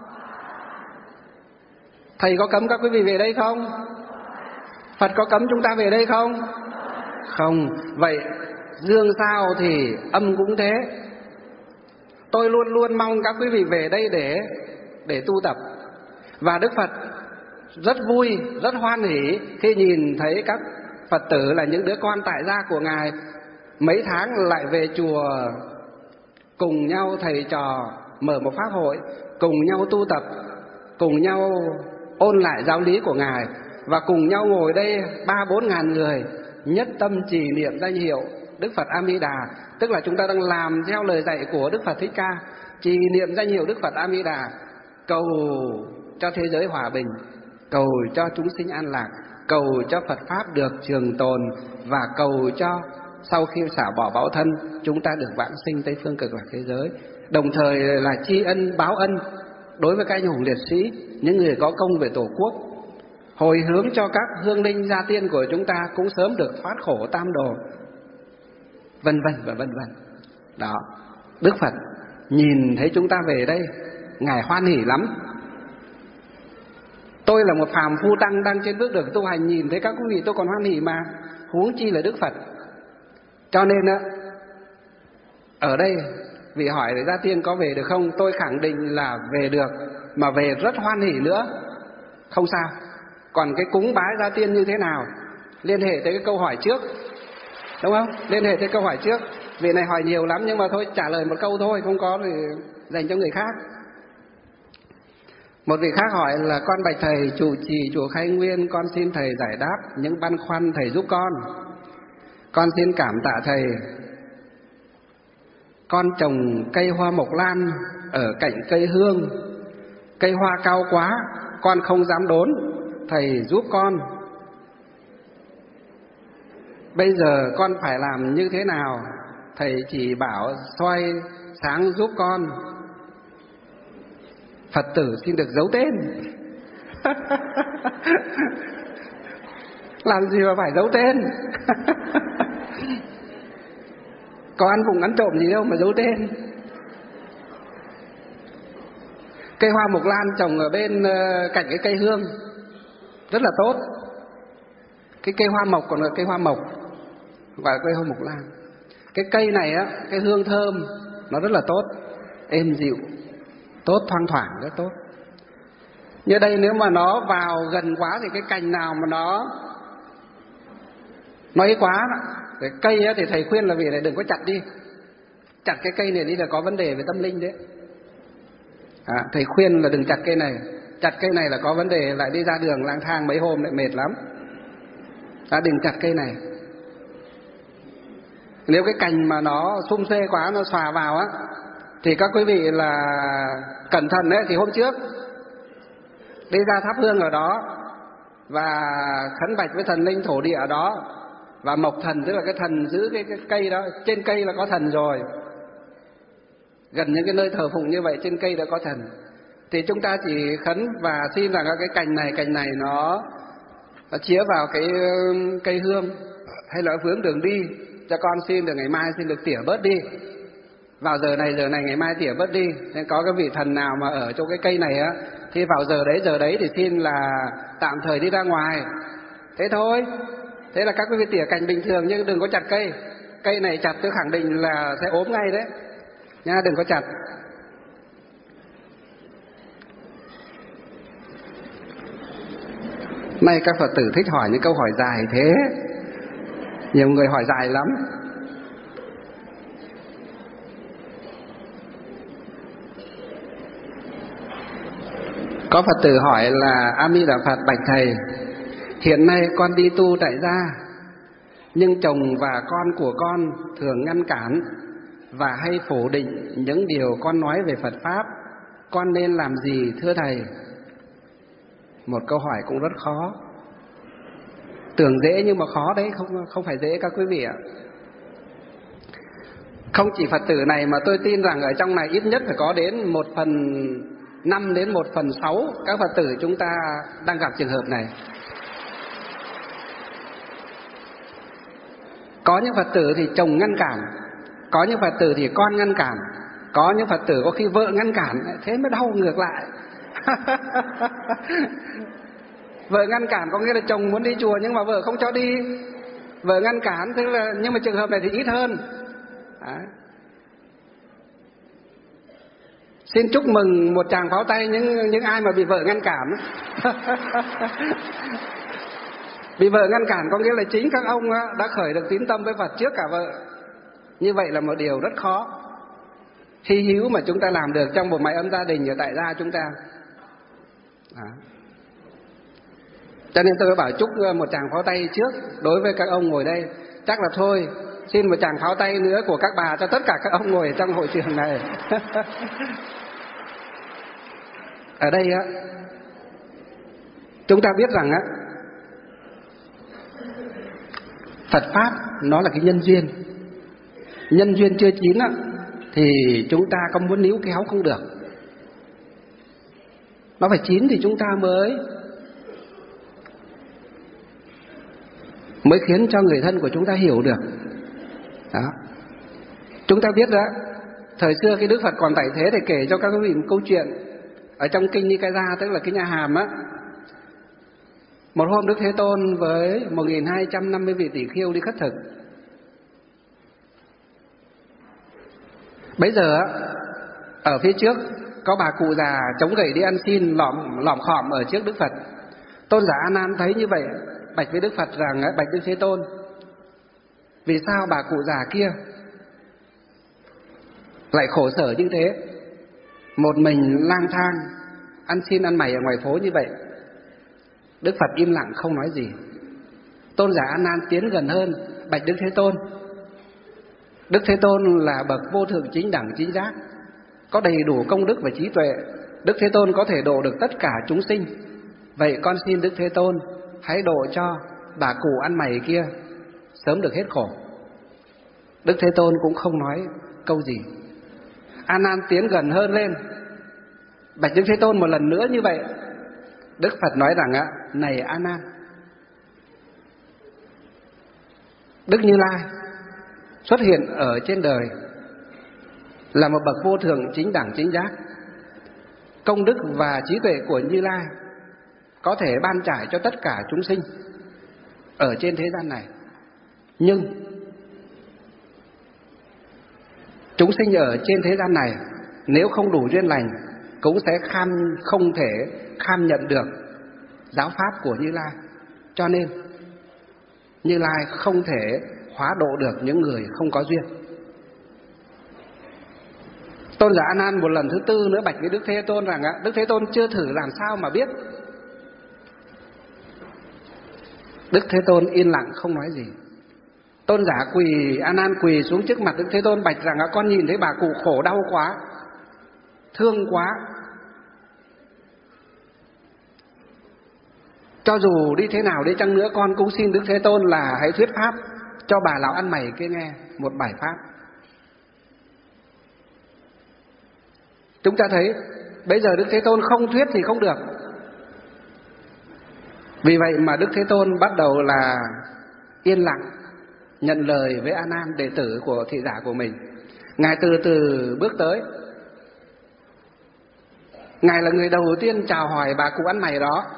Thầy có cấm các quý vị về đây không? Phật có cấm chúng ta về đây không? Không. Vậy dương sao thì âm cũng thế. Tôi luôn luôn mong các quý vị về đây để để tu tập. Và Đức Phật rất vui, rất hoan hỉ khi nhìn thấy các Phật tử là những đứa con tại gia của Ngài mấy tháng lại về chùa cùng nhau thầy trò mở một pháp hội, cùng nhau tu tập, cùng nhau ôn lại giáo lý của Ngài, và cùng nhau ngồi đây ba bốn ngàn người nhất tâm trì niệm danh hiệu Đức Phật A Di Đà. Tức là chúng ta đang làm theo lời dạy của Đức Phật Thích Ca, trì niệm danh hiệu Đức Phật A Di Đà, cầu cho thế giới hòa bình, cầu cho chúng sinh an lạc, cầu cho Phật Pháp được trường tồn, và cầu cho sau khi xả bỏ báo thân chúng ta được vãng sinh Tây Phương Cực Lạc thế giới. Đồng thời là tri ân báo ân đối với các anh hùng liệt sĩ, những người có công về Tổ quốc, hồi hướng cho các hương linh gia tiên của chúng ta cũng sớm được thoát khổ tam đồ, vân vân và vân vân. Đó, Đức Phật nhìn thấy chúng ta về đây, Ngài hoan hỉ lắm. Tôi là một phàm phu tăng đang trên bước đường tu hành, nhìn thấy các quý vị tôi còn hoan hỉ mà, huống chi là Đức Phật. Cho nên á, ở đây vị hỏi để gia tiên có về được không, tôi khẳng định là về được, mà về rất hoan hỉ nữa, không sao. Còn cái cúng bái gia tiên như thế nào, liên hệ tới cái câu hỏi trước, đúng không? Liên hệ tới câu hỏi trước. Vị này hỏi nhiều lắm nhưng mà thôi trả lời một câu thôi, không có thì dành cho người khác. Một vị khác hỏi là: con bạch thầy, trụ trì chùa Khai Nguyên, con xin thầy giải đáp những băn khoăn thầy giúp con. Con xin cảm tạ thầy. Con trồng cây hoa mộc lan ở cạnh cây hương, cây hoa cao quá, con không dám đốn, thầy giúp con. Bây giờ con phải làm như thế nào? Thầy chỉ bảo soi sáng giúp con. Phật tử xin được giấu tên. Làm gì mà phải giấu tên? Có ăn vùng ăn trộm gì đâu mà giấu tên. Cây hoa mộc lan trồng ở bên cạnh cái cây hương rất là tốt. Cái cây hoa mộc còn là cây hoa mộc, gọi là cây hoa mộc lan. Cái cây này á, cái hương thơm nó rất là tốt, êm dịu, tốt, thoang thoảng, rất tốt. Như đây nếu mà nó vào gần quá thì cái cành nào mà nó nó ấy quá đó. Cái cây á, thì thầy khuyên là vì này đừng có chặt đi. Chặt cái cây này đi là có vấn đề về tâm linh đấy. À, thầy khuyên là đừng chặt cây này. Chặt cây này là có vấn đề, lại đi ra đường lang thang mấy hôm lại mệt lắm. À, đừng chặt cây này. Nếu cái cành mà nó sum xê quá, nó xòa vào á, thì các quý vị là cẩn thận đấy. Thì hôm trước đi ra thắp hương ở đó và khấn bạch với thần linh thổ địa ở đó, và mộc thần tức là cái thần giữ cái, cái cây đó. Trên cây là có thần rồi, gần những cái nơi thờ phụng như vậy trên cây đã có thần. Thì chúng ta chỉ khấn và xin rằng cái cành này cành này nó, nó chĩa vào cái cây hương hay là vướng đường đi, cho con xin được ngày mai xin được tỉa bớt đi, vào giờ này giờ này ngày mai tỉa bớt đi. Nên có cái vị thần nào mà ở chỗ cái cây này á, thì vào giờ đấy giờ đấy thì xin là tạm thời đi ra ngoài, thế thôi. Thế là các quý vị tỉa cành bình thường nhưng đừng có chặt cây. Cây này chặt tôi khẳng định là sẽ ốm ngay đấy nha, đừng có chặt. Nay các Phật tử thích hỏi những câu hỏi dài thế, nhiều người hỏi dài lắm. Có Phật tử hỏi là: A Di Đà Phật, bạch thầy, hiện nay con đi tu tại gia, nhưng chồng và con của con thường ngăn cản và hay phủ định những điều con nói về Phật Pháp. Con nên làm gì thưa thầy? Một câu hỏi cũng rất khó. Tưởng dễ nhưng mà khó đấy, không không phải dễ các quý vị ạ. Không chỉ Phật tử này mà tôi tin rằng ở trong này ít nhất phải có đến một phần năm đến một phần sáu các Phật tử chúng ta đang gặp trường hợp này. Có những Phật tử thì chồng ngăn cản, có những Phật tử thì con ngăn cản, có những Phật tử có khi vợ ngăn cản, thế mới đau ngược lại. Vợ ngăn cản có nghĩa là chồng muốn đi chùa nhưng mà vợ không cho đi. Vợ ngăn cản tức là, nhưng mà trường hợp này thì ít hơn. Đấy. Xin chúc mừng một tràng pháo tay những những ai mà bị vợ ngăn cản. Bị vợ ngăn cản có nghĩa là chính các ông đã khởi được tín tâm với Phật trước cả vợ. Như vậy là một điều rất khó, hy hữu mà chúng ta làm được trong bộ máy ấm gia đình ở tại gia chúng ta. Đó. Cho nên tôi bảo chúc một tràng pháo tay trước đối với các ông ngồi đây. Chắc là thôi, xin một tràng pháo tay nữa của các bà cho tất cả các ông ngồi trong hội trường này. Ở đây á, chúng ta biết rằng á, Phật Pháp nó là cái nhân duyên. Nhân duyên chưa chín á, thì chúng ta có muốn níu kéo không được. Nó phải chín thì chúng ta mới mới khiến cho người thân của chúng ta hiểu được. Đó. Chúng ta biết đó, thời xưa khi Đức Phật còn tại thế thì kể cho các quý vị một câu chuyện ở trong kinh Nikaya, tức là cái nhà hàm á. Một hôm Đức Thế Tôn với một nghìn hai trăm năm mươi vị tỷ khưu đi khất thực. Bấy giờ ở phía trước có bà cụ già chống gậy đi ăn xin lỏm lỏm khỏm ở trước Đức Phật. Tôn giả A Nan thấy như vậy bạch với Đức Phật rằng: bạch Đức Thế Tôn, vì sao bà cụ già kia lại khổ sở như thế, một mình lang thang ăn xin ăn mày ở ngoài phố như vậy? Đức Phật im lặng không nói gì. Tôn giả A Nan tiến gần hơn bạch Đức Thế Tôn: Đức Thế Tôn là bậc vô thượng chính đẳng chính giác, có đầy đủ công đức và trí tuệ. Đức Thế Tôn có thể độ được tất cả chúng sinh. Vậy con xin Đức Thế Tôn hãy độ cho bà cụ ăn mày kia sớm được hết khổ. Đức Thế Tôn cũng không nói câu gì. A Nan tiến gần hơn lên bạch Đức Thế Tôn một lần nữa như vậy. Đức Phật nói rằng: này A Nan, Đức Như Lai xuất hiện ở trên đời là một bậc vô thượng chính đẳng chính giác. Công đức và trí tuệ của Như Lai có thể ban trải cho tất cả chúng sinh ở trên thế gian này. Nhưng chúng sinh ở trên thế gian này nếu không đủ duyên lành cũng sẽ kham, không thể kham nhận được giáo pháp của Như Lai. Cho nên Như Lai không thể hóa độ được những người không có duyên. Tôn giả A Nan một lần thứ tư nữa bạch với Đức Thế Tôn rằng: Đức Thế Tôn chưa thử làm sao mà biết. Đức Thế Tôn yên lặng không nói gì. Tôn giả quỳ A Nan quỳ xuống trước mặt Đức Thế Tôn bạch rằng: con nhìn thấy bà cụ khổ đau quá, thương quá. Cho dù đi thế nào đi chăng nữa, con cũng xin Đức Thế Tôn là hãy thuyết pháp cho bà lão ăn mày kia nghe một bài pháp. Chúng ta thấy bây giờ Đức Thế Tôn không thuyết thì không được. Vì vậy mà Đức Thế Tôn bắt đầu là yên lặng nhận lời với A Nan, đệ tử của thị giả của mình. Ngài từ từ bước tới. Ngài là người đầu tiên chào hỏi bà cụ ăn mày đó.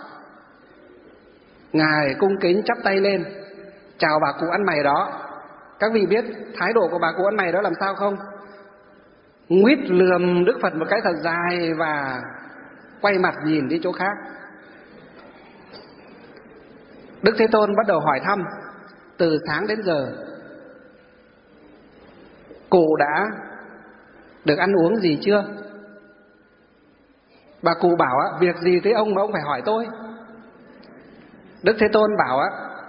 Ngài cung kính chắp tay lên chào bà cụ ăn mày đó. Các vị biết thái độ của bà cụ ăn mày đó làm sao không? Nguýt lườm Đức Phật một cái thật dài và quay mặt nhìn đi chỗ khác. Đức Thế Tôn bắt đầu hỏi thăm: từ sáng đến giờ cụ đã được ăn uống gì chưa? Bà cụ bảo: việc gì thế ông mà ông phải hỏi tôi? Đức Thế Tôn bảo: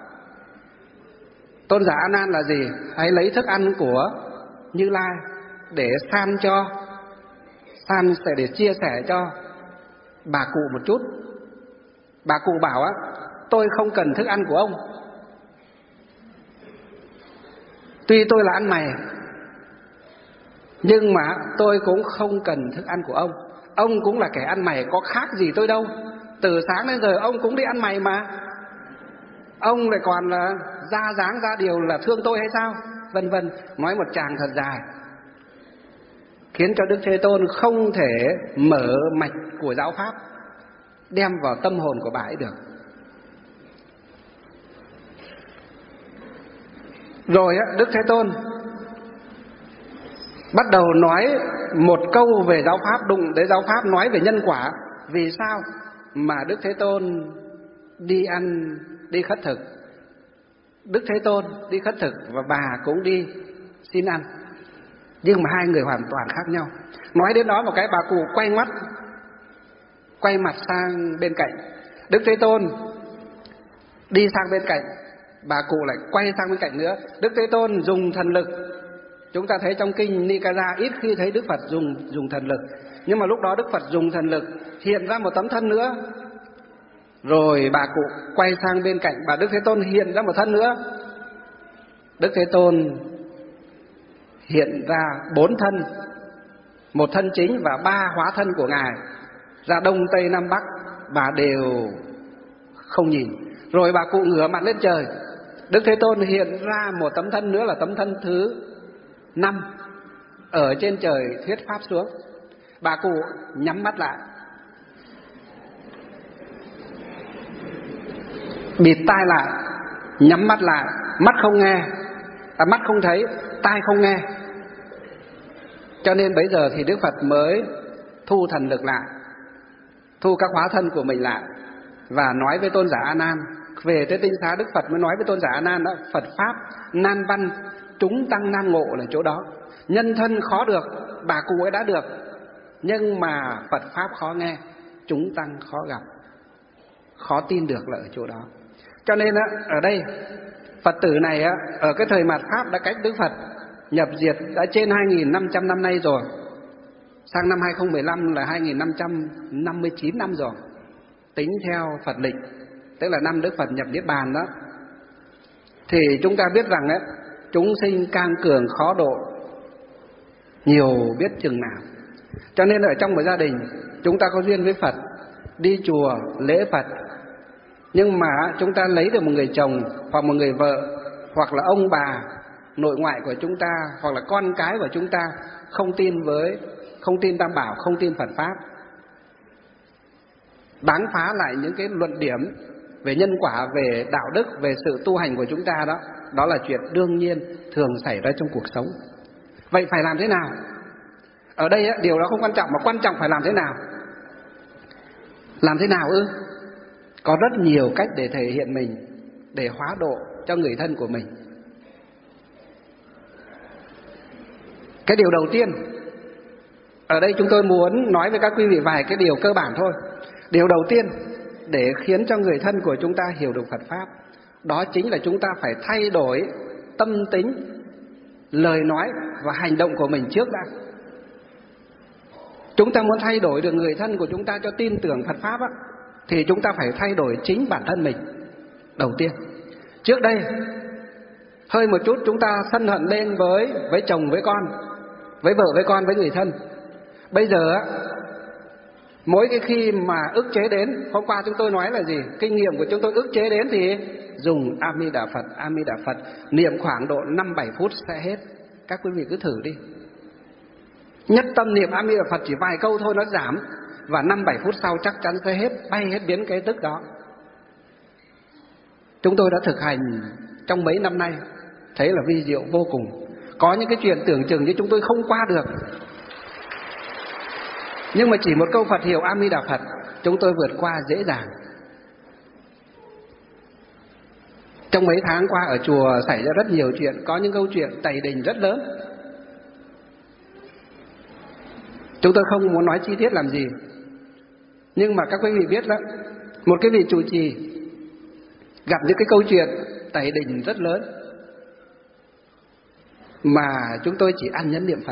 Tôn giả A Nan là gì? Hãy lấy thức ăn của Như Lai để san cho san sẽ để chia sẻ cho bà cụ một chút. Bà cụ bảo: tôi không cần thức ăn của ông. Tuy tôi là ăn mày Nhưng mà tôi cũng không cần thức ăn của ông. Ông cũng là kẻ ăn mày, có khác gì tôi đâu. Từ sáng đến giờ ông cũng đi ăn mày mà. Ông lại còn là ra dáng ra điều là thương tôi hay sao? Vân vân, nói một tràng thật dài, khiến cho Đức Thế Tôn không thể mở mạch của giáo pháp đem vào tâm hồn của bà ấy được. Rồi Đức Thế Tôn bắt đầu nói một câu về giáo pháp, đụng tới giáo pháp, nói về nhân quả. Vì sao mà Đức Thế Tôn đi ăn, đi khất thực? Đức Thế Tôn đi khất thực và bà cũng đi xin ăn, nhưng mà hai người hoàn toàn khác nhau. Nói đến đó một cái, bà cụ quay mắt, quay mặt sang bên cạnh. Đức Thế Tôn đi sang bên cạnh, bà cụ lại quay sang bên cạnh nữa. Đức Thế Tôn dùng thần lực. Chúng ta thấy trong kinh Nikaya ít khi thấy Đức Phật dùng dùng thần lực, nhưng mà lúc đó Đức Phật dùng thần lực hiện ra một tấm thân nữa. Rồi bà cụ quay sang bên cạnh bà Đức Thế Tôn hiện ra một thân nữa. Đức Thế Tôn hiện ra bốn thân, một thân chính và ba hóa thân của Ngài, ra đông tây nam bắc, bà đều không nhìn. Rồi bà cụ ngửa mặt lên trời, Đức Thế Tôn hiện ra một tấm thân nữa là tấm thân thứ năm, ở trên trời thuyết pháp xuống. Bà cụ nhắm mắt lại, bịt tai lại, nhắm mắt lại, mắt không nghe, à, mắt không thấy, tai không nghe. Cho nên bây giờ thì Đức Phật mới thu thần lực lại, thu các hóa thân của mình lại, và nói với tôn giả A Nan. Về tới tinh xá, Đức Phật mới nói với tôn giả A Nan đó: Phật pháp nan văn, chúng tăng nan ngộ là chỗ đó. Nhân thân khó được, bà cụ ấy đã được, nhưng mà Phật pháp khó nghe, chúng tăng khó gặp, khó tin được là ở chỗ đó. Cho nên á, ở đây Phật tử này á, ở cái thời mạt Pháp đã cách Đức Phật nhập diệt đã trên hai nghìn năm trăm năm nay rồi. Sang năm hai không một lăm là hai nghìn năm trăm năm mươi chín năm rồi, tính theo Phật lịch, tức là năm Đức Phật nhập Niết Bàn đó. Thì chúng ta biết rằng ấy, chúng sinh cang cường khó độ, nhiều biết chừng nào. Cho nên ở trong một gia đình, chúng ta có duyên với Phật, đi chùa lễ Phật, nhưng mà chúng ta lấy được một người chồng hoặc một người vợ, hoặc là ông bà nội ngoại của chúng ta, hoặc là con cái của chúng ta không tin với không tin Tam Bảo, không tin Phật pháp, báng phá lại những cái luận điểm về nhân quả, về đạo đức, về sự tu hành của chúng ta đó. Đó là chuyện đương nhiên thường xảy ra trong cuộc sống. Vậy phải làm thế nào? Ở đây á, điều đó không quan trọng, mà quan trọng phải làm thế nào. Làm thế nào ư? Có rất nhiều cách để thể hiện mình, để hóa độ cho người thân của mình. Cái điều đầu tiên, ở đây chúng tôi muốn nói với các quý vị vài cái điều cơ bản thôi. Điều đầu tiên để khiến cho người thân của chúng ta hiểu được Phật pháp, đó chính là chúng ta phải thay đổi tâm tính, lời nói và hành động của mình trước đã. Chúng ta muốn thay đổi được người thân của chúng ta cho tin tưởng Phật pháp á, thì chúng ta phải thay đổi chính bản thân mình đầu tiên. Trước đây hơi một chút chúng ta sân hận lên với với chồng, với con, với vợ, với con, với người thân. Bây giờ á, mỗi cái khi mà ức chế đến, hôm qua chúng tôi nói là gì? Kinh nghiệm của chúng tôi ức chế đến thì dùng A Di Đà Phật, A Di Đà Phật, niệm khoảng độ năm bảy phút sẽ hết. Các quý vị cứ thử đi. Nhất tâm niệm A Di Đà Phật chỉ vài câu thôi nó giảm, và năm bảy phút sau chắc chắn sẽ hết, bay hết biến cái tức đó. Chúng tôi đã thực hành trong mấy năm nay, thấy là vi diệu vô cùng. Có những cái chuyện tưởng chừng như chúng tôi không qua được, nhưng mà chỉ một câu Phật hiệu A Di Đà Phật, chúng tôi vượt qua dễ dàng. Trong mấy tháng qua ở chùa xảy ra rất nhiều chuyện, có những câu chuyện tày đình rất lớn. Chúng tôi không muốn nói chi tiết làm gì, nhưng mà các quý vị biết đó, một cái vị trụ trì gặp những cái câu chuyện tày đình rất lớn mà chúng tôi chỉ ăn nhẫn niệm Phật.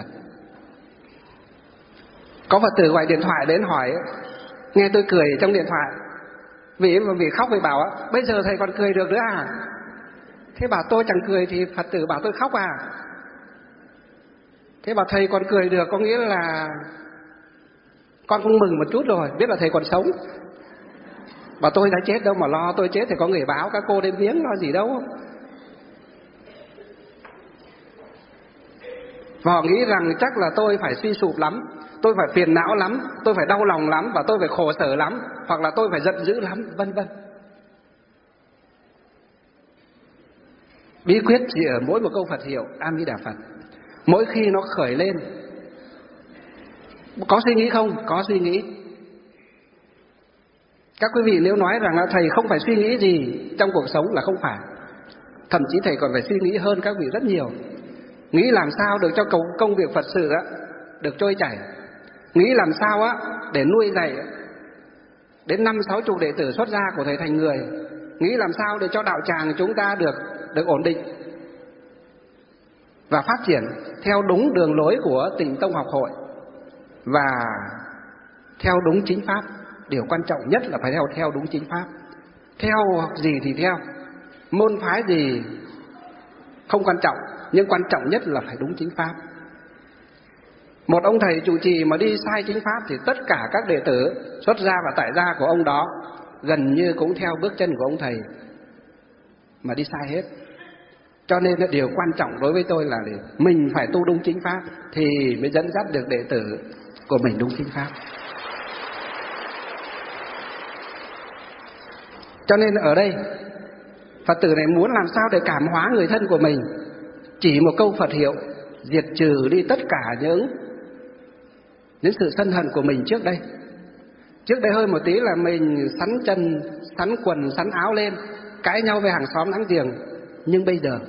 Có Phật tử gọi điện thoại đến hỏi, nghe tôi cười trong điện thoại, vì vì khóc vì bảo bây giờ thầy còn cười được nữa à? Thế bảo tôi chẳng cười thì Phật tử bảo tôi khóc à? Thế bảo thầy còn cười được có nghĩa là con cũng mừng một chút rồi, biết là thầy còn sống. Bảo tôi đã chết đâu mà lo, tôi chết thì có người báo các cô đến viếng, lo gì đâu. Và họ nghĩ rằng chắc là tôi phải suy sụp lắm, tôi phải phiền não lắm, tôi phải đau lòng lắm, và tôi phải khổ sở lắm, hoặc là tôi phải giận dữ lắm, vân vân. Bí quyết chỉ ở mỗi một câu Phật hiệu A Di Đà Phật. Mỗi khi nó khởi lên, có suy nghĩ không? Có suy nghĩ. Các quý vị nếu nói rằng thầy không phải suy nghĩ gì trong cuộc sống là không phải. Thậm chí thầy còn phải suy nghĩ hơn các vị rất nhiều. Nghĩ làm sao được cho công việc Phật sự á được trôi chảy. Nghĩ làm sao á để nuôi dạy đến năm sáu chục đệ tử xuất gia của thầy thành người. Nghĩ làm sao để cho đạo tràng chúng ta được được ổn định và phát triển theo đúng đường lối của Tịnh Tông Học Hội và theo đúng chính pháp. Điều quan trọng nhất là phải theo theo đúng chính pháp. Theo gì thì theo, môn phái gì không quan trọng, nhưng quan trọng nhất là phải đúng chính pháp. Một ông thầy trụ trì mà đi sai chính pháp thì tất cả các đệ tử xuất gia và tại gia của ông đó gần như cũng theo bước chân của ông thầy mà đi sai hết. Cho nên là điều quan trọng đối với tôi là mình phải tu đúng chính pháp thì mới dẫn dắt được đệ tử của mình đúng chính pháp. Cho nên ở đây Phật tử này muốn làm sao để cảm hóa người thân của mình. Chỉ một câu Phật hiệu diệt trừ đi tất cả những những sự sân hận của mình trước đây. Trước đây hơi một tí là mình sắn chân, sắn quần, sắn áo lên, cãi nhau với hàng xóm láng giềng. Nhưng bây giờ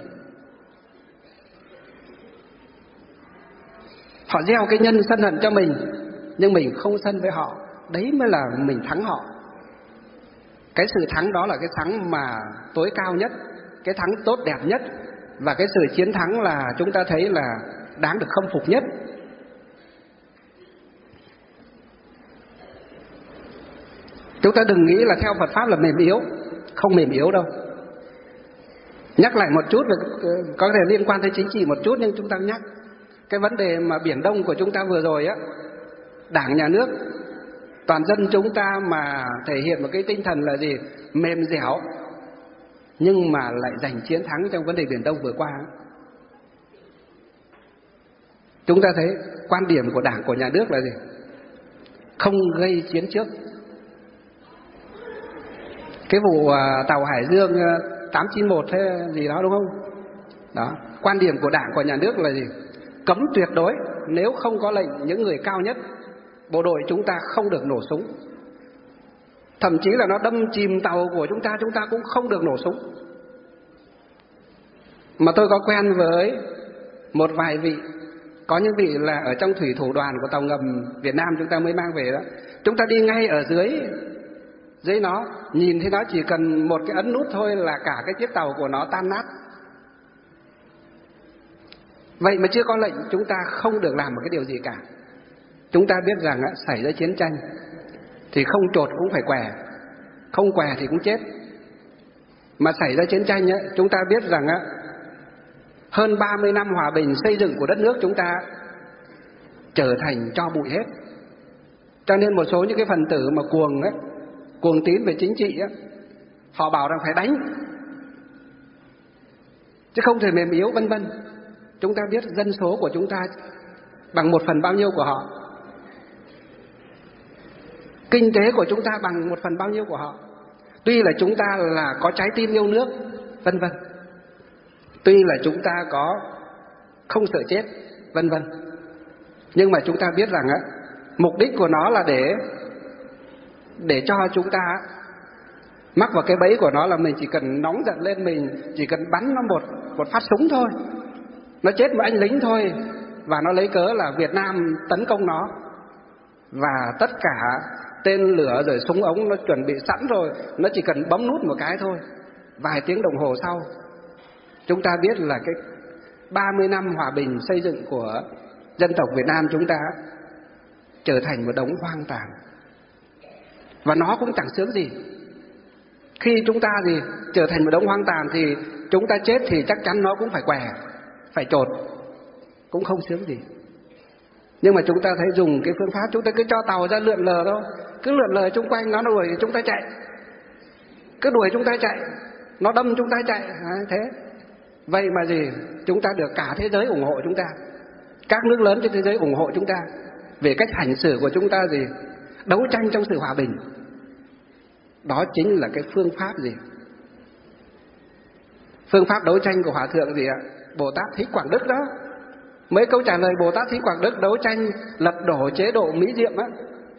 họ gieo cái nhân sân hận cho mình, nhưng mình không sân với họ. Đấy mới là mình thắng họ. Cái sự thắng đó là cái thắng mà tối cao nhất, cái thắng tốt đẹp nhất, và cái sự chiến thắng là chúng ta thấy là đáng được khâm phục nhất. Chúng ta đừng nghĩ là theo Phật Pháp là mềm yếu. Không mềm yếu đâu. Nhắc lại một chút, có thể liên quan tới chính trị một chút, nhưng chúng ta nhắc cái vấn đề mà Biển Đông của chúng ta vừa rồi á, Đảng, Nhà nước, toàn dân chúng ta mà thể hiện một cái tinh thần là gì? Mềm dẻo, nhưng mà lại giành chiến thắng trong vấn đề Biển Đông vừa qua. Chúng ta thấy quan điểm của Đảng, của Nhà nước là gì? Không gây chiến trước. Cái vụ tàu Hải Dương tám chín một hay gì đó đúng không? Đó, quan điểm của Đảng, của Nhà nước là gì? Cấm tuyệt đối, nếu không có lệnh những người cao nhất bộ đội chúng ta không được nổ súng. Thậm chí là nó đâm chìm tàu của chúng ta, chúng ta cũng không được nổ súng. Mà tôi có quen với một vài vị, có những vị là ở trong thủy thủ đoàn của tàu ngầm Việt Nam chúng ta mới mang về đó. Chúng ta đi ngay ở dưới dưới nó, nhìn thấy nó chỉ cần một cái ấn nút thôi là cả cái chiếc tàu của nó tan nát. Vậy mà chưa có lệnh chúng ta không được làm một cái điều gì cả. Chúng ta biết rằng á, xảy ra chiến tranh thì không chột cũng phải què, không què thì cũng chết. Mà xảy ra chiến tranh á, chúng ta biết rằng á, hơn ba mươi năm hòa bình xây dựng của đất nước chúng ta trở thành tro bụi hết. Cho nên một số những cái phần tử mà cuồng á, cuồng tín về chính trị á, họ bảo rằng phải đánh chứ không thể mềm yếu, vân vân. Chúng ta biết dân số của chúng ta bằng một phần bao nhiêu của họ, kinh tế của chúng ta bằng một phần bao nhiêu của họ. Tuy là chúng ta là có trái tim yêu nước, vân vân. Tuy là chúng ta có không sợ chết, vân vân. Nhưng mà chúng ta biết rằng á, mục đích của nó là để để cho chúng ta mắc vào cái bẫy của nó là mình chỉ cần nóng giận lên, mình chỉ cần bắn nó một một phát súng thôi, nó chết một anh lính thôi, và nó lấy cớ là Việt Nam tấn công nó, và tất cả tên lửa rồi súng ống nó chuẩn bị sẵn rồi, nó chỉ cần bấm nút một cái thôi. Vài tiếng đồng hồ sau, chúng ta biết là cái ba mươi năm hòa bình xây dựng của dân tộc Việt Nam chúng ta trở thành một đống hoang tàn. Và nó cũng chẳng sướng gì. Khi chúng ta gì trở thành một đống hoang tàn thì chúng ta chết thì chắc chắn nó cũng phải què, phải chột, cũng không sướng gì. Nhưng mà chúng ta thấy dùng cái phương pháp, chúng ta cứ cho tàu ra lượn lờ thôi, cứ lượn lờ chung quanh nó đuổi chúng ta chạy, cứ đuổi chúng ta chạy, nó đâm chúng ta chạy. À, thế vậy mà gì, chúng ta được cả thế giới ủng hộ chúng ta, các nước lớn trên thế giới ủng hộ chúng ta về cách hành xử của chúng ta gì, đấu tranh trong sự hòa bình. Đó chính là cái phương pháp gì, phương pháp đấu tranh của Hòa thượng gì ạ, Bồ Tát Thích Quảng Đức đó. Mấy câu trả lời Bồ Tát Thích Quảng Đức đấu tranh lật đổ chế độ Mỹ Diệm á,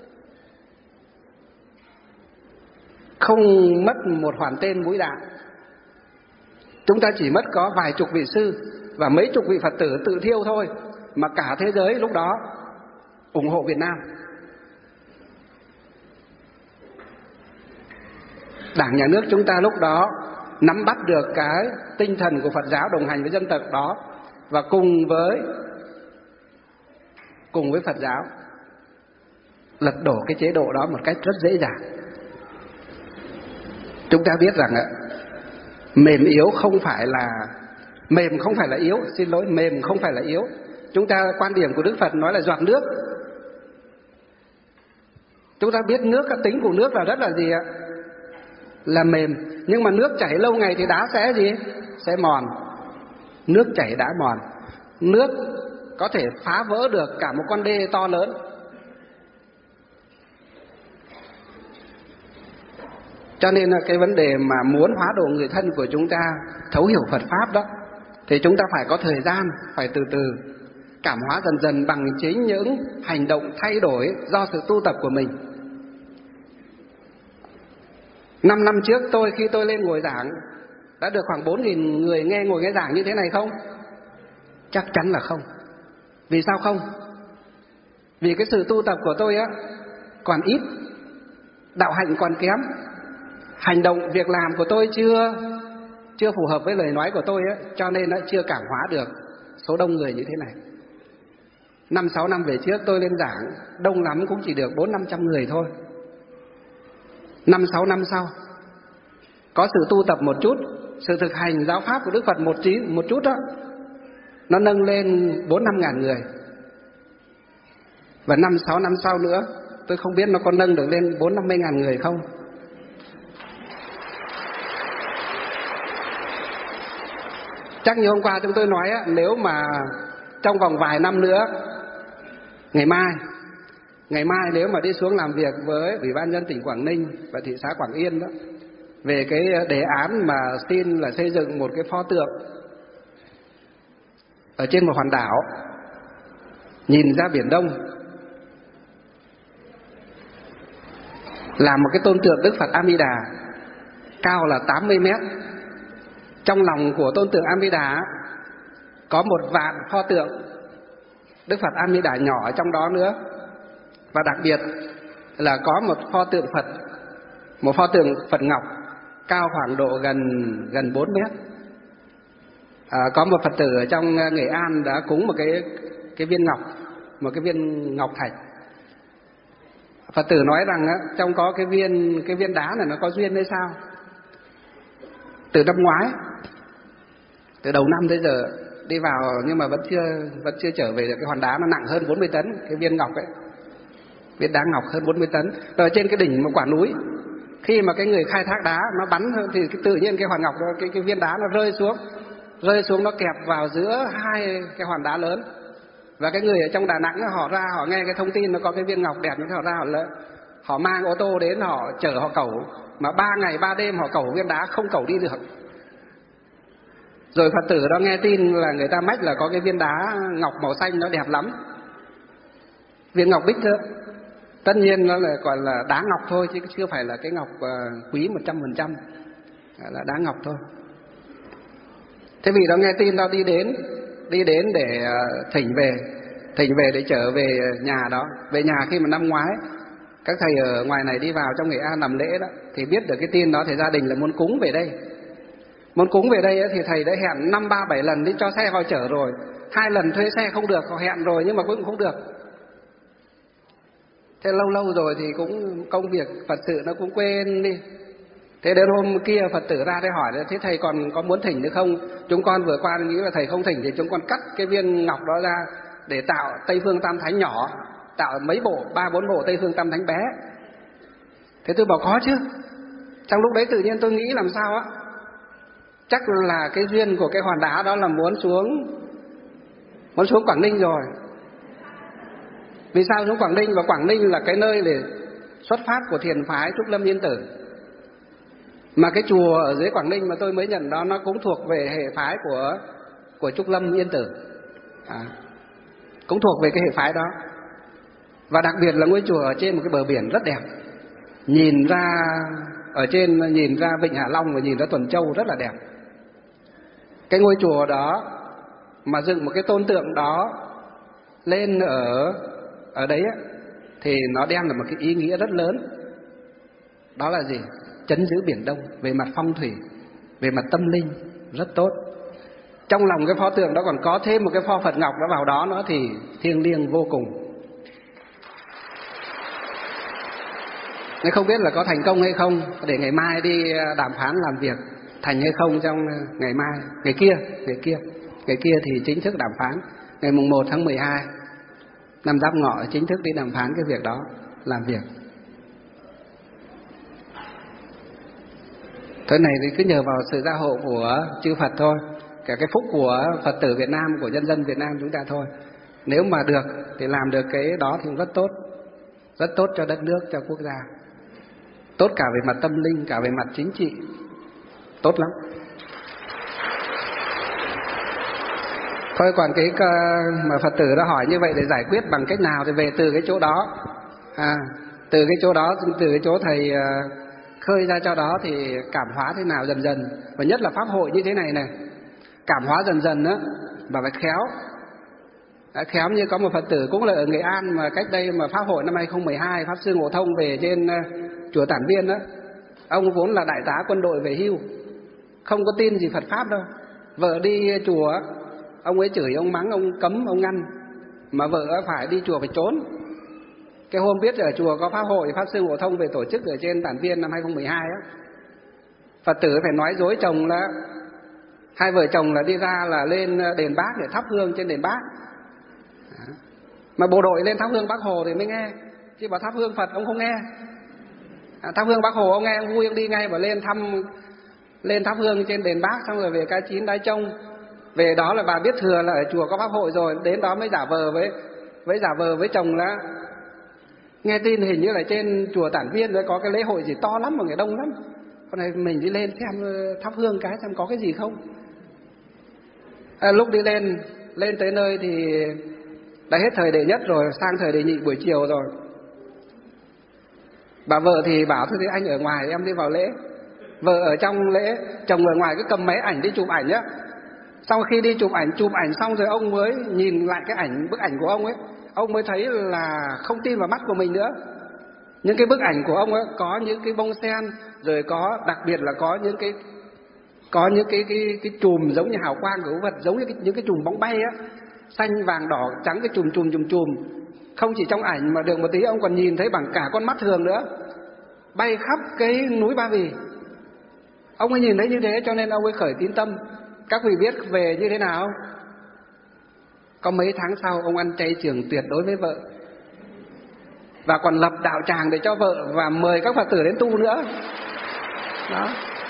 không mất một hoàn tên mũi đạn. Chúng ta chỉ mất có vài chục vị sư và mấy chục vị Phật tử tự thiêu thôi, mà cả thế giới lúc đó ủng hộ Việt Nam. Đảng nhà nước chúng ta lúc đó nắm bắt được cái tinh thần của Phật giáo đồng hành với dân tộc đó, và cùng với cùng với Phật giáo lật đổ cái chế độ đó một cách rất dễ dàng. Chúng ta biết rằng ạ, mềm yếu không phải là mềm không phải là yếu, xin lỗi, mềm không phải là yếu. Chúng ta quan điểm của Đức Phật nói là giọt nước. Chúng ta biết nước, cái tính của nước là rất là gì ạ? Là mềm. Nhưng mà nước chảy lâu ngày thì đá sẽ gì? Sẽ mòn. Nước chảy đá mòn. Nước có thể phá vỡ được cả một con đê to lớn. Cho nên là cái vấn đề mà muốn hóa độ người thân của chúng ta thấu hiểu Phật Pháp đó, thì chúng ta phải có thời gian, phải từ từ cảm hóa dần dần bằng chính những hành động thay đổi do sự tu tập của mình. Năm năm trước tôi khi tôi lên ngồi giảng đã được khoảng bốn nghìn người nghe ngồi nghe giảng như thế này không? Chắc chắn là không. Vì sao không? Vì cái sự tu tập của tôi á còn ít, đạo hạnh còn kém, hành động việc làm của tôi chưa chưa phù hợp với lời nói của tôi á, cho nên nó chưa cảm hóa được số đông người như thế này. Năm sáu năm về trước tôi lên giảng đông lắm cũng chỉ được bốn năm trăm người thôi. Năm sáu năm sau có sự tu tập một chút, sự thực hành giáo pháp của Đức Phật một tí một chút đó, nó nâng lên bốn năm ngàn người. Và năm sáu năm sau nữa tôi không biết nó có nâng được lên bốn năm mươi ngàn người không. Chắc như hôm qua chúng tôi nói á, nếu mà trong vòng vài năm nữa, ngày mai ngày mai nếu mà đi xuống làm việc với Ủy ban nhân dân tỉnh Quảng Ninh và thị xã Quảng Yên đó, về cái đề án mà xin là xây dựng một cái pho tượng ở trên một hòn đảo nhìn ra Biển Đông, làm một cái tôn tượng Đức Phật A Di Đà cao là tám mươi mét. Trong lòng của tôn tượng A Di Đà có một vạn pho tượng Đức Phật A Di Đà nhỏ ở trong đó nữa. Và đặc biệt là có một pho tượng Phật, một pho tượng Phật Ngọc cao khoảng độ gần gần bốn mét. À, có một Phật tử ở trong Nghệ An đã cúng một cái cái viên ngọc, một cái viên ngọc thạch. Phật tử nói rằng á, trong có cái viên cái viên đá này nó có duyên hay sao? Từ năm ngoái, từ đầu năm tới giờ đi vào nhưng mà vẫn chưa vẫn chưa trở về được cái hòn đá nó nặng hơn bốn mươi tấn, cái viên ngọc ấy. Viên đá ngọc hơn bốn mươi tấn. Rồi trên cái đỉnh một quả núi, khi mà cái người khai thác đá nó bắn thì tự nhiên cái hòn ngọc đó, cái cái viên đá nó rơi xuống, rơi xuống nó kẹp vào giữa hai cái hòn đá lớn. Và cái người ở trong Đà Nẵng họ ra họ nghe cái thông tin nó có cái viên ngọc đẹp như thế, họ ra họ lợi, họ mang ô tô đến họ chở họ cẩu, mà ba ngày ba đêm họ cẩu viên đá không cẩu đi được. Rồi Phật tử đó nghe tin là người ta mách là có cái viên đá ngọc màu xanh nó đẹp lắm, viên ngọc bích thôi. Tất nhiên nó là gọi là đá ngọc thôi chứ chưa phải là cái ngọc quý một trăm phần trăm, là đá ngọc thôi. Thế vì đó nghe tin đó đi đến đi đến để thỉnh về thỉnh về để trở về nhà đó. Về nhà khi mà năm ngoái các thầy ở ngoài này đi vào trong Nghệ An làm lễ đó, thì biết được cái tin đó thì gia đình là muốn cúng về đây. Muốn cúng về đây thì thầy đã hẹn năm ba bảy lần đi cho xe vào chở rồi, hai lần thuê xe không được, họ hẹn rồi nhưng mà cũng không được. Thế lâu lâu rồi thì cũng công việc Phật sự nó cũng quên đi. Thế đến hôm kia Phật tử ra để hỏi, thế thầy còn có muốn thỉnh nữa không? Chúng con vừa qua nghĩ là thầy không thỉnh thì chúng con cắt cái viên ngọc đó ra, để tạo Tây Phương Tam Thánh nhỏ, tạo mấy bộ, ba bốn bộ Tây Phương Tam Thánh bé. Thế tôi bảo có chứ. Trong lúc đấy tự nhiên tôi nghĩ làm sao á, chắc là cái duyên của cái hòn đá đó là muốn xuống muốn xuống Quảng Ninh rồi. Vì sao xuống Quảng Ninh? Và Quảng Ninh là cái nơi để xuất phát của thiền phái Trúc Lâm Yên Tử. Mà cái chùa ở dưới Quảng Ninh mà tôi mới nhận đó, nó cũng thuộc về hệ phái của của Trúc Lâm Yên Tử, à, cũng thuộc về cái hệ phái đó. Và đặc biệt là ngôi chùa ở trên một cái bờ biển rất đẹp, nhìn ra ở trên nhìn ra Vịnh Hạ Long và nhìn ra Tuần Châu rất là đẹp. Cái ngôi chùa đó mà dựng một cái tôn tượng đó lên ở ở đấy á, thì nó đem là một cái ý nghĩa rất lớn. Đó là gì? Trấn giữ Biển Đông về mặt phong thủy, về mặt tâm linh rất tốt. Trong lòng cái pho tượng đó còn có thêm một cái pho Phật Ngọc đó vào đó nữa thì thiêng liêng vô cùng. Nên không biết là có thành công hay không, để ngày mai đi đàm phán làm việc thành hay không trong ngày mai, ngày kia, ngày kia, ngày kia thì chính thức đàm phán. Ngày mùng một tháng mười hai năm Giáp Ngọ chính thức đi đàm phán cái việc đó, làm việc. Thế này thì cứ nhờ vào sự gia hộ của chư Phật thôi, cả cái phúc của Phật tử Việt Nam, của nhân dân Việt Nam chúng ta thôi. Nếu mà được thì làm được cái đó thì rất tốt, rất tốt cho đất nước, cho quốc gia, tốt cả về mặt tâm linh, cả về mặt chính trị, tốt lắm. Thôi còn cái mà Phật tử đã hỏi như vậy để giải quyết bằng cách nào thì về từ cái chỗ đó, à, từ cái chỗ đó, từ cái chỗ thầy khơi ra cho đó thì cảm hóa thế nào dần dần. Và nhất là pháp hội như thế này này, cảm hóa dần dần đó, và phải khéo. Đã khéo như có một Phật tử cũng là ở Nghệ An mà cách đây mà pháp hội năm hai không một hai, Pháp Sư Ngộ Thông về trên uh, chùa Tản Viên đó. Ông vốn là đại tá quân đội về hưu, không có tin gì Phật Pháp đâu. Vợ đi chùa, ông ấy chửi, ông mắng, ông cấm, ông ngăn. Mà vợ phải đi chùa phải trốn. Cái hôm biết ở chùa có pháp hội, Pháp Sư Ngộ Thông về tổ chức ở trên Tản Viên năm hai không một hai á, Phật tử phải nói dối chồng là hai vợ chồng là đi ra là lên đền Bác để thắp hương trên đền Bác. Mà bộ đội lên thắp hương Bác Hồ thì mới nghe, chứ bảo thắp hương Phật ông không nghe. À, thắp hương Bác Hồ ông nghe, ông vui ông đi ngay và lên thăm, lên thắp hương trên đền Bác, xong rồi về Cái Chín Đái Trông. Về đó là bà biết thừa là ở chùa có pháp hội rồi, đến đó mới giả vờ với với giả vờ với chồng là nghe tin hình như là trên chùa Tản Viên đấy có cái lễ hội gì to lắm mà người đông lắm. Con này mình đi lên xem thắp hương cái xem có cái gì không. À, lúc đi lên lên tới nơi thì đã hết thời đệ nhất rồi, sang thời đệ nhị buổi chiều rồi. Bà vợ thì bảo thôi thì anh ở ngoài em đi vào lễ. Vợ ở trong lễ, chồng ở ngoài cứ cầm máy ảnh đi chụp ảnh á. Sau khi đi chụp ảnh, chụp ảnh xong rồi ông mới nhìn lại cái ảnh, bức ảnh của ông ấy, ông mới thấy là không tin vào mắt của mình nữa. Những cái bức ảnh của ông ấy có những cái bông sen, rồi có đặc biệt là có những cái có những cái cái cái chùm giống như hào quang của vật, giống như cái, những cái chùm bóng bay á, xanh vàng đỏ trắng, cái chùm chùm chùm chùm. Không chỉ trong ảnh mà được một tí ông còn nhìn thấy bằng cả con mắt thường nữa, bay khắp cái núi Ba Vì. Ông ấy nhìn thấy như thế cho nên ông ấy khởi tín tâm. Các vị biết về như thế nào? Có mấy tháng sau ông ăn chay trường tuyệt đối với vợ, và còn lập đạo tràng để cho vợ và mời các Phật tử đến tu nữa. Đó.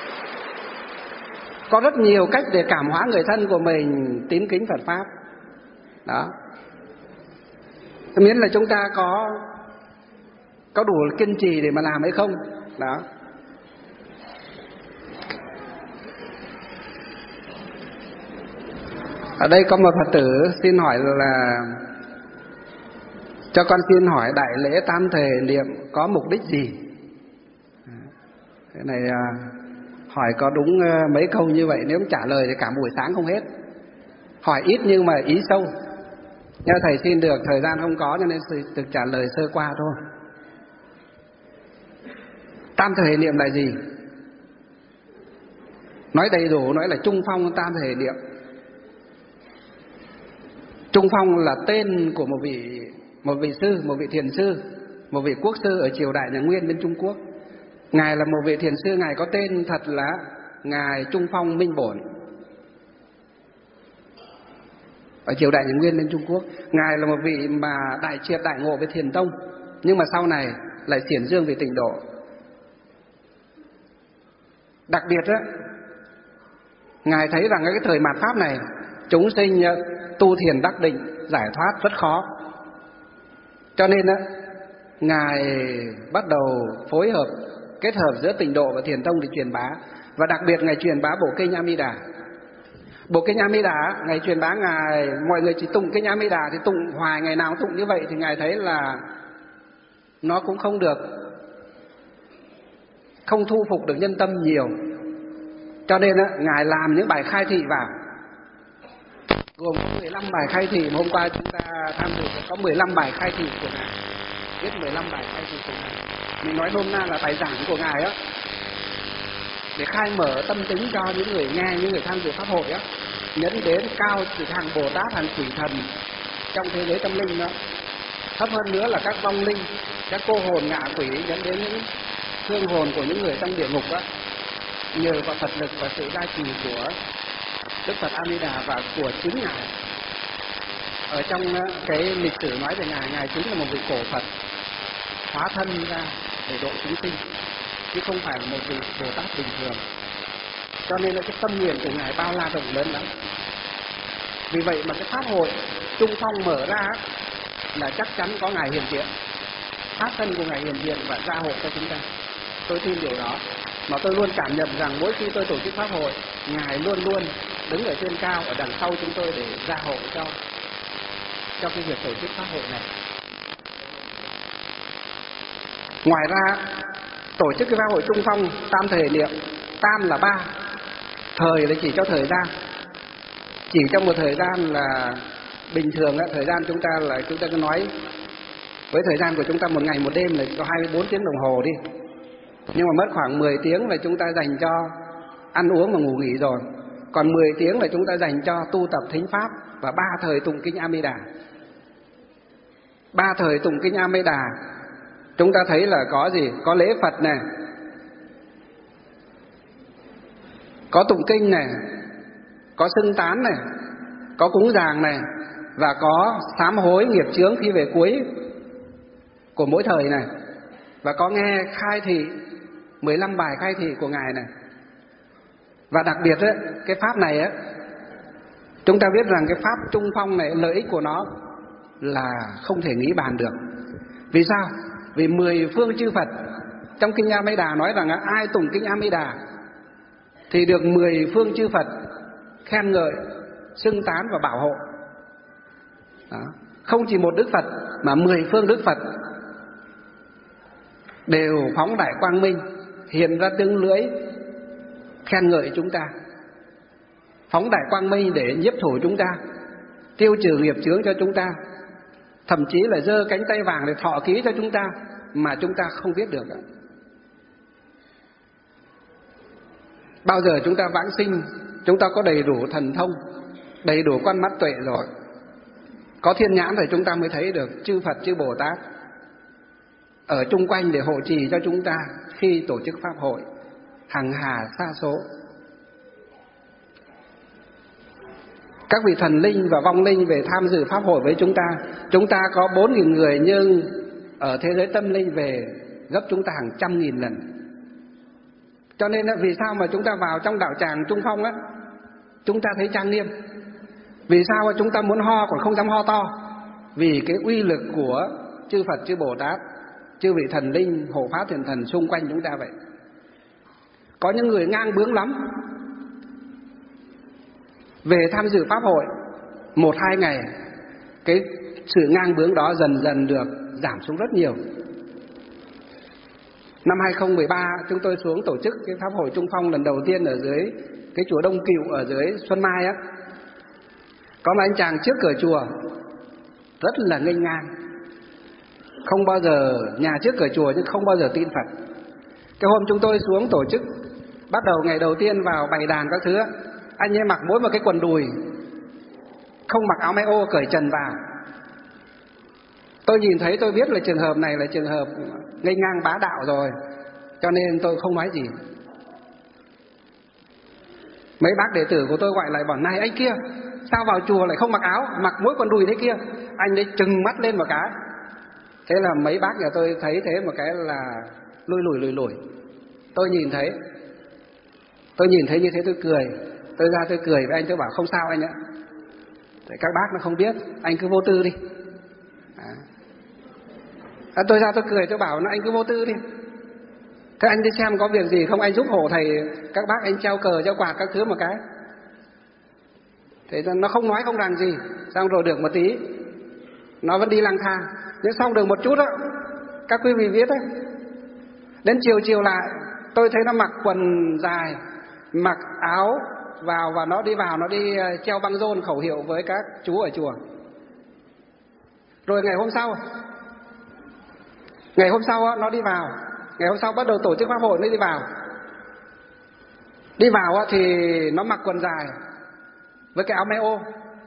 Có rất nhiều cách để cảm hóa người thân của mình tín kính Phật Pháp. Đó. Miễn là chúng ta có có đủ kiên trì để mà làm hay không. Đó. Ở đây có một Phật tử xin hỏi là cho con xin hỏi đại lễ tam thể niệm có mục đích gì? Cái này hỏi có đúng mấy câu như vậy, nếu trả lời thì cả buổi sáng không hết. Hỏi ít nhưng mà ý sâu. Nhưng thầy xin được, thời gian không có cho nên được trả lời sơ qua thôi. Tam thể niệm là gì? Nói đầy đủ, nói là trung phong tam thể niệm. Trung Phong là tên của một vị một vị sư, một vị thiền sư, một vị quốc sư ở triều đại nhà Nguyên bên Trung Quốc. Ngài là một vị thiền sư, ngài có tên thật là ngài Trung Phong Minh Bổn. ở triều đại nhà Nguyên lên Trung Quốc. Ngài là một vị mà đại triệt đại ngộ với Thiền tông, nhưng mà sau này lại xiển dương về Tịnh độ. Đặc biệt đó, Ngài thấy rằng cái thời mạt Pháp này chúng sinh tu thiền đắc định, giải thoát rất khó. Cho nên đó, Ngài bắt đầu phối hợp, kết hợp giữa Tịnh độ và Thiền tông để truyền bá. Và đặc biệt Ngài truyền bá bộ kinh A Di Đà. Bộ kinh A Di Đà Ngài truyền bá, Ngài mọi người chỉ tụng kinh A Di Đà thì tụng hoài, ngày nào cũng tụng như vậy thì Ngài thấy là nó cũng không được, không thu phục được nhân tâm nhiều. Cho nên đó, Ngài làm những bài khai thị vào, gồm có mười lăm bài khai thị. Hôm qua chúng ta tham dự có mười lăm bài khai thị của Ngài, viết mười lăm bài khai thị của Ngài. Mình nói nôm na là bài giảng của Ngài á, để khai mở tâm tính cho những người nghe, những người tham dự pháp hội á, nhấn đến cao từ hàng Bồ Tát, hàng quỷ thần trong thế giới tâm linh đó. Thấp hơn nữa là các vong linh, các cô hồn ngạ quỷ, nhấn đến những thương hồn của những người trong địa ngục đó. Nhờ vào Phật lực và sự gia trì của Đức Phật A Di Đà và của chính Ngài. Ở trong cái lịch sử nói về Ngài, Ngài chính là một vị cổ Phật hóa thân ra để độ chúng sinh, chứ không phải là một vị Bồ Tát bình thường. Cho nên là cái tâm nguyện của Ngài bao la rộng lớn lắm. Vì vậy mà cái pháp hội Trung Phong mở ra là chắc chắn có Ngài hiện diện, pháp thân của Ngài hiện diện và gia hộ cho chúng ta. Tôi tin điều đó. Mà tôi luôn cảm nhận rằng mỗi khi tôi tổ chức pháp hội, Ngài luôn luôn đứng ở trên cao, ở đằng sau chúng tôi để gia hộ cho cho cái việc tổ chức pháp hội này. Ngoài ra, tổ chức cái pháp hội Trung Phong tam thời niệm, tam là ba, thời là chỉ cho thời gian, chỉ trong một thời gian là bình thường á, thời gian chúng ta là chúng ta cứ nói với thời gian của chúng ta một ngày một đêm là có hai mươi bốn tiếng đồng hồ đi, nhưng mà mất khoảng mười tiếng là chúng ta dành cho ăn uống và ngủ nghỉ rồi, còn mười tiếng là chúng ta dành cho tu tập thính pháp và ba thời tụng kinh A Di Đà. Ba thời tụng kinh A Di Đà chúng ta thấy là có gì? Có lễ Phật này, có tụng kinh này, có xưng tán này, có cúng dường này, và có sám hối nghiệp chướng khi về cuối của mỗi thời này, và có nghe khai thị mười lăm bài khai thị của Ngài này. Và đặc biệt ấy, cái pháp này ấy, chúng ta biết rằng cái pháp Trung Phong này lợi ích của nó là không thể nghĩ bàn được. Vì sao? Vì mười phương chư Phật trong kinh A Di Đà nói rằng ai tụng kinh A Di Đà thì được mười phương chư Phật khen ngợi, xưng tán và bảo hộ. Đó. Không chỉ một Đức Phật mà mười phương Đức Phật đều phóng đại quang minh, hiện ra tương lưỡi khen ngợi chúng ta, phóng đại quang minh để nhiếp thủ chúng ta, tiêu trừ nghiệp chướng cho chúng ta, thậm chí là giơ cánh tay vàng để thọ ký cho chúng ta mà chúng ta không biết được. Bao giờ chúng ta vãng sinh, chúng ta có đầy đủ thần thông, đầy đủ con mắt tuệ rồi, có thiên nhãn rồi, chúng ta mới thấy được chư Phật chư Bồ Tát ở chung quanh để hộ trì cho chúng ta khi tổ chức pháp hội hằng hà sa số. Các vị thần linh và vong linh về tham dự pháp hội với chúng ta, chúng ta có bốn nghìn người, nhưng ở thế giới tâm linh về gấp chúng ta hàng trăm nghìn lần. Cho nên vì sao mà chúng ta vào trong đạo tràng Trung Phong á, chúng ta thấy trang nghiêm? Vì sao chúng ta muốn ho còn không dám ho to? Vì cái uy lực của chư Phật chư Bồ Tát, chư vị thần linh hộ pháp thiền thần xung quanh chúng ta vậy. Có những người ngang bướng lắm, về tham dự pháp hội một hai ngày, cái sự ngang bướng đó dần dần được giảm xuống rất nhiều. Năm hai không một ba chúng tôi xuống tổ chức cái pháp hội Trung Phong lần đầu tiên ở dưới cái chùa Đông Cựu ở dưới Xuân Mai á. Có một anh chàng trước cửa chùa rất là nghênh ngang, không bao giờ nhà trước cửa chùa nhưng không bao giờ tin Phật. Cái hôm chúng tôi xuống tổ chức, bắt đầu ngày đầu tiên vào bày đàn các thứ, anh ấy mặc mỗi một cái quần đùi, không mặc áo may ô, cởi trần vào. Tôi nhìn thấy tôi biết là trường hợp này là trường hợp nghênh ngang bá đạo rồi, cho nên tôi không nói gì. Mấy bác đệ tử của tôi gọi lại bảo: này anh kia, sao vào chùa lại không mặc áo, mặc mỗi quần đùi thế kia. Anh ấy trừng mắt lên một cái. Thế là mấy bác nhà tôi thấy thế một cái là lùi lùi lùi lùi. Tôi nhìn thấy, tôi nhìn thấy như thế tôi cười. Tôi ra tôi cười với anh, tôi bảo không sao anh ạ. Để các bác nó không biết, anh cứ vô tư đi. À, tôi ra tôi cười, tôi bảo nó anh cứ vô tư đi. Thế anh đi xem có việc gì không, anh giúp hộ thầy, các bác anh treo cờ treo quạt các thứ một cái. Thế nó không nói không rằng gì. Xong rồi được một tí nó vẫn đi lang thang. Nhưng xong được một chút đó, các quý vị biết đấy, đến chiều chiều lại tôi thấy nó mặc quần dài, mặc áo vào, và nó đi vào, nó đi treo băng rôn khẩu hiệu với các chú ở chùa. Rồi ngày hôm sau Ngày hôm sau nó đi vào, ngày hôm sau bắt đầu tổ chức pháp hội nó đi vào. Đi vào thì nó mặc quần dài với cái áo may ô.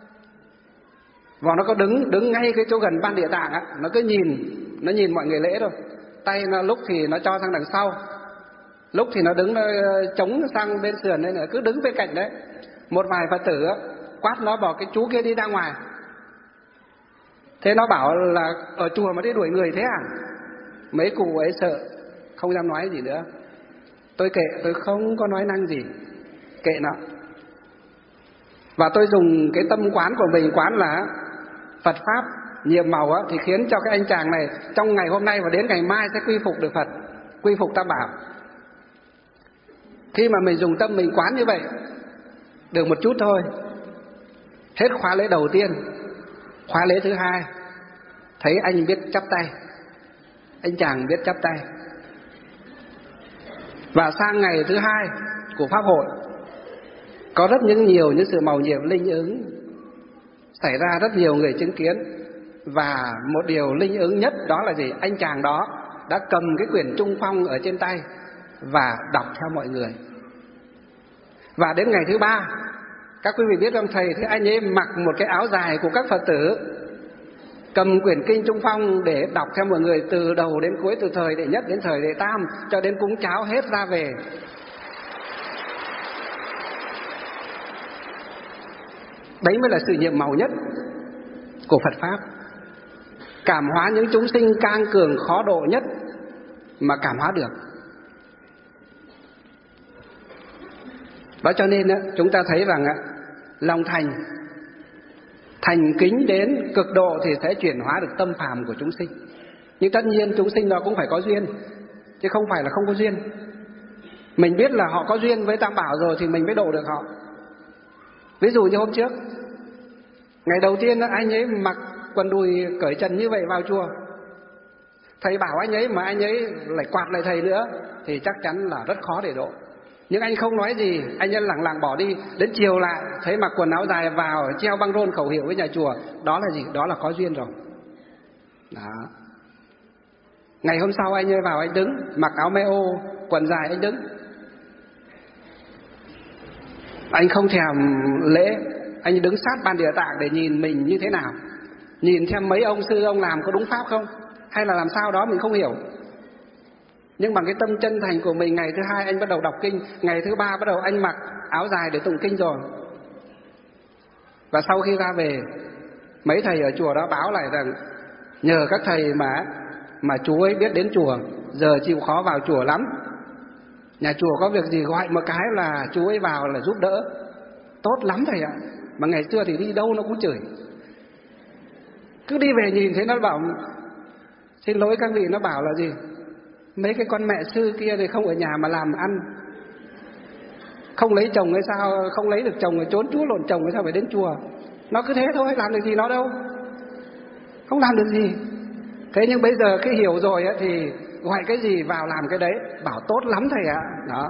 Và nó có đứng đứng ngay cái chỗ gần ban địa tạng á, nó cứ nhìn, nó nhìn mọi người lễ thôi. Tay nó lúc thì nó cho sang đằng sau, lúc thì nó đứng nó chống sang bên sườn đấy, cứ đứng bên cạnh đấy. Một vài Phật tử á, quát nó bảo cái chú kia đi ra ngoài. Thế nó bảo là ở chùa mà đi đuổi người thế à? Mấy cụ ấy sợ, không dám nói gì nữa. Tôi kệ, tôi không có nói năng gì, kệ nó. Và tôi dùng cái tâm quán của mình quán là Phật Pháp nhiệm màu á, thì khiến cho cái anh chàng này trong ngày hôm nay và đến ngày mai sẽ quy phục được Phật, quy phục Tam Bảo. Khi mà mình dùng tâm mình quán như vậy, được một chút thôi, hết khóa lễ đầu tiên, khóa lễ thứ hai, thấy anh biết chắp tay, anh chàng biết chắp tay. Và sang ngày thứ hai của Pháp hội, có rất những nhiều những sự mầu nhiệm linh ứng xảy ra, rất nhiều người chứng kiến. Và một điều linh ứng nhất đó là gì? Anh chàng đó đã cầm cái quyển Trung Phong ở trên tay và đọc theo mọi người. Và đến ngày thứ ba, các quý vị biết không, thầy thấy anh ấy mặc một cái áo dài của các Phật tử, cầm quyển kinh Trung Phong để đọc theo mọi người từ đầu đến cuối, từ thời đệ nhất đến thời đệ tam, cho đến cúng cháo hết ra về. Đấy mới là sự nhiệm màu nhất của Phật Pháp, cảm hóa những chúng sinh cang cường khó độ nhất mà cảm hóa được. Đó cho nên chúng ta thấy rằng lòng thành, thành kính đến cực độ thì sẽ chuyển hóa được tâm phàm của chúng sinh. Nhưng tất nhiên chúng sinh đó cũng phải có duyên, chứ không phải là không có duyên. Mình biết là họ có duyên với Tam Bảo rồi thì mình mới độ được họ. Ví dụ như hôm trước, ngày đầu tiên anh ấy mặc quần đùi cởi trần như vậy vào chùa, thầy bảo anh ấy mà anh ấy lại quạt lại thầy nữa thì chắc chắn là rất khó để độ. Nhưng anh không nói gì, anh ấy lẳng lặng bỏ đi. Đến chiều lại thấy mặc quần áo dài vào, treo băng rôn khẩu hiệu với nhà chùa. Đó là gì? Đó là có duyên rồi. Đó. Ngày hôm sau anh ấy vào, anh đứng mặc áo may ô, quần dài, anh đứng. Anh không thèm lễ, anh đứng sát ban địa tạng để nhìn mình như thế nào, nhìn xem mấy ông sư ông làm có đúng pháp không, hay là làm sao đó mình không hiểu. Nhưng bằng cái tâm chân thành của mình, ngày thứ hai anh bắt đầu đọc kinh, ngày thứ ba bắt đầu anh mặc áo dài để tụng kinh rồi. Và sau khi ra về, mấy thầy ở chùa đó báo lại rằng nhờ các thầy mà mà chú ấy biết đến chùa, giờ chịu khó vào chùa lắm. Nhà chùa có việc gì gọi một cái là chú ấy vào là giúp đỡ, tốt lắm thầy ạ. Mà ngày xưa thì đi đâu nó cũng chửi, cứ đi về nhìn thấy nó bảo xin lỗi các vị, nó bảo là gì, mấy cái con mẹ sư kia thì không ở nhà mà làm ăn, không lấy chồng hay sao, không lấy được chồng rồi trốn chúa lộn chồng hay sao phải đến chùa. Nó cứ thế thôi, làm được gì nó đâu, không làm được gì. Thế nhưng bây giờ khi hiểu rồi ấy, thì gọi cái gì vào làm cái đấy, bảo tốt lắm thầy ạ. Đó.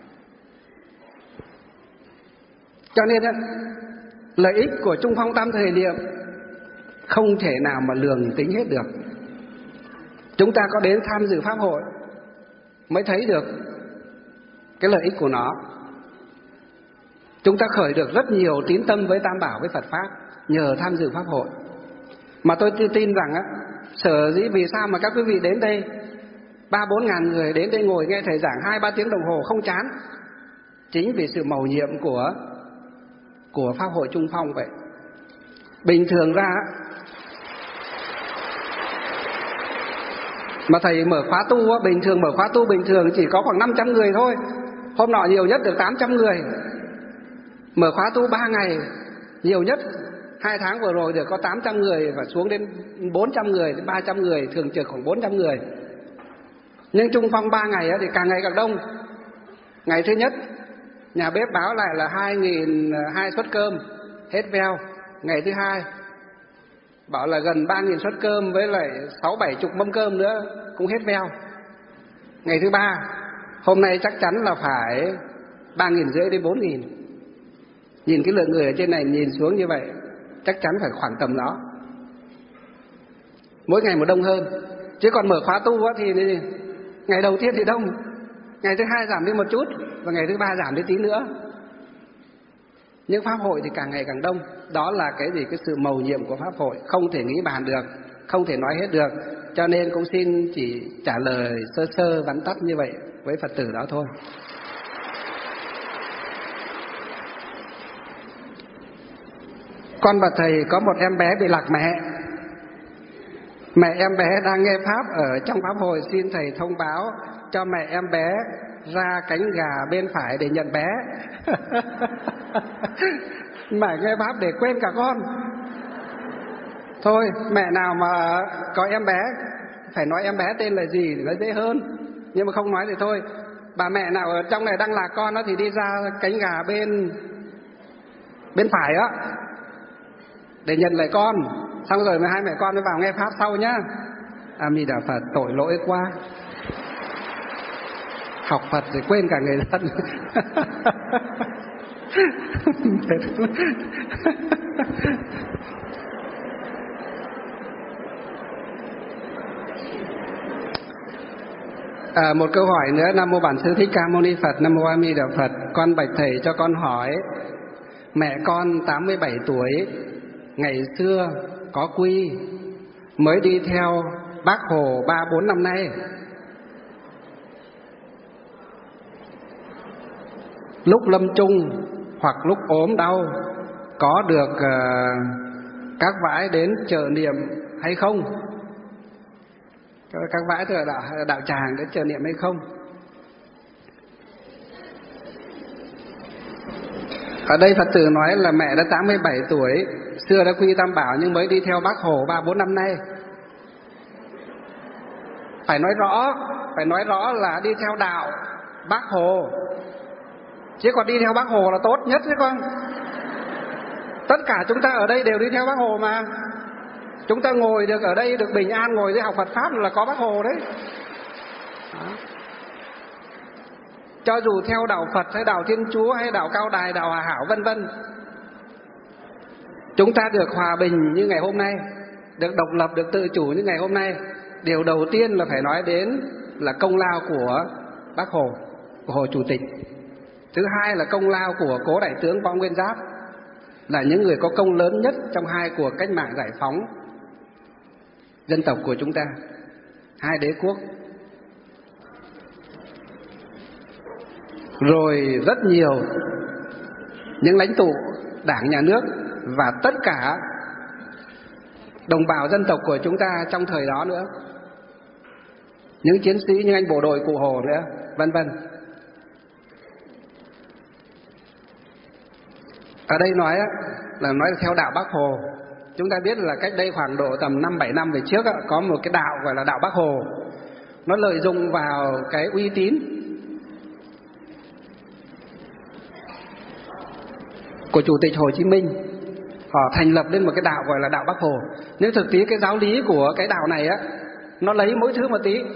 Cho nên ấy, lợi ích của Trung Phong Tam Thời Niệm không thể nào mà lường tính hết được. Chúng ta có đến tham dự pháp hội mới thấy được cái lợi ích của nó. Chúng ta khởi được rất nhiều tín tâm với Tam Bảo, với Phật Pháp nhờ tham dự pháp hội. Mà tôi tin rằng á, sở dĩ vì sao mà các quý vị đến đây ba bốn ngàn người đến đây ngồi nghe thầy giảng hai ba tiếng đồng hồ không chán, chính vì sự mầu nhiệm của của Pháp hội Trung Phong vậy. Bình thường ra mà thầy mở khóa tu á, bình thường mở khóa tu bình thường chỉ có khoảng năm trăm người thôi. Hôm nọ nhiều nhất được tám trăm người. Mở khóa tu ba ngày nhiều nhất hai tháng vừa rồi được có tám trăm người và xuống đến bốn trăm người đến ba trăm người, thường trực khoảng bốn trăm người. Nhưng Trung Phong ba ngày thì càng ngày càng đông. Ngày thứ nhất nhà bếp báo lại là hai nghìn hai suất cơm hết veo. Ngày thứ hai bảo là gần ba nghìn suất cơm với lại sáu bảy chục mâm cơm nữa cũng hết veo. Ngày thứ ba hôm nay chắc chắn là phải ba nghìn rưỡi đến bốn nghìn. Nhìn cái lượng người ở trên này nhìn xuống như vậy chắc chắn phải khoảng tầm đó. Mỗi ngày một đông hơn. Chứ còn mở khóa tu thì ngày đầu tiên thì đông, ngày thứ hai giảm đi một chút và ngày thứ ba giảm đi tí nữa. Nhưng pháp hội thì càng ngày càng đông. Đó là cái gì? Cái sự mầu nhiệm của pháp hội, không thể nghĩ bàn được, không thể nói hết được. Cho nên cũng xin chỉ trả lời sơ sơ vắn tắt như vậy với Phật tử đó thôi. Con bạch thầy có một em bé bị lạc mẹ. Mẹ em bé đang nghe pháp ở trong pháp hội, xin thầy thông báo cho mẹ em bé ra cánh gà bên phải để nhận bé. Mẹ nghe pháp để quên cả con. Thôi mẹ nào mà có em bé phải nói em bé tên là gì thì nó dễ hơn. Nhưng mà không nói thì thôi. Bà mẹ nào ở trong này đang lạc con đó thì đi ra cánh gà bên bên phải á để nhận lại con. Xong rồi hai mẹ con mới vào nghe pháp sau nhá. A Di Đà Phật. Tội lỗi quá, học Phật thì quên cả người thân. À, một câu hỏi nữa. Nam mô Bản Sư Thích Ca Mâu Ni Phật. Nam mô A Di Đà Phật. Con bạch thầy cho con hỏi, mẹ con tám mươi bảy tuổi, ngày xưa có quy, mới đi theo Bác Hồ ba bốn năm nay. Lúc lâm chung hoặc lúc ốm đau có được uh, các vãi đến trợ niệm hay không? Các vãi từ đạo, đạo tràng đến trợ niệm hay không? Ở đây Phật tử nói là mẹ đã tám mươi bảy tuổi, xưa đã quy Tam Bảo nhưng mới đi theo Bác Hồ ba bốn năm nay. Phải nói rõ, phải nói rõ là đi theo đạo Bác Hồ. Chứ còn đi theo Bác Hồ là tốt nhất chứ con. Tất cả chúng ta ở đây đều đi theo Bác Hồ mà. Chúng ta ngồi được ở đây, được bình an ngồi đây học Phật Pháp là có Bác Hồ đấy. Đó. Cho dù theo đạo Phật hay đạo Thiên Chúa hay đạo Cao Đài, đạo Hòa Hảo vân vân, chúng ta được hòa bình như ngày hôm nay, được độc lập, được tự chủ như ngày hôm nay, điều đầu tiên là phải nói đến là công lao của Bác Hồ, của Hồ Chủ tịch. Thứ hai là công lao của cố đại tướng Võ Nguyên Giáp, là những người có công lớn nhất trong hai cuộc cách mạng giải phóng dân tộc của chúng ta, hai đế quốc. Rồi rất nhiều những lãnh tụ đảng, nhà nước và tất cả đồng bào dân tộc của chúng ta trong thời đó nữa, những chiến sĩ như anh bộ đội Cụ Hồ nữa, vân vân. Ở đây nói là nói theo đạo Bác Hồ. Chúng ta biết là cách đây khoảng độ tầm năm bảy năm về trước có một cái đạo gọi là đạo Bác Hồ. Nó lợi dụng vào cái uy tín của Chủ tịch Hồ Chí Minh, họ thành lập lên một cái đạo gọi là đạo Bác Hồ. Nhưng thực tế cái giáo lý của cái đạo này á, nó lấy mỗi thứ một tí.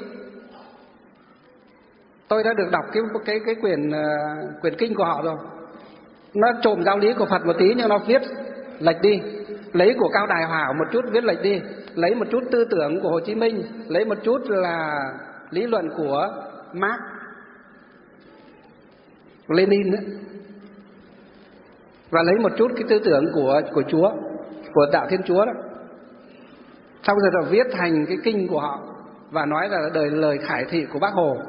Tôi đã được đọc cái cái cái quyển uh, quyển kinh của họ rồi. Nó trộm giáo lý của Phật một tí nhưng nó viết lệch đi, lấy của Cao Đài Hòa Hảo một chút viết lệch đi, lấy một chút tư tưởng của Hồ Chí Minh, lấy một chút là lý luận của Marx, Lenin ấy, và lấy một chút cái tư tưởng của của Chúa, của đạo Thiên Chúa đó. Xong rồi là viết thành cái kinh của họ và nói là đời lời khải thị của Bác Hồ.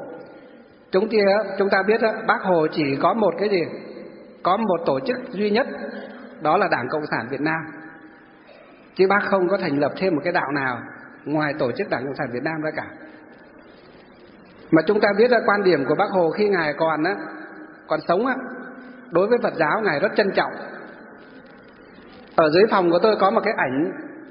Chúng kia chúng ta biết đó, Bác Hồ chỉ có một cái gì? Có một tổ chức duy nhất đó là Đảng Cộng sản Việt Nam. Chứ bác không có thành lập thêm một cái đạo nào ngoài tổ chức Đảng Cộng sản Việt Nam ra cả. Mà chúng ta biết là quan điểm của Bác Hồ khi Ngài còn á, còn sống á, đối với Phật giáo Ngài rất trân trọng. Ở dưới phòng của tôi có một cái ảnh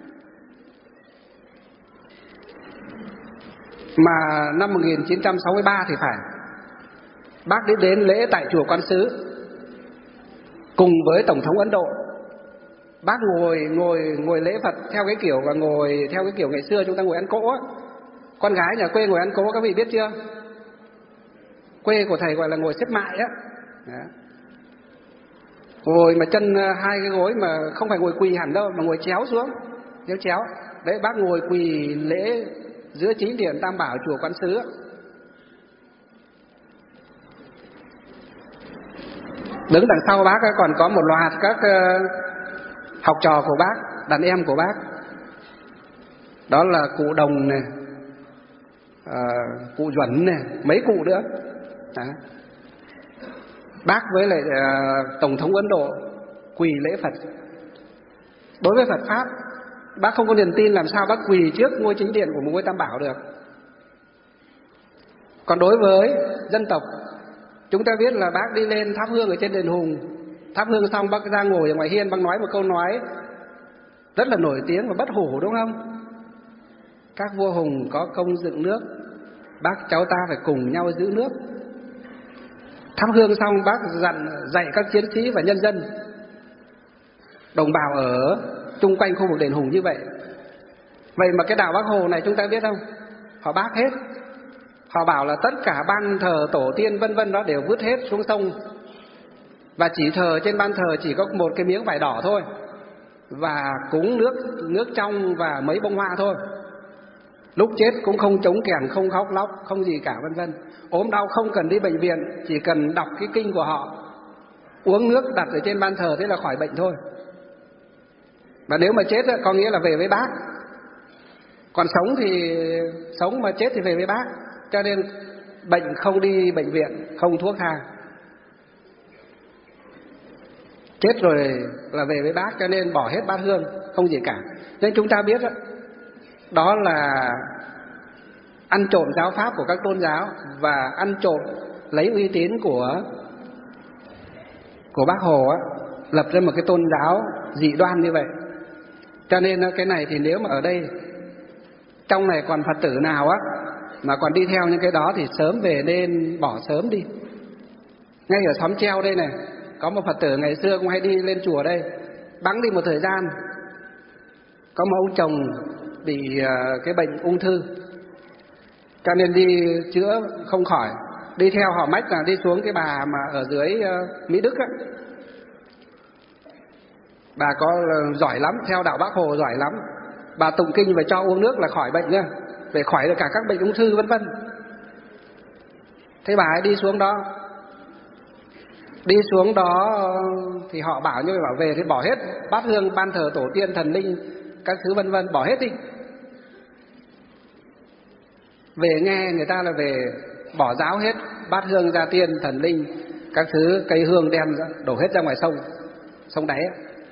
mà năm một nghìn chín trăm sáu mươi ba thì phải, bác đi đến lễ tại chùa Quán Sứ cùng với Tổng thống Ấn Độ. Bác ngồi ngồi ngồi lễ Phật theo cái kiểu và ngồi theo cái kiểu ngày xưa chúng ta ngồi ăn cỗ á. Con gái nhà quê ngồi ăn cỗ các vị biết chưa? Quê của thầy gọi là ngồi xếp mại á. Đó. Ngồi mà chân hai cái gối mà không phải ngồi quỳ hẳn đâu, mà ngồi chéo xuống, chéo chéo. Đấy, bác ngồi quỳ lễ giữa chính điện Tam Bảo chùa Quán Sứ. Đứng đằng sau bác còn có một loạt các học trò của bác, đàn em của bác. Đó là cụ Đồng này, à, cụ Duẩn này, mấy cụ nữa. Đó. Bác với lại uh, Tổng thống Ấn Độ quỳ lễ Phật. Đối với Phật Pháp, bác không có niềm tin làm sao bác quỳ trước ngôi chính điện của một ngôi Tam Bảo được. Còn đối với dân tộc, chúng ta biết là bác đi lên thắp hương ở trên đền Hùng. Thắp hương xong bác ra ngồi ở ngoài hiên, bác nói một câu nói rất là nổi tiếng và bất hủ, đúng không? Các vua hùng có công dựng nước, bác cháu ta phải cùng nhau giữ nước. Thắp hương xong bác dặn dạy các chiến sĩ và nhân dân, đồng bào ở chung quanh khu vực đền Hùng như vậy. Vậy mà cái đạo Bác Hồ này chúng ta biết không? Họ bác hết. Họ bảo là tất cả ban thờ tổ tiên vân vân đó đều vứt hết xuống sông, và chỉ thờ trên ban thờ chỉ có một cái miếng vải đỏ thôi, và cúng nước nước trong và mấy bông hoa thôi. Lúc chết cũng không chống kèn, không khóc lóc, không gì cả vân vân. Ốm đau không cần đi bệnh viện, chỉ cần đọc cái kinh của họ, uống nước đặt ở trên ban thờ thế là khỏi bệnh thôi. Và nếu mà chết có nghĩa là về với bác. Còn sống thì sống, mà chết thì về với bác. Cho nên bệnh không đi bệnh viện, không thuốc thang. Chết rồi là về với bác, cho nên bỏ hết bát hương, không gì cả. Nên chúng ta biết đó, đó là ăn trộm giáo pháp của các tôn giáo và ăn trộm lấy uy tín của của Bác Hồ á, lập ra một cái tôn giáo dị đoan như vậy. Cho nên cái này thì nếu mà ở đây trong này còn Phật tử nào á mà còn đi theo những cái đó thì sớm về nên bỏ sớm đi. Ngay ở xóm Treo đây này, có một Phật tử ngày xưa cũng hay đi lên chùa đây, bẵng đi một thời gian, có một ông chồng bị cái bệnh ung thư, cho nên đi chữa không khỏi, đi theo họ mách là đi xuống cái bà mà ở dưới Mỹ Đức á. Bà có giỏi lắm, theo đạo Bác Hồ giỏi lắm. Bà tụng kinh và cho uống nước là khỏi bệnh nhá, để khỏi được cả các bệnh ung thư vân vân. Thế bà ấy đi xuống đó, đi xuống đó thì họ bảo như vậy, bảo về thì bỏ hết bát hương ban thờ tổ tiên thần linh các thứ vân vân, bỏ hết đi. Về nghe người ta là về bỏ giáo hết, bát hương gia tiên thần linh các thứ, cây hương đem ra, đổ hết ra ngoài sông, sông đáy.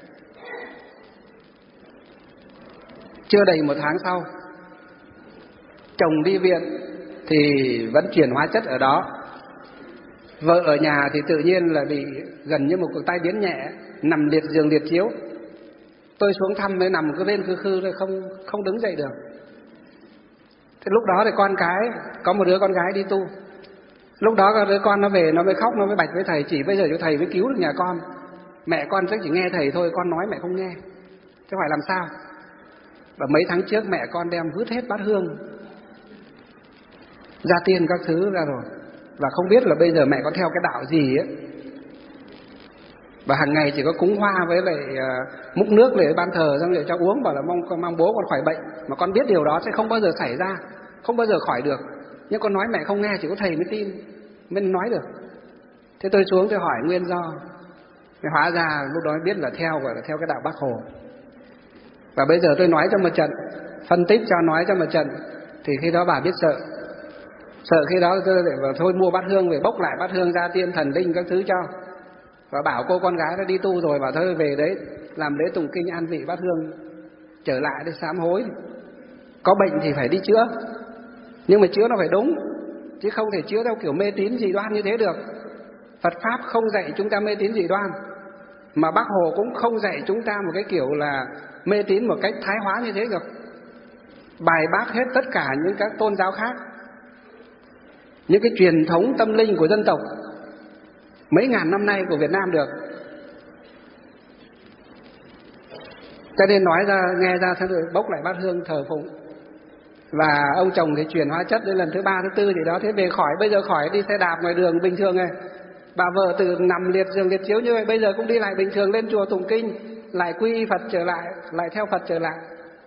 Chưa đầy một tháng sau, chồng đi viện thì vẫn chuyển hóa chất ở đó. Vợ ở nhà thì tự nhiên là bị gần như một cuộc tai biến nhẹ, nằm liệt giường liệt chiếu. Tôi xuống thăm mới nằm cứ lên cứ khư thôi, không không đứng dậy được. Thế lúc đó thì con cái, có một đứa con gái đi tu. Lúc đó có đứa con nó về, nó mới khóc, nó mới bạch với thầy, chỉ bây giờ cho thầy mới cứu được nhà con. Mẹ con chắc chỉ nghe thầy thôi, con nói mẹ không nghe. Thế phải làm sao? Và mấy tháng trước mẹ con đem vứt hết bát hương gia tiên các thứ ra rồi, và không biết là bây giờ mẹ có theo cái đạo gì ấy. Và hàng ngày chỉ có cúng hoa với lại uh, múc nước để ban thờ xong rồi cho uống, bảo là mong mong bố con khỏi bệnh. Mà con biết điều đó sẽ không bao giờ xảy ra, không bao giờ khỏi được. Nhưng con nói mẹ không nghe, chỉ có thầy mới tin, mới nói được. Thế tôi xuống tôi hỏi nguyên do, thì hóa ra lúc đó biết là theo, gọi là theo cái đạo Bác Hồ. Và bây giờ tôi nói cho một trận, phân tích cho nói cho một trận, thì khi đó bà biết sợ. Sợ khi đó tôi để vào thôi mua bát hương về bốc lại bát hương gia tiên thần linh các thứ cho. và bảo cô con gái nó đi tu rồi, bảo thôi về đấy làm lễ tụng kinh an vị bát hương, trở lại để sám hối. Có bệnh thì phải đi chữa, nhưng mà chữa nó phải đúng, chứ không thể chữa theo kiểu mê tín dị đoan như thế được. Phật Pháp không dạy chúng ta mê tín dị đoan, mà Bác Hồ cũng không dạy chúng ta một cái kiểu là mê tín một cách thái hóa như thế được. Bài bác hết tất cả những các tôn giáo khác, những cái truyền thống tâm linh của dân tộc mấy ngàn năm nay của Việt Nam được. Cho nên nói ra nghe ra thế rồi bốc lại bát hương thờ phụng. Và ông chồng thì truyền hóa chất đến lần thứ ba thứ tư gì đó, thế về khỏi, bây giờ khỏi đi xe đạp ngoài đường bình thường này. Bà vợ từ nằm liệt giường liệt chiếu như vậy bây giờ cũng đi lại bình thường, lên chùa tụng kinh, lại quy y Phật trở lại, lại theo Phật trở lại.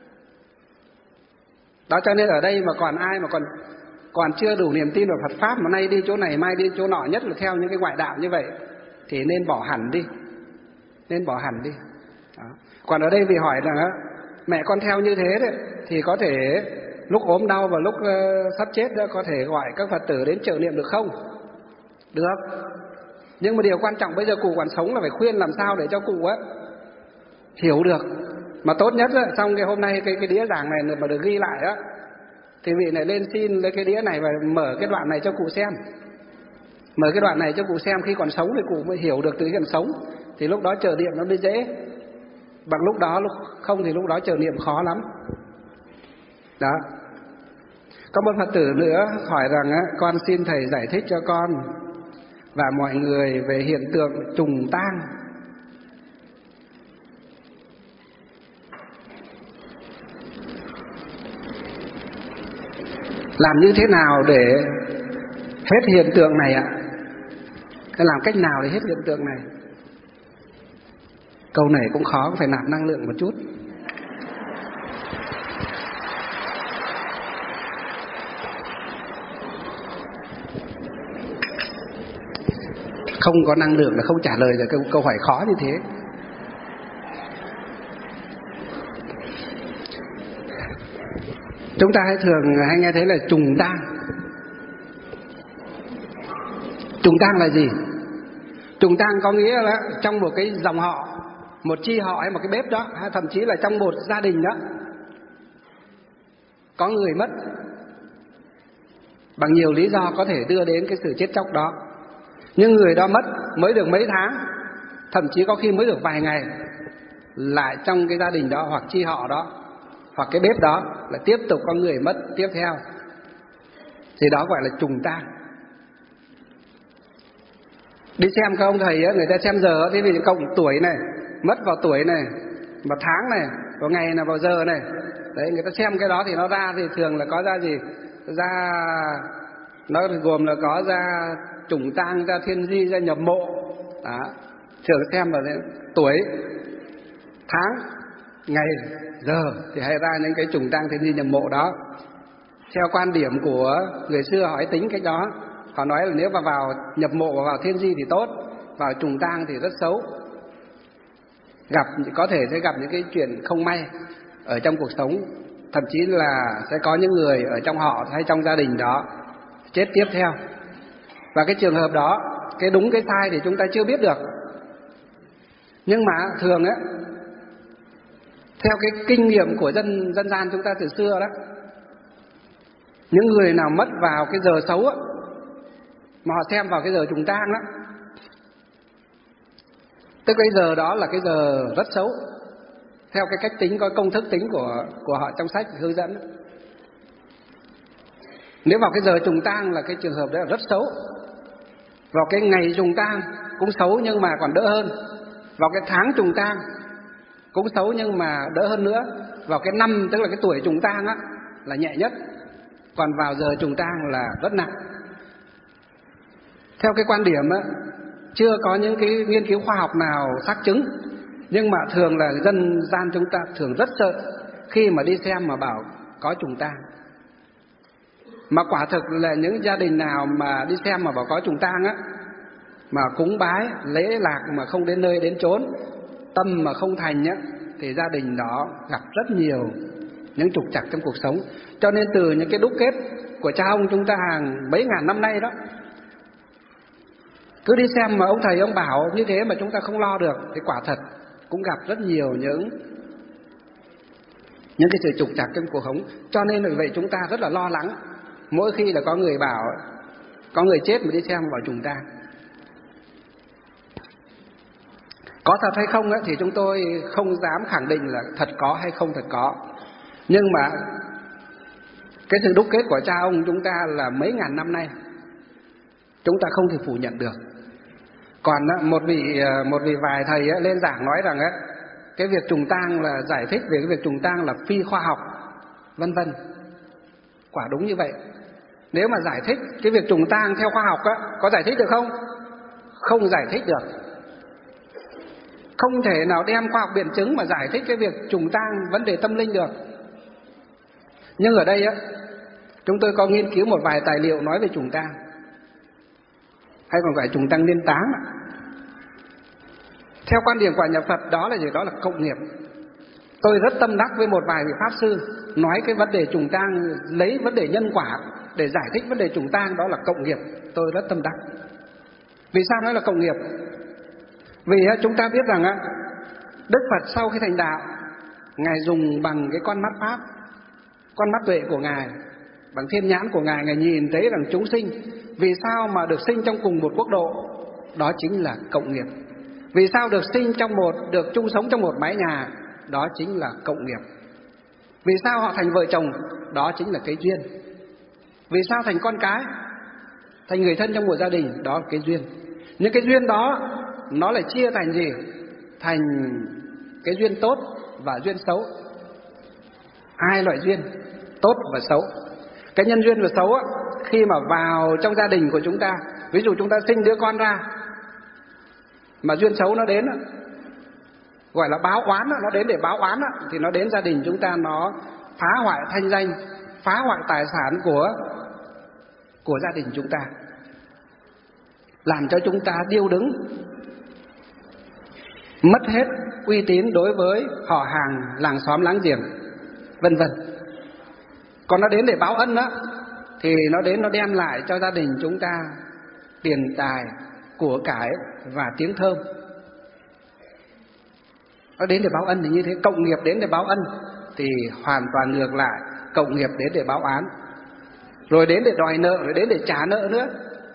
Đó, cho nên ở đây mà còn ai mà còn còn chưa đủ niềm tin vào Phật Pháp, mà nay đi chỗ này mai đi chỗ nọ, nhất là theo những cái ngoại đạo như vậy, thì nên bỏ hẳn đi, nên bỏ hẳn đi. Đó. Còn ở đây vì hỏi rằng á, mẹ con theo như thế đấy, thì có thể lúc ốm đau và lúc uh, sắp chết đó, có thể gọi các Phật tử đến trợ niệm được không? Được. Nhưng mà điều quan trọng bây giờ cụ còn sống là phải khuyên làm sao để cho cụ á hiểu được. Mà tốt nhất á, trong cái hôm nay cái cái đĩa giảng này mà được ghi lại á, thì vị này lên xin lấy cái đĩa này và mở cái đoạn này cho cụ xem. Mở cái đoạn này cho cụ xem, khi còn sống thì cụ mới hiểu được từ hiện sống, thì lúc đó trợ niệm nó mới dễ. Bằng lúc đó, lúc không thì lúc đó trợ niệm khó lắm. Đó. Có một Phật tử nữa hỏi rằng á, con xin thầy giải thích cho con và mọi người về hiện tượng trùng tang. Làm như thế nào để hết hiện tượng này ạ? Làm cách nào để hết hiện tượng này? Câu này cũng khó, cũng phải nạp năng lượng một chút. Không có năng lượng là không trả lời được câu, câu hỏi khó như thế. Chúng ta hay thường hay nghe thấy là trùng tang. Trùng tang là gì? Trùng tang có nghĩa là trong một cái dòng họ, một chi họ hay một cái bếp đó, hay thậm chí là trong một gia đình đó, có người mất bằng nhiều lý do có thể đưa đến cái sự chết chóc đó. Nhưng người đó mất mới được mấy tháng, thậm chí có khi mới được vài ngày, lại trong cái gia đình đó hoặc chi họ đó hoặc cái bếp đó là tiếp tục có người mất tiếp theo, thì đó gọi là trùng tang. Đi xem các ông thầy á, người ta xem giờ, thế vì cộng tuổi này, mất vào tuổi này, vào tháng này, vào ngày này, vào giờ này, đấy, người ta xem cái đó thì nó ra thì thường là có ra gì? Ra nó gồm là có ra trùng tang, ra thiên di, ra nhập mộ. Đó, thường xem vào tuổi, tháng, ngày, giờ thì hay ra những cái trùng tang thiên di nhập mộ đó. Theo quan điểm của người xưa hỏi tính cách đó, họ nói là nếu mà vào nhập mộ và vào thiên di thì tốt, vào trùng tang thì rất xấu. Gặp có thể sẽ gặp những cái chuyện không may ở trong cuộc sống, thậm chí là sẽ có những người ở trong họ hay trong gia đình đó chết tiếp theo. Và cái trường hợp đó, cái đúng cái sai thì chúng ta chưa biết được. Nhưng mà thường ấy, theo cái kinh nghiệm của dân dân gian chúng ta từ xưa đó, những người nào mất vào cái giờ xấu á, mà họ xem vào cái giờ trùng tang đó, tức cái giờ đó là cái giờ rất xấu, theo cái cách tính, có công thức tính của của họ trong sách hướng dẫn. Nếu vào cái giờ trùng tang là cái trường hợp đó là rất xấu. Vào cái ngày trùng tang cũng xấu nhưng mà còn đỡ hơn. Vào cái tháng trùng tang cũng xấu nhưng mà đỡ hơn nữa. Vào cái năm, tức là cái tuổi trùng tang á, là nhẹ nhất. Còn vào giờ trùng tang là rất nặng. Theo cái quan điểm á, chưa có những cái nghiên cứu khoa học nào xác chứng, nhưng mà thường là dân gian chúng ta thường rất sợ khi mà đi xem mà bảo có trùng tang. Mà quả thực là những gia đình nào mà đi xem mà bảo có trùng tang á, mà cúng bái, lễ lạc mà không đến nơi đến chốn, tâm mà không thành á, thì gia đình đó gặp rất nhiều những trục trặc trong cuộc sống. Cho nên từ những cái đúc kết của cha ông chúng ta hàng mấy ngàn năm nay đó, Cứ đi xem mà ông thầy ông bảo như thế mà chúng ta không lo được thì quả thật cũng gặp rất nhiều những những cái sự trục trặc trong cuộc sống. Cho nên vì vậy chúng ta rất là lo lắng mỗi khi là có người bảo, có người chết mà đi xem vào trùng tang. Có thật hay không ấy, thì chúng tôi không dám khẳng định là thật có hay không thật có. Nhưng mà cái sự đúc kết của cha ông chúng ta là mấy ngàn năm nay, chúng ta không thể phủ nhận được. Còn một vị một vị vài thầy ấy, lên giảng nói rằng ấy, cái việc trùng tang là giải thích về cái việc trùng tang là phi khoa học, vân vân. Quả đúng như vậy. Nếu mà giải thích cái việc trùng tang theo khoa học á, có giải thích được không? Không giải thích được. Không thể nào đem khoa học biện chứng mà giải thích cái việc trùng tang vấn đề tâm linh được. Nhưng ở đây á, chúng tôi có nghiên cứu một vài tài liệu nói về trùng tang, hay còn gọi trùng tang niên táng. Theo quan điểm của nhà Phật đó là gì? Đó là cộng nghiệp. Tôi rất tâm đắc với một vài vị pháp sư nói cái vấn đề trùng tang, lấy vấn đề nhân quả để giải thích vấn đề trùng tang, đó là cộng nghiệp. Tôi rất tâm đắc. Vì sao nói là cộng nghiệp? Vì chúng ta biết rằng Đức Phật sau khi thành đạo, Ngài dùng bằng cái con mắt Pháp, con mắt tuệ của Ngài, bằng thiên nhãn của Ngài, Ngài nhìn thấy rằng chúng sinh vì sao mà được sinh trong cùng một quốc độ, đó chính là cộng nghiệp. Vì sao được sinh trong một, được chung sống trong một mái nhà, đó chính là cộng nghiệp. Vì sao họ thành vợ chồng, đó chính là cái duyên. Vì sao thành con cái, thành người thân trong một gia đình, đó là cái duyên. Những cái duyên đó nó lại chia thành gì? Thành cái duyên tốt và duyên xấu. Hai loại duyên, tốt và xấu. Cái nhân duyên và xấu á, khi mà vào trong gia đình của chúng ta, ví dụ chúng ta sinh đứa con ra mà duyên xấu nó đến, gọi là báo oán, nó đến để báo oán, thì nó đến gia đình chúng ta, nó phá hoại thanh danh, phá hoại tài sản của của gia đình chúng ta, làm cho chúng ta điêu đứng, mất hết uy tín đối với họ hàng, làng xóm láng giềng, vân vân. Còn nó đến để báo ân á, thì nó đến nó đem lại cho gia đình chúng ta tiền tài, của cải và tiếng thơm. Nó đến để báo ân thì như thế. Cộng nghiệp đến để báo ân thì hoàn toàn ngược lại, cộng nghiệp đến để báo án, rồi đến để đòi nợ, rồi đến để trả nợ nữa.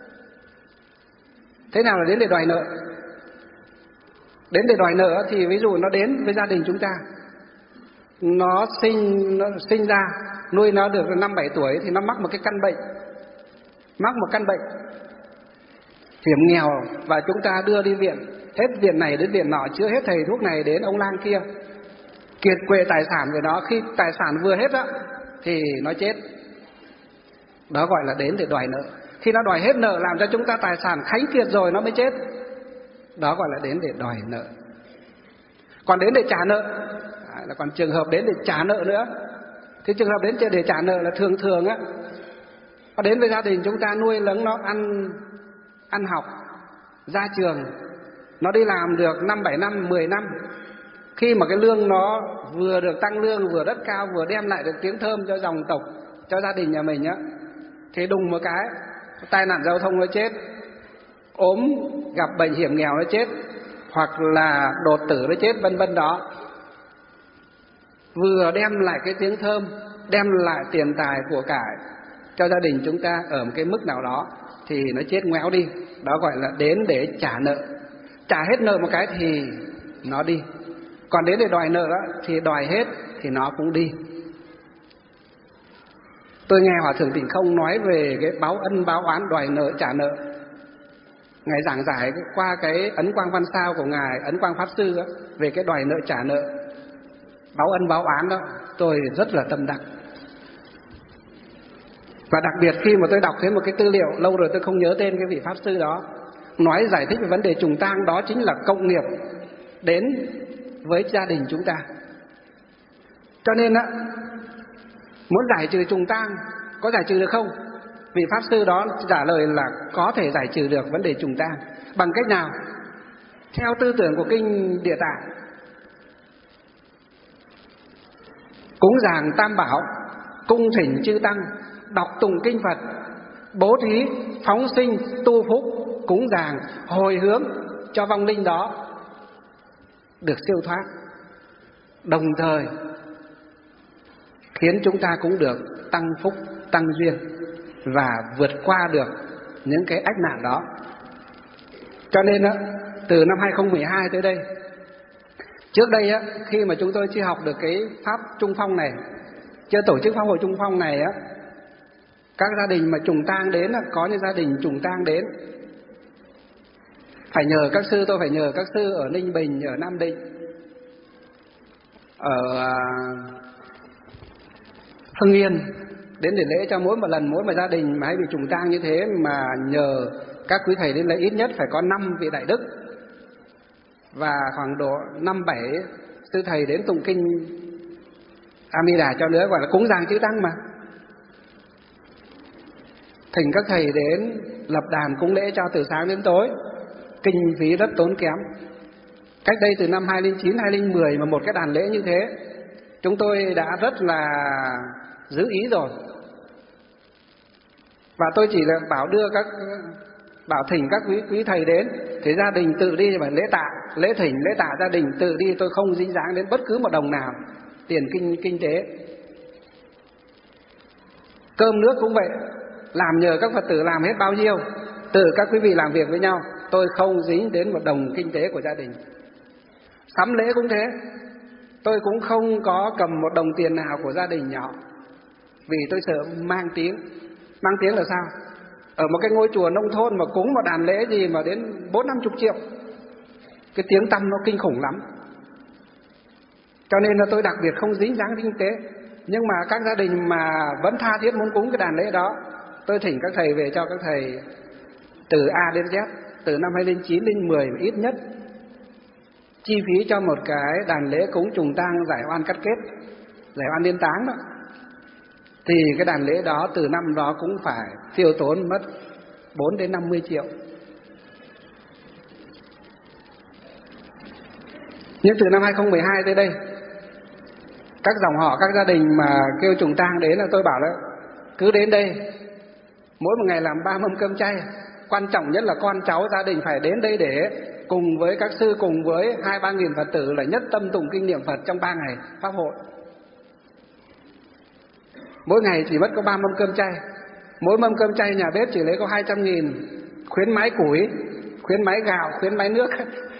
Thế nào là đến để đòi nợ? Đến để đòi nợ thì ví dụ nó đến với gia đình chúng ta, nó sinh nó sinh ra, nuôi nó được năm bảy tuổi thì nó mắc một cái căn bệnh, mắc một căn bệnh hiểm nghèo, và chúng ta đưa đi viện, hết viện này đến viện nọ, chữa hết thầy thuốc này đến ông lang kia, kiệt quệ tài sản của nó. Khi tài sản vừa hết á thì nó chết. Đó gọi là đến để đòi nợ. Khi nó đòi hết nợ, làm cho chúng ta tài sản khánh kiệt rồi nó mới chết, đó gọi là đến để đòi nợ. Còn đến để trả nợ là còn trường hợp đến để trả nợ nữa. Thì trường hợp đến để trả nợ là thường thường á, nó đến với gia đình chúng ta, nuôi lớn nó ăn ăn học, ra trường, nó đi làm được năm bảy năm, mười năm. Khi mà cái lương nó vừa được tăng lương, vừa rất cao, vừa đem lại được tiếng thơm cho dòng tộc, cho gia đình nhà mình á, thì đùng một cái tai nạn giao thông nó chết, ốm gặp bệnh hiểm nghèo nó chết, hoặc là đột tử nó chết, vân vân đó. Vừa đem lại cái tiếng thơm, đem lại tiền tài của cải cho gia đình chúng ta ở một cái mức nào đó, thì nó chết ngoéo đi. Đó gọi là đến để trả nợ. Trả hết nợ một cái thì nó đi. Còn đến để đòi nợ đó, thì đòi hết thì nó cũng đi. Tôi nghe Hòa Thượng Tịnh Không nói về cái báo ân, báo oán, đòi nợ, trả nợ. Ngài giảng giải qua cái ấn quang văn sao của Ngài Ấn Quang Pháp Sư đó, về cái đòi nợ, trả nợ, báo ân, báo oán đó, tôi rất là tâm đắc. Và đặc biệt khi mà tôi đọc thấy một cái tư liệu, lâu rồi tôi không nhớ tên cái vị Pháp Sư đó, nói giải thích về vấn đề trùng tang, đó chính là cộng nghiệp đến với gia đình chúng ta. Cho nên á, muốn giải trừ trùng tang, có giải trừ được không? Vị Pháp Sư đó trả lời là có thể giải trừ được vấn đề trùng tang. Bằng cách nào? Theo tư tưởng của Kinh Địa Tạng, cúng dường Tam Bảo, cung thỉnh chư Tăng, đọc tụng kinh Phật, bố thí, phóng sinh, tu phúc, cúng dường hồi hướng cho vong linh đó được siêu thoát, đồng thời khiến chúng ta cũng được tăng phúc, tăng duyên và vượt qua được những cái ách nạn đó. Cho nên á, từ năm hai không một hai tới đây, trước đây á, khi mà chúng tôi chưa học được cái pháp trung phong này, chưa tổ chức pháp hội trung phong này á, các gia đình mà trùng tang đến, có những gia đình trùng tang đến, phải nhờ các sư, tôi phải nhờ các sư ở Ninh Bình, ở Nam Định, ở Hưng Yên đến để lễ cho mỗi một lần. Mỗi một gia đình mà hay bị trùng tang như thế mà nhờ các quý thầy đến lễ, ít nhất phải có năm vị đại đức và khoảng độ năm bảy sư thầy đến tụng kinh A Di Đà cho nữa, gọi là cúng dường chư tăng mà. Thỉnh các thầy đến lập đàn cúng lễ cho từ sáng đến tối, kinh phí rất tốn kém. Cách đây từ năm hai không không chín, hai không một không mà một cái đàn lễ như thế, chúng tôi đã rất là giữ ý rồi. Và tôi chỉ là bảo đưa các bảo thỉnh các quý quý thầy đến, thì gia đình tự đi mà lễ tạ, lễ thỉnh, lễ tạ gia đình tự đi, tôi không dính dáng đến bất cứ một đồng nào tiền kinh kinh tế. Cơm nước cũng vậy, làm nhờ các Phật tử làm hết bao nhiêu, từ các quý vị làm việc với nhau, tôi không dính đến một đồng kinh tế của gia đình. Sắm lễ cũng thế, tôi cũng không có cầm một đồng tiền nào của gia đình nhỏ, vì tôi sợ mang tiếng. Mang tiếng là sao? Ở một cái ngôi chùa nông thôn mà cúng một đàn lễ gì mà đến bốn năm chục triệu, cái tiếng tăm nó kinh khủng lắm. Cho nên là tôi đặc biệt không dính dáng kinh tế. Nhưng mà các gia đình mà vẫn tha thiết muốn cúng cái đàn lễ đó, tôi thỉnh các thầy về cho các thầy từ A đến Z, từ năm hai không chín đến mười ít nhất. Chi phí cho một cái đàn lễ cúng trùng tang giải oan cắt kết, giải oan liên táng đó, thì cái đàn lễ đó từ năm đó cũng phải tiêu tốn mất bốn đến năm mươi triệu. Nhưng từ năm hai không một hai tới đây, các dòng họ, các gia đình mà kêu trùng tang đến là tôi bảo là cứ đến đây, mỗi một ngày làm ba mâm cơm chay. Quan trọng nhất là con cháu gia đình phải đến đây để cùng với các sư, cùng với hai ba nghìn Phật tử là nhất tâm tụng kinh niệm Phật trong ba ngày pháp hội. Mỗi ngày chỉ mất có ba mâm cơm chay. Mỗi mâm cơm chay nhà bếp chỉ lấy có hai trăm nghìn, khuyến mái củi, khuyến mái gạo, khuyến mái nước.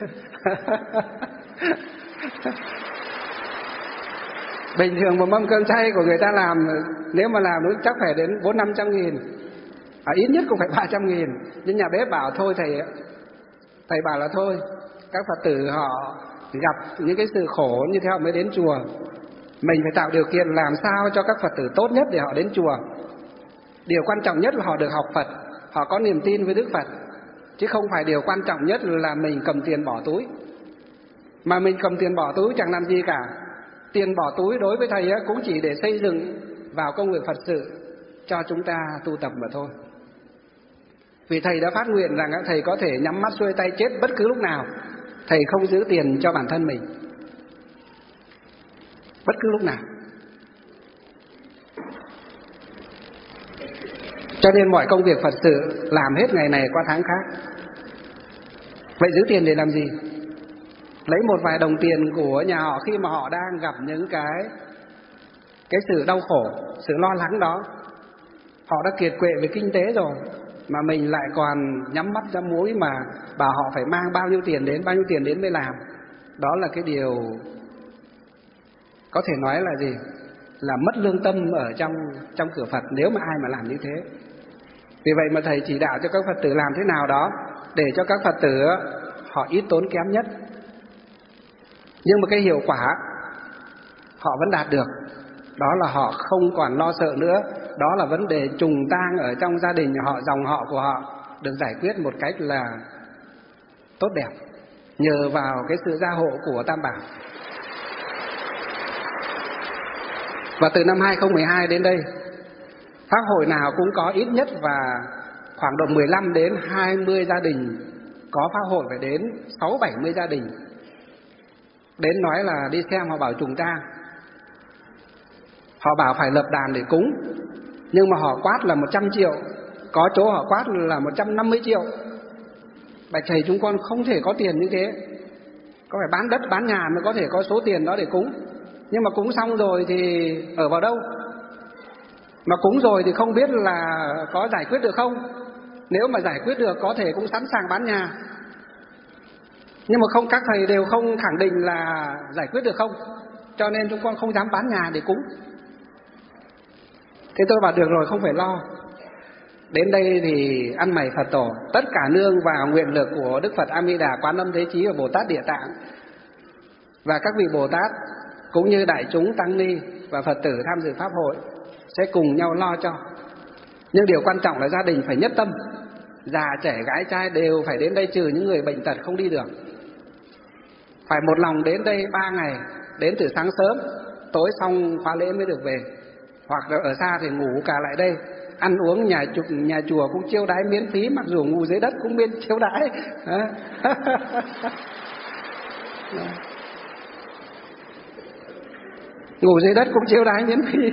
Bình thường một mâm cơm chay của người ta làm, nếu mà làm chắc phải đến bốn năm trăm nghìn, à, ít nhất cũng phải ba trăm nghìn. Nhưng nhà bếp bảo thôi thầy, thầy bảo là thôi, các Phật tử họ gặp những cái sự khổ như thế họ mới đến chùa, mình phải tạo điều kiện làm sao cho các Phật tử tốt nhất để họ đến chùa. Điều quan trọng nhất là họ được học Phật, họ có niềm tin với Đức Phật, chứ không phải điều quan trọng nhất là mình cầm tiền bỏ túi. Mà mình cầm tiền bỏ túi chẳng làm gì cả. Tiền bỏ túi đối với thầy cũng chỉ để xây dựng vào công việc Phật sự cho chúng ta tu tập mà thôi. Vì thầy đã phát nguyện rằng thầy có thể nhắm mắt xuôi tay chết bất cứ lúc nào, thầy không giữ tiền cho bản thân mình bất cứ lúc nào. Cho nên mọi công việc Phật sự làm hết ngày này qua tháng khác. Vậy giữ tiền để làm gì? Lấy một vài đồng tiền của nhà họ khi mà họ đang gặp những cái cái sự đau khổ, sự lo lắng đó, họ đã kiệt quệ về kinh tế rồi, mà mình lại còn nhắm mắt nhắm mũi mà bảo họ phải mang bao nhiêu tiền đến, bao nhiêu tiền đến mới làm. Đó là cái điều có thể nói là gì? Là mất lương tâm ở trong trong cửa Phật nếu mà ai mà làm như thế. Vì vậy mà thầy chỉ đạo cho các Phật tử làm thế nào đó để cho các Phật tử họ ít tốn kém nhất, nhưng mà cái hiệu quả họ vẫn đạt được. Đó là họ không còn lo sợ nữa. Đó là vấn đề trùng tang ở trong gia đình họ, dòng họ của họ được giải quyết một cách là tốt đẹp, nhờ vào cái sự gia hộ của Tam Bảo. Và từ năm hai không một hai đến đây, pháp hội nào cũng có ít nhất và khoảng độ mười lăm đến hai mươi gia đình có pháp hội, phải đến sáu bảy mươi gia đình đến nói là đi xem, họ bảo trùng tang. Họ bảo phải lập đàn để cúng, nhưng mà họ quát là một trăm triệu, có chỗ họ quát là một trăm năm mươi triệu. Bạch thầy, chúng con không thể có tiền như thế, có phải bán đất bán nhà mới có thể có số tiền đó để cúng. Nhưng mà cúng xong rồi thì ở vào đâu? Mà cúng rồi thì không biết là có giải quyết được không. Nếu mà giải quyết được có thể cũng sẵn sàng bán nhà, nhưng mà không, các thầy đều không khẳng định là giải quyết được không, cho nên chúng con không dám bán nhà để cúng. Thế tôi bảo được rồi, không phải lo. Đến đây thì ăn mày Phật tổ, tất cả nương vào nguyện lực của Đức Phật A Di Đà, Quán Âm Thế Chí và Bồ Tát Địa Tạng, và các vị Bồ Tát cũng như đại chúng tăng ni và Phật tử tham dự pháp hội sẽ cùng nhau lo cho. Nhưng điều quan trọng là gia đình phải nhất tâm, già trẻ gái trai đều phải đến đây, trừ những người bệnh tật không đi được. Phải một lòng đến đây ba ngày, đến từ sáng sớm, tối xong khóa lễ mới được về. Hoặc là ở xa thì ngủ cả lại đây. Ăn uống nhà chùa, nhà chùa cũng chiêu đãi miễn phí, mặc dù ngủ dưới đất cũng miễn chiêu đãi. Ngủ dưới đất cũng chiêu đãi miễn phí.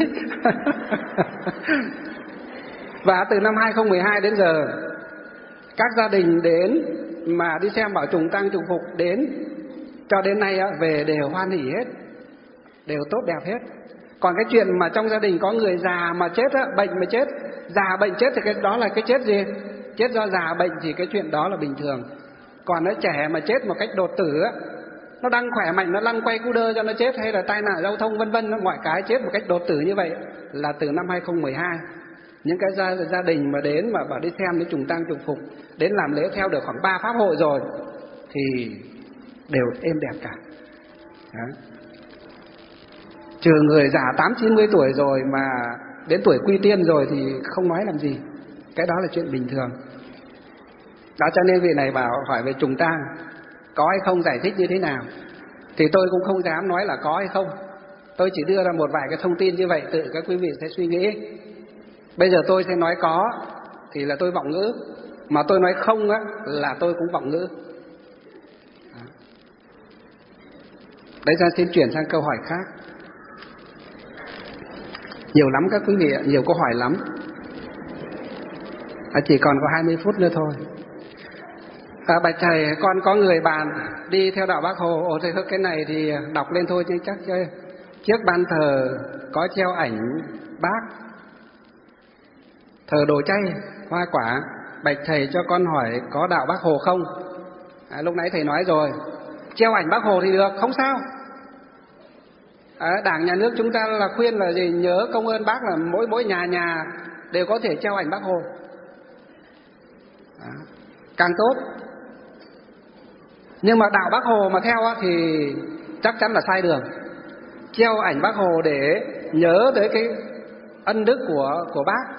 Và từ năm hai không một hai đến giờ, các gia đình đến mà đi xem Bảo Trùng Tăng Trùng Phục đến cho đến nay về đều hoan hỉ hết, đều tốt đẹp hết. Còn cái chuyện mà trong gia đình có người già mà chết á, bệnh mà chết, già bệnh chết thì cái đó là cái chết gì? Chết do già bệnh thì cái chuyện đó là bình thường. Còn nó trẻ mà chết một cách đột tử á, nó đang khỏe mạnh nó lăn quay cu đơ cho nó chết, hay là tai nạn giao thông vân vân, nó mọi cái chết một cách đột tử như vậy là từ năm hai không một hai. Những cái gia, gia đình mà đến mà bảo đi xem đến Trùng Tăng Trùng Phục, đến làm lễ theo được khoảng ba pháp hội rồi thì đều êm đẹp cả. Đó. Trừ người già tám chín mươi tuổi rồi mà đến tuổi quy tiên rồi thì không nói làm gì, cái đó là chuyện bình thường. Đó, cho nên vị này bảo hỏi về Trùng Tang có hay không, giải thích như thế nào, thì tôi cũng không dám nói là có hay không. Tôi chỉ đưa ra một vài cái thông tin như vậy, tự các quý vị sẽ suy nghĩ. Bây giờ tôi sẽ nói có thì là tôi vọng ngữ, mà tôi nói không á là tôi cũng vọng ngữ. Đấy, ra xin chuyển sang câu hỏi khác. Nhiều lắm các quý vị ạ, nhiều câu hỏi lắm. À, chỉ còn có hai mươi phút nữa thôi. À, bạch thầy, con có người bạn đi theo đạo Bác Hồ. Ồ, thầy, cái này thì đọc lên thôi chứ chắc chơi. Trước ban thờ có treo ảnh Bác, thờ đồ chay, hoa quả. Bạch thầy cho con hỏi có đạo Bác Hồ không? À, lúc nãy thầy nói rồi, treo ảnh Bác Hồ thì được, không sao. À, Đảng nhà nước chúng ta là khuyên là gì? Nhớ công ơn Bác, là mỗi mỗi nhà nhà đều có thể treo ảnh Bác Hồ. À, càng tốt. Nhưng mà đạo Bác Hồ mà theo thì chắc chắn là sai đường. Treo ảnh Bác Hồ để nhớ tới cái ân đức của của Bác.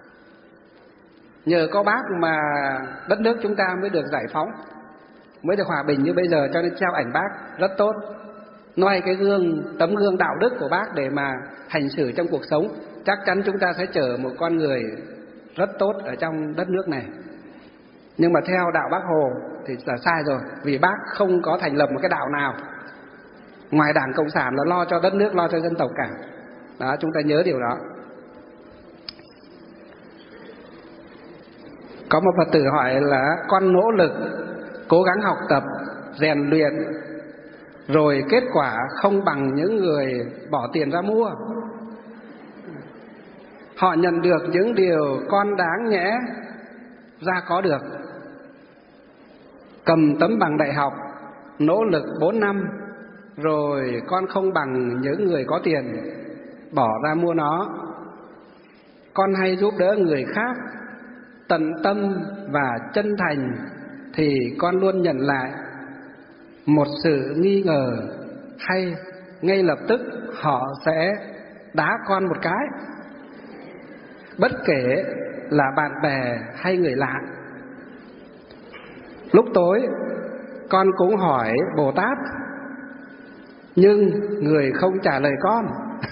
Nhờ có Bác mà đất nước chúng ta mới được giải phóng, mới được hòa bình như bây giờ, cho nên treo ảnh Bác rất tốt. Noi cái gương, tấm gương đạo đức của Bác để mà hành xử trong cuộc sống, chắc chắn chúng ta sẽ trở một con người rất tốt ở trong đất nước này. Nhưng mà theo đạo Bác Hồ thì là sai rồi, vì Bác không có thành lập một cái đạo nào ngoài Đảng Cộng sản là lo cho đất nước, lo cho dân tộc cả. Đó, chúng ta nhớ điều đó. Có một Phật tử hỏi là con nỗ lực, cố gắng học tập, rèn luyện, rồi kết quả không bằng những người bỏ tiền ra mua. Họ nhận được những điều con đáng nhẽ ra có được. Cầm tấm bằng đại học, nỗ lực bốn năm, rồi con không bằng những người có tiền bỏ ra mua nó. Con hay giúp đỡ người khác, tận tâm và chân thành thì con luôn nhận lại một sự nghi ngờ, hay ngay lập tức họ sẽ đá con một cái, bất kể là bạn bè hay người lạ. Lúc tối con cũng hỏi Bồ Tát, nhưng người không trả lời con.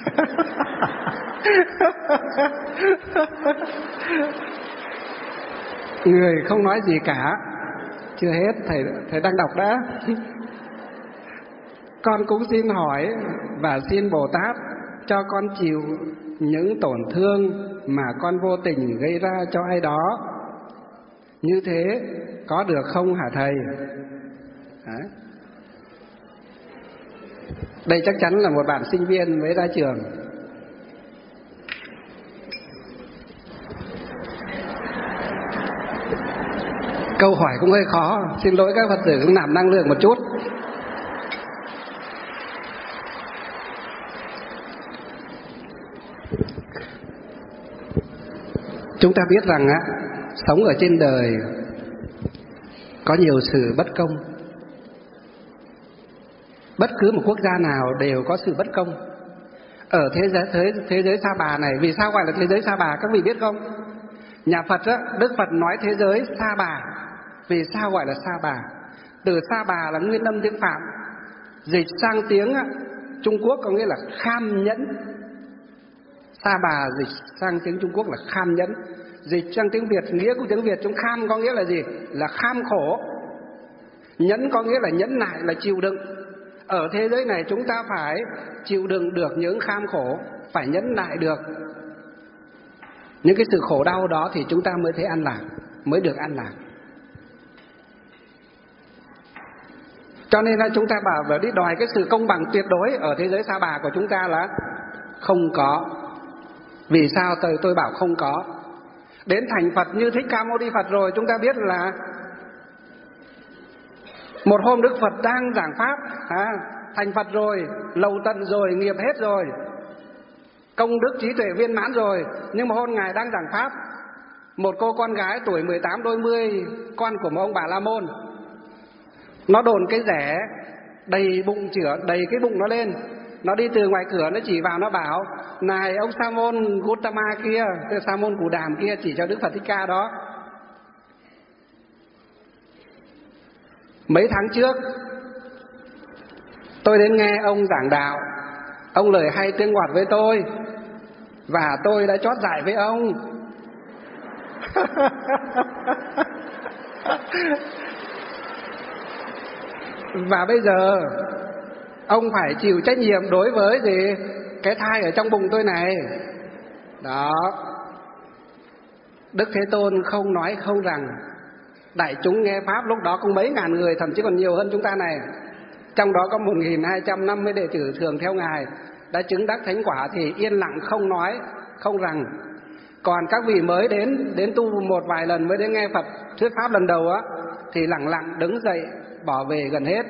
Người không nói gì cả. Chưa hết, thầy thầy đang đọc đã. Con cũng xin hỏi và xin Bồ Tát cho con chịu những tổn thương mà con vô tình gây ra cho ai đó. Như thế có được không hả thầy? Đấy. Đây chắc chắn là một bạn sinh viên mới ra trường. Câu hỏi cũng hơi khó, xin lỗi các Phật tử cũng nạp năng lượng một chút. Chúng ta biết rằng á, sống ở trên đời có nhiều sự bất công. Bất cứ một quốc gia nào đều có sự bất công. Ở thế giới, thế, thế giới Sa Bà này, vì sao gọi là thế giới Sa Bà các vị biết không? Nhà Phật á, Đức Phật nói thế giới Sa Bà. Vì sao gọi là Sa Bà? Từ Sa Bà là nguyên âm tiếng Phạm, dịch sang tiếng á, Trung Quốc có nghĩa là kham nhẫn. Sa Bà dịch sang tiếng Trung Quốc là kham nhẫn. Dịch sang tiếng Việt, nghĩa của tiếng Việt trong kham có nghĩa là gì? Là kham khổ. Nhẫn có nghĩa là nhẫn nại, là chịu đựng. Ở thế giới này chúng ta phải chịu đựng được những kham khổ, phải nhẫn nại được những cái sự khổ đau đó thì chúng ta mới thấy an lạc, mới được an lạc. Cho nên là chúng ta bảo là đi đòi cái sự công bằng tuyệt đối ở thế giới Sa Bà của chúng ta là không có. Vì sao tôi, tôi bảo không có? Đến thành Phật như Thích Ca Mâu Ni Phật rồi, chúng ta biết là một hôm Đức Phật đang giảng pháp, à, thành Phật rồi, lầu tận rồi, nghiệp hết rồi, công đức trí tuệ viên mãn rồi. Nhưng mà hôm Ngài đang giảng pháp, một cô con gái tuổi mười tám đôi mươi, con của một ông Bà La Môn, nó đồn cái rẻ đầy bụng chửa, đầy cái bụng nó lên. Nó đi từ ngoài cửa, nó chỉ vào, nó bảo: này ông Sa môn Gautama kia, cái Sa môn Cù Đàm kia, chỉ cho Đức Phật Thích Ca đó. Mấy tháng trước tôi đến nghe ông giảng đạo, ông lời hay tiếng ngọt với tôi, và tôi đã chót dạy với ông. Và bây giờ ông phải chịu trách nhiệm đối với gì? Cái thai ở trong bụng tôi này. Đó. Đức Thế Tôn không nói không rằng. Đại chúng nghe pháp lúc đó cũng mấy ngàn người, thậm chí còn nhiều hơn chúng ta này. Trong đó có một nghìn hai trăm năm mươi đệ tử thường theo Ngài, đã chứng đắc thánh quả thì yên lặng không nói không rằng. Còn các vị mới đến đến tu một vài lần, mới đến nghe Phật thuyết pháp lần đầu á, thì lặng lặng đứng dậy bỏ về gần hết.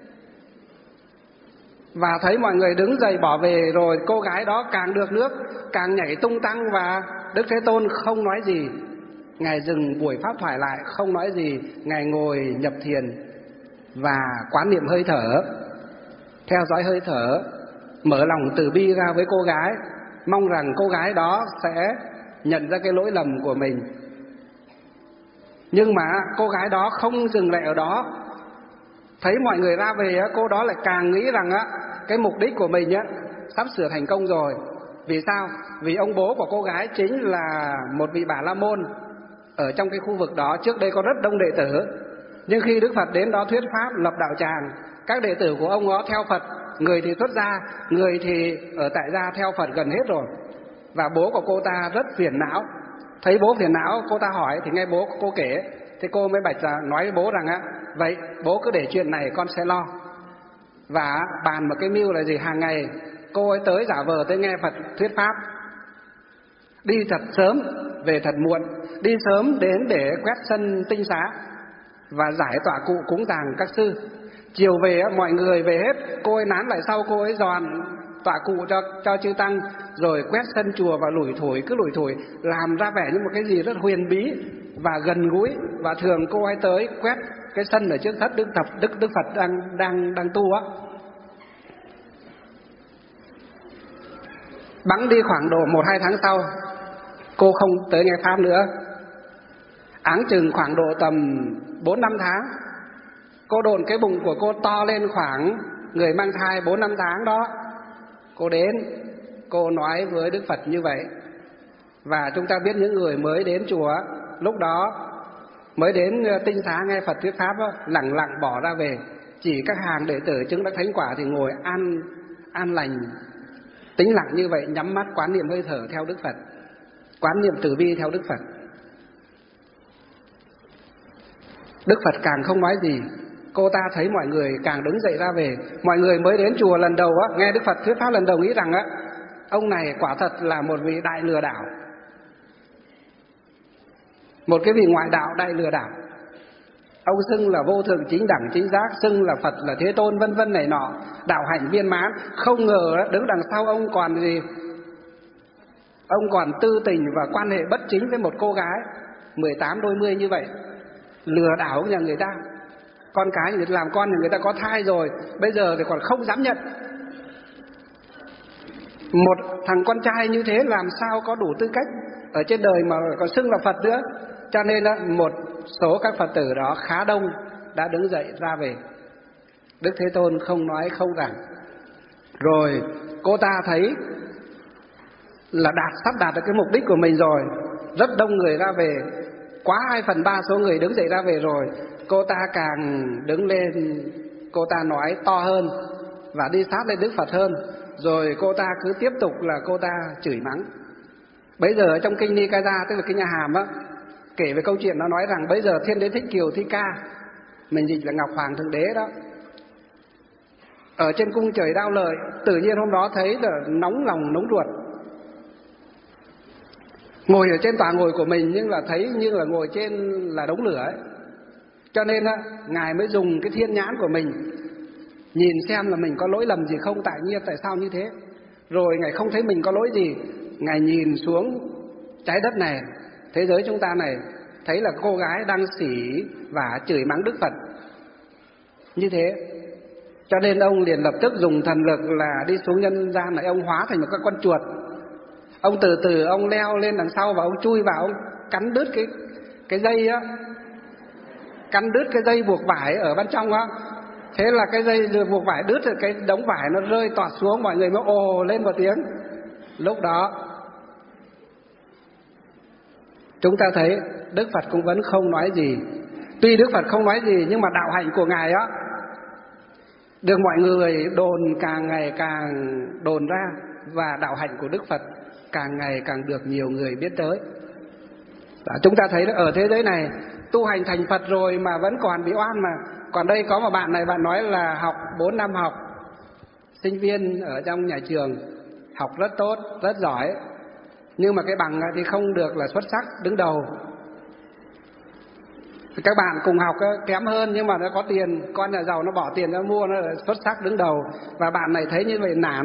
Và thấy mọi người đứng dậy bỏ về rồi, cô gái đó càng được nước, càng nhảy tung tăng, và Đức Thế Tôn không nói gì. Ngài dừng buổi pháp thoại lại, không nói gì. Ngài ngồi nhập thiền và quán niệm hơi thở, theo dõi hơi thở, mở lòng từ bi ra với cô gái, mong rằng cô gái đó sẽ nhận ra cái lỗi lầm của mình. Nhưng mà cô gái đó không dừng lại ở đó. Thấy mọi người ra về, cô đó lại càng nghĩ rằng cái mục đích của mình sắp sửa thành công rồi. Vì sao? Vì ông bố của cô gái chính là một vị Bà La Môn. Ở trong cái khu vực đó trước đây có rất đông đệ tử, nhưng khi Đức Phật đến đó thuyết pháp lập đạo tràng, các đệ tử của ông đó theo Phật, người thì xuất gia, người thì ở tại gia theo Phật gần hết rồi. Và bố của cô ta rất phiền não. Thấy bố phiền não, cô ta hỏi thì nghe bố của cô kể, thì cô mới bạch ra, nói với bố rằng á, vậy bố cứ để chuyện này con sẽ lo. Và bàn một cái mưu là gì? Hàng ngày cô ấy tới giả vờ tới nghe Phật thuyết pháp, đi thật sớm về thật muộn, đi sớm đến để quét sân tinh xá và giải tọa cụ cúng dường các sư. Chiều về mọi người về hết, cô ấy nán lại sau, cô ấy dọn tọa cụ cho cho chư tăng, rồi quét sân chùa và lủi thủi, cứ lủi thủi làm ra vẻ như một cái gì rất huyền bí và gần gũi. Và thường cô ấy tới quét cái sân ở trước thất Đức Phật, Đức Đức Phật đang đang đang tu á. Bẵng đi khoảng độ một hai tháng sau, cô không tới nghe pháp nữa. Áng chừng khoảng độ tầm bốn năm tháng, cô đồn cái bụng của cô to lên khoảng người mang thai bốn năm tháng đó. Cô đến, cô nói với Đức Phật như vậy. Và chúng ta biết những người mới đến chùa, lúc đó mới đến tinh xá nghe Phật thuyết pháp đó, lặng lặng bỏ ra về. Chỉ các hàng đệ tử chứng đắc thánh quả thì ngồi an an lành, tĩnh lặng như vậy, nhắm mắt quán niệm hơi thở theo Đức Phật, quán niệm từ bi theo Đức Phật. Đức Phật càng không nói gì. Cô ta thấy mọi người càng đứng dậy ra về. Mọi người mới đến chùa lần đầu á, nghe Đức Phật thuyết pháp lần đầu nghĩ rằng á, ông này quả thật là một vị đại lừa đảo, một cái vị ngoại đạo đại lừa đảo. Ông xưng là vô thượng chính đẳng chính giác, xưng là Phật là Thế Tôn vân vân này nọ, đạo hạnh viên mãn. Không ngờ đó, đứng đằng sau ông còn gì? Ông còn tư tình và quan hệ bất chính với một cô gái mười tám đôi mươi như vậy, lừa đảo nhà người ta. Con cái người ta làm con, người ta có thai rồi, bây giờ thì còn không dám nhận. Một thằng con trai như thế làm sao có đủ tư cách ở trên đời mà còn xưng là Phật nữa. Cho nên đó, một số các Phật tử đó khá đông đã đứng dậy ra về. Đức Thế Tôn không nói không rằng. Rồi cô ta thấy là đạt sắp đạt được cái mục đích của mình rồi, rất đông người ra về, quá hai phần ba số người đứng dậy ra về rồi. Cô ta càng đứng lên, cô ta nói to hơn và đi sát lên Đức Phật hơn. Rồi cô ta cứ tiếp tục là cô ta chửi mắng. Bấy giờ ở trong kinh Nikaya, tức là kinh Nhà Hàm á, kể về câu chuyện nó nói rằng bấy giờ Thiên Đế Thích Kiều Thi Ca, mình dịch là Ngọc Hoàng Thượng Đế đó, ở trên cung trời Đao Lợi, tự nhiên hôm đó thấy là nóng lòng nóng ruột, ngồi ở trên tòa ngồi của mình nhưng là thấy như là ngồi trên là đống lửa ấy. Cho nên á, Ngài mới dùng cái thiên nhãn của mình nhìn xem là mình có lỗi lầm gì không, tại nhiên tại sao như thế. Rồi Ngài không thấy mình có lỗi gì, Ngài nhìn xuống trái đất này, thế giới chúng ta này, thấy là cô gái đang sỉ và chửi mắng Đức Phật như thế. Cho nên ông liền lập tức dùng thần lực là đi xuống nhân gian này, ông hóa thành một cái con chuột. Ông từ từ ông leo lên đằng sau và ông chui vào, ông cắn đứt cái cái dây á, cắn đứt cái dây buộc vải ở bên trong á. Thế là cái dây buộc vải đứt rồi, cái đống vải nó rơi toạt xuống, mọi người mới ồ lên một tiếng. Lúc đó chúng ta thấy Đức Phật cũng vẫn không nói gì. Tuy Đức Phật không nói gì nhưng mà đạo hạnh của Ngài á được mọi người đồn càng ngày càng đồn ra, và đạo hạnh của Đức Phật càng ngày càng được nhiều người biết tới. Đó, chúng ta thấy ở thế giới này tu hành thành Phật rồi mà vẫn còn bị oan mà. Còn đây có một bạn này, bạn nói là học bốn năm học, sinh viên ở trong nhà trường, học rất tốt, rất giỏi, nhưng mà cái bằng thì không được là xuất sắc đứng đầu. Các bạn cùng học kém hơn nhưng mà nó có tiền, con nhà giàu nó bỏ tiền ra mua, nó xuất sắc đứng đầu. Và bạn này thấy như vậy nản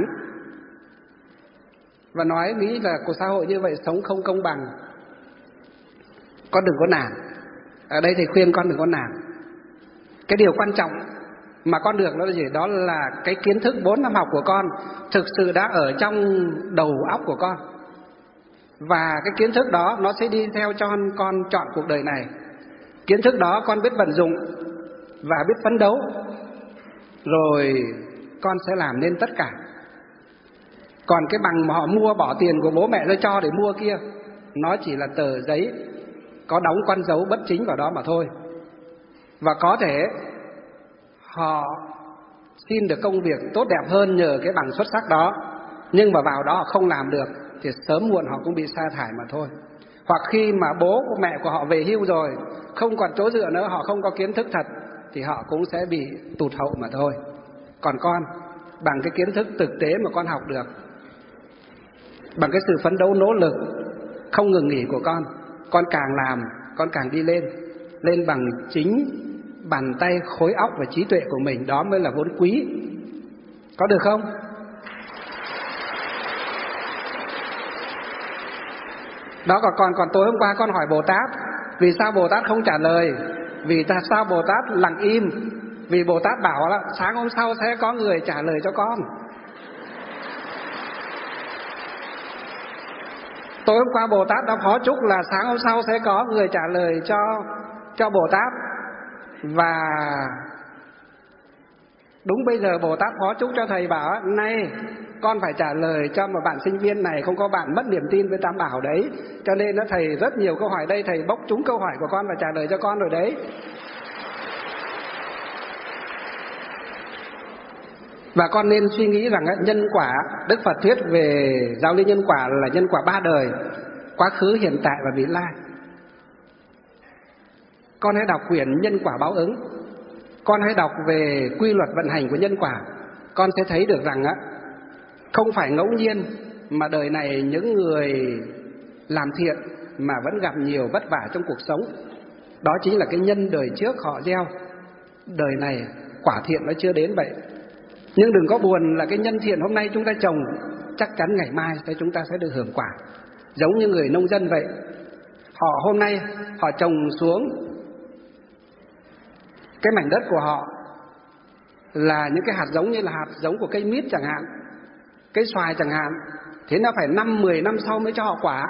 và nói nghĩ là cuộc xã hội như vậy sống không công bằng. Con đừng có nản. Ở đây thì khuyên con đừng có nản. Cái điều quan trọng mà con được đó là gì? Đó là cái kiến thức bốn năm học của con thực sự đã ở trong đầu óc của con. Và cái kiến thức đó nó sẽ đi theo cho con chọn cuộc đời này. Kiến thức đó con biết vận dụng và biết phấn đấu, rồi con sẽ làm nên tất cả. Còn cái bằng mà họ mua, bỏ tiền của bố mẹ ra cho để mua kia, nó chỉ là tờ giấy có đóng con dấu bất chính vào đó mà thôi. Và có thể họ xin được công việc tốt đẹp hơn nhờ cái bằng xuất sắc đó, nhưng mà vào đó họ không làm được thì sớm muộn họ cũng bị sa thải mà thôi. Hoặc khi mà bố của mẹ của họ về hưu rồi, không còn chỗ dựa nữa, họ không có kiến thức thật, thì họ cũng sẽ bị tụt hậu mà thôi. Còn con, bằng cái kiến thức thực tế mà con học được, bằng cái sự phấn đấu nỗ lực không ngừng nghỉ của con, con càng làm, con càng đi lên. Lên bằng chính bàn tay, khối óc và trí tuệ của mình, đó mới là vốn quý. Có được không? Đó, còn còn còn tối hôm qua con hỏi Bồ Tát, vì sao Bồ Tát không trả lời? Vì ta sao Bồ Tát lặng im? Vì Bồ Tát bảo là sáng hôm sau sẽ có người trả lời cho con. Tối hôm qua Bồ Tát đã phó chúc là sáng hôm sau sẽ có người trả lời cho cho Bồ Tát. Và đúng bây giờ Bồ Tát phó chúc cho thầy bảo nay con phải trả lời cho một bạn sinh viên này, không có bạn mất niềm tin với Tam Bảo đấy. Cho nên nó thầy rất nhiều câu hỏi đây, thầy bốc trúng câu hỏi của con và trả lời cho con rồi đấy. Và con nên suy nghĩ rằng nhân quả, Đức Phật thuyết về giáo lý nhân quả là nhân quả ba đời: quá khứ, hiện tại và vị lai. con hãy đọc quyển Nhân quả báo ứng, con hãy đọc về quy luật vận hành của nhân quả, con sẽ thấy được rằng á, không phải ngẫu nhiên mà đời này những người làm thiện mà vẫn gặp nhiều vất vả trong cuộc sống. Đó chính là cái nhân đời trước họ gieo, đời này quả thiện nó chưa đến vậy. Nhưng đừng có buồn là cái nhân thiện hôm nay chúng ta trồng, chắc chắn ngày mai chúng ta sẽ được hưởng quả. Giống như người nông dân vậy, họ hôm nay họ trồng xuống cái mảnh đất của họ là những cái hạt giống như là hạt giống của cây mít chẳng hạn, cây xoài chẳng hạn, thế nó phải năm mười năm sau mới cho họ quả.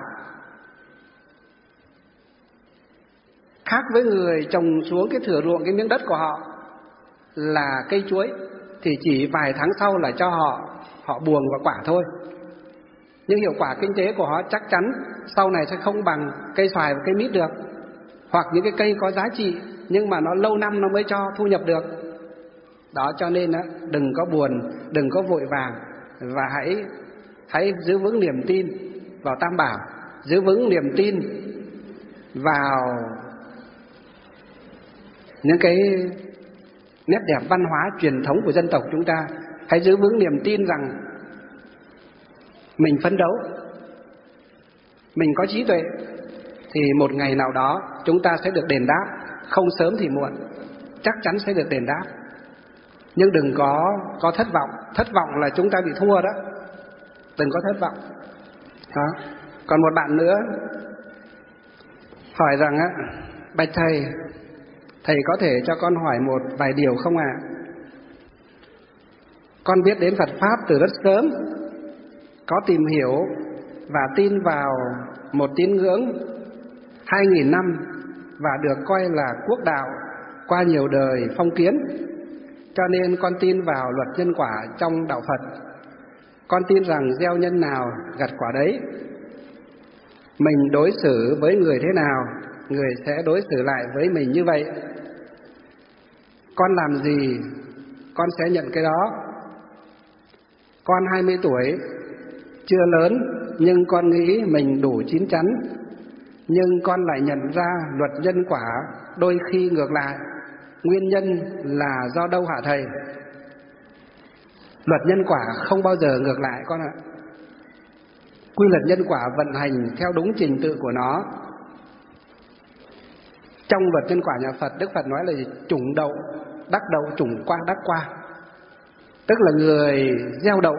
Khác với người trồng xuống cái thửa ruộng, cái miếng đất của họ là cây chuối, thì chỉ vài tháng sau là cho họ họ buồng và quả thôi. Nhưng hiệu quả kinh tế của họ chắc chắn sau này sẽ không bằng cây xoài và cây mít được. Hoặc những cái cây có giá trị nhưng mà nó lâu năm nó mới cho thu nhập được. Đó, cho nên á, đừng có buồn, đừng có vội vàng, và hãy hãy giữ vững niềm tin vào Tam Bảo, giữ vững niềm tin vào những cái nét đẹp văn hóa truyền thống của dân tộc chúng ta. Hãy giữ vững niềm tin rằng mình phấn đấu, mình có trí tuệ, thì một ngày nào đó chúng ta sẽ được đền đáp, không sớm thì muộn, chắc chắn sẽ được đền đáp. Nhưng đừng có có thất vọng, thất vọng là chúng ta bị thua đó. Đừng có thất vọng. Đó. Còn một bạn nữa hỏi rằng á, bạch thầy, thầy có thể cho con hỏi một vài điều không ạ? À? Con biết đến Phật pháp từ rất sớm, có tìm hiểu và tin vào một tín ngưỡng hai nghìn năm và được coi là quốc đạo qua nhiều đời phong kiến. Cho nên con tin vào luật nhân quả trong đạo Phật. Con tin rằng gieo nhân nào gặt quả đấy. Mình đối xử với người thế nào, người sẽ đối xử lại với mình như vậy. Con làm gì, con sẽ nhận cái đó. Con hai mươi tuổi, chưa lớn, nhưng con nghĩ mình đủ chín chắn. Nhưng con lại nhận ra luật nhân quả đôi khi ngược lại. Nguyên nhân là do đâu hả thầy? Luật nhân quả không bao giờ ngược lại con ạ. Quy luật nhân quả vận hành theo đúng trình tự của nó. Trong luật nhân quả nhà Phật, Đức Phật nói là chủng đậu, đắc đậu, chủng qua đắc qua. Tức là người gieo đậu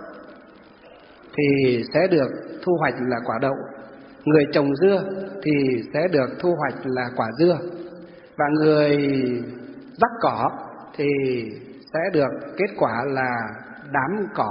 thì sẽ được thu hoạch là quả đậu, người trồng dưa thì sẽ được thu hoạch là quả dưa, và người rắc cỏ thì sẽ được kết quả là đám cỏ.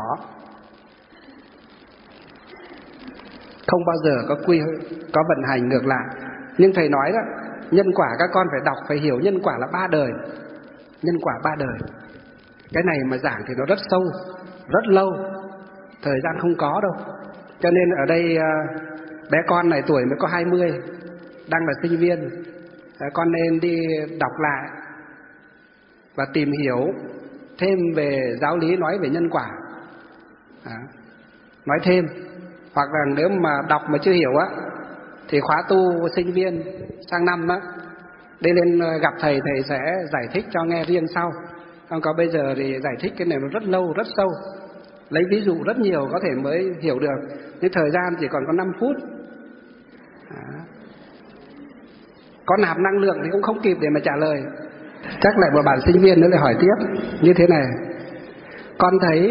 Không bao giờ có quy có vận hành ngược lại. Nhưng thầy nói đó, nhân quả các con phải đọc, phải hiểu nhân quả là ba đời. Nhân quả ba đời. Cái này mà giảng thì nó rất sâu, rất lâu, thời gian không có đâu. Cho nên ở đây bé con này tuổi mới có hai mươi, đang là sinh viên, con nên đi đọc lại và tìm hiểu thêm về giáo lý nói về nhân quả. À, nói thêm. Hoặc là nếu mà đọc mà chưa hiểu á, thì khóa tu sinh viên sang năm á, đi lên gặp thầy, thầy sẽ giải thích cho nghe riêng sau. Không có bây giờ thì giải thích cái này nó rất lâu, rất sâu, lấy ví dụ rất nhiều có thể mới hiểu được. Nhưng thời gian chỉ còn có năm phút. À, có nạp năng lượng thì cũng không kịp để mà trả lời. Chắc lại một bạn sinh viên nữa lại hỏi tiếp như thế này. Con thấy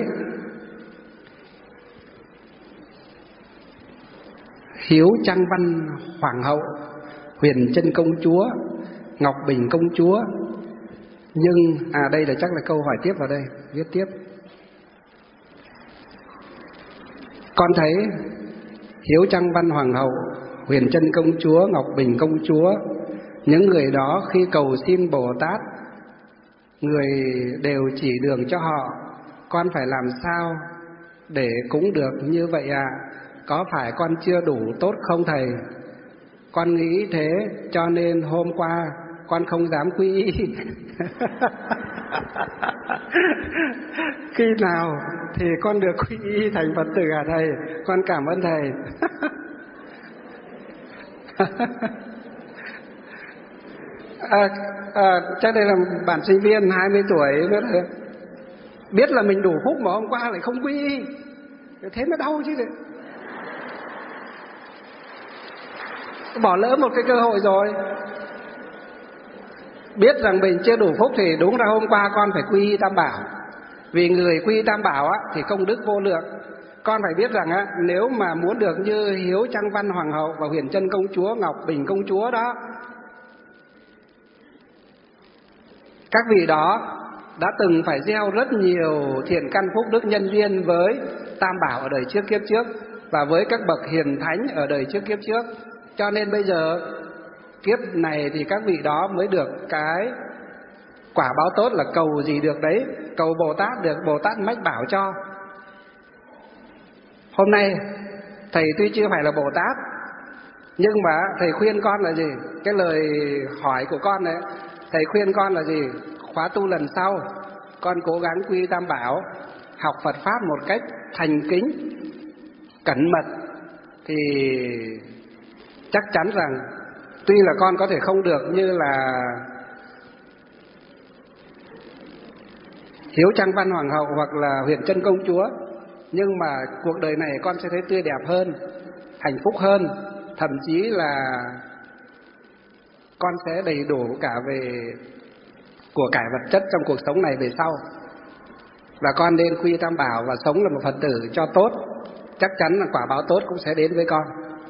Hiếu Trang Văn Hoàng hậu, Huyền Trân công chúa, Ngọc Bình công chúa, nhưng à đây là chắc là câu hỏi tiếp vào đây, viết tiếp. Con thấy Hiếu Trang Văn Hoàng hậu, Huyền Trân công chúa, Ngọc Bình công chúa, những người đó khi cầu xin Bồ Tát, người đều chỉ đường cho họ. Con phải làm sao để cúng được như vậy à? Có phải con chưa đủ tốt không thầy? Con nghĩ thế cho nên hôm qua con không dám quy y. Khi nào thì con được quy y thành Phật tử hả thầy? Con cảm ơn thầy. À, à, chắc đây là bạn sinh viên hai mươi tuổi nữa, biết là mình đủ phúc mà hôm qua lại không quy y, thế mới đau chứ. Bỏ lỡ một cái cơ hội rồi. Biết rằng mình chưa đủ phúc thì đúng ra hôm qua con phải quy y Tam Bảo. Vì người quy y Tam Bảo á, thì công đức vô lượng. Con phải biết rằng á, nếu mà muốn được như Hiếu Trang Văn Hoàng hậu và Huyền Trân công chúa, Ngọc Bình công chúa đó, các vị đó đã từng phải gieo rất nhiều thiện căn phúc đức nhân duyên với Tam Bảo ở đời trước kiếp trước và với các bậc hiền thánh ở đời trước kiếp trước. Cho nên bây giờ kiếp này thì các vị đó mới được cái quả báo tốt là cầu gì được đấy, cầu Bồ Tát được Bồ Tát mách bảo cho. Hôm nay thầy tuy chưa phải là Bồ Tát, nhưng mà thầy khuyên con là gì? Cái lời hỏi của con này, thầy khuyên con là gì? Khóa tu lần sau con cố gắng quy Tam Bảo, học Phật pháp một cách thành kính, cẩn mật, thì chắc chắn rằng tuy là con có thể không được như là Hiếu Trang Văn Hoàng hậu hoặc là Huyền Trân công chúa, nhưng mà cuộc đời này con sẽ thấy tươi đẹp hơn, hạnh phúc hơn, thậm chí là con sẽ đầy đủ cả về của cải vật chất trong cuộc sống này về sau. Và con nên quy Tam Bảo và sống là một Phật tử cho tốt, chắc chắn là quả báo tốt cũng sẽ đến với con.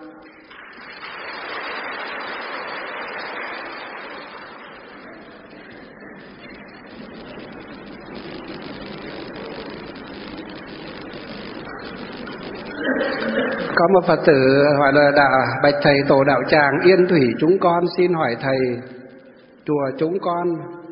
Có một Phật tử hỏi là đạo, bạch thầy tổ đạo tràng Yên Thủy chúng con xin hỏi thầy, chùa chúng con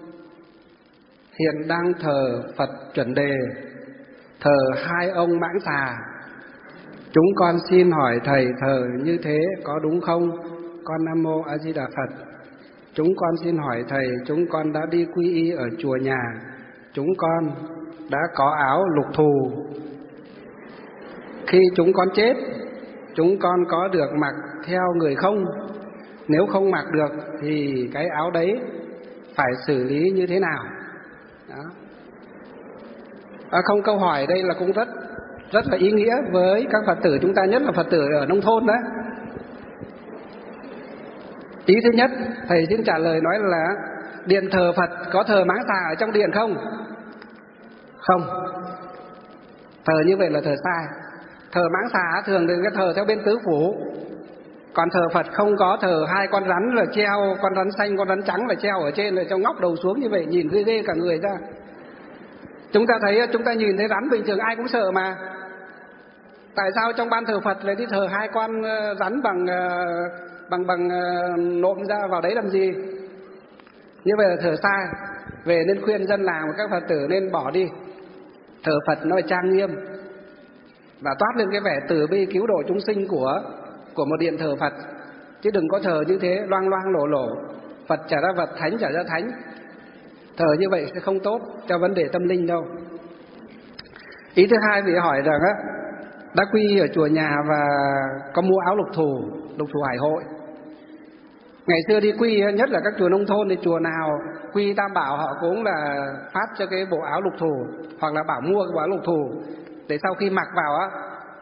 hiện đang thờ Phật chuẩn đề, thờ hai ông mãng xà. Chúng con xin hỏi thầy thờ như thế có đúng không? Con Nam Mô A Di Đà Phật. Chúng con xin hỏi thầy, chúng con đã đi quy y ở chùa nhà, chúng con đã có áo lục thù. Khi chúng con chết, chúng con có được mặc theo người không? Nếu không mặc được thì cái áo đấy phải xử lý như thế nào? Đó. À, không, câu hỏi đây là cũng rất rất là ý nghĩa với các Phật tử chúng ta, nhất là Phật tử ở nông thôn đó. Ý thứ nhất, thầy xin trả lời nói là điện thờ Phật có thờ mãng xà ở trong điện không? Không. Thờ như vậy là thờ sai. Thờ mãng xà thường thì cái thờ theo bên tứ phủ. Còn thờ Phật không có thờ hai con rắn là treo, con rắn xanh, con rắn trắng là treo ở trên, là trong ngóc đầu xuống như vậy, nhìn ghê ghê cả người ra. Chúng ta thấy, chúng ta nhìn thấy rắn bình thường ai cũng sợ mà. Tại sao trong ban thờ Phật lại đi thờ hai con rắn bằng bằng bằng nộm ra vào đấy làm gì? Như vậy là thờ sai. Về nên khuyên dân làng và các Phật tử nên bỏ đi. Thờ Phật nó phải trang nghiêm và toát lên cái vẻ từ bi cứu độ chúng sinh của của một điện thờ Phật, chứ đừng có thờ như thế loang loang lổ lổ, Phật trả ra vật, thánh trả ra thánh. Thờ như vậy sẽ không tốt cho vấn đề tâm linh đâu. Ý thứ hai, vị hỏi rằng á, đã quy ở chùa nhà và có mua áo lục thù, lục thù hải hội. Ngày xưa đi quy, nhất là các chùa nông thôn thì chùa nào quy Tam Bảo họ cũng là phát cho cái bộ áo lục thù, hoặc là bảo mua cái bộ áo lục thù để sau khi mặc vào á,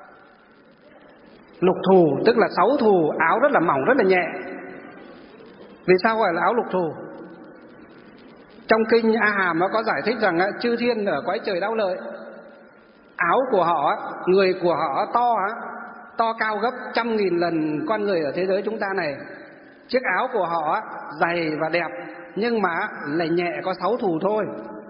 lục thù tức là sáu thù, áo rất là mỏng, rất là nhẹ. Vì sao gọi là áo lục thù? Trong kinh A Hàm nó có giải thích rằng á, chư thiên ở cõi trời đau lợi, áo của họ, người của họ to to cao gấp trăm nghìn lần con người ở thế giới chúng ta này. Chiếc áo của họ dày và đẹp, nhưng mà lại nhẹ, có sáu thù thôi.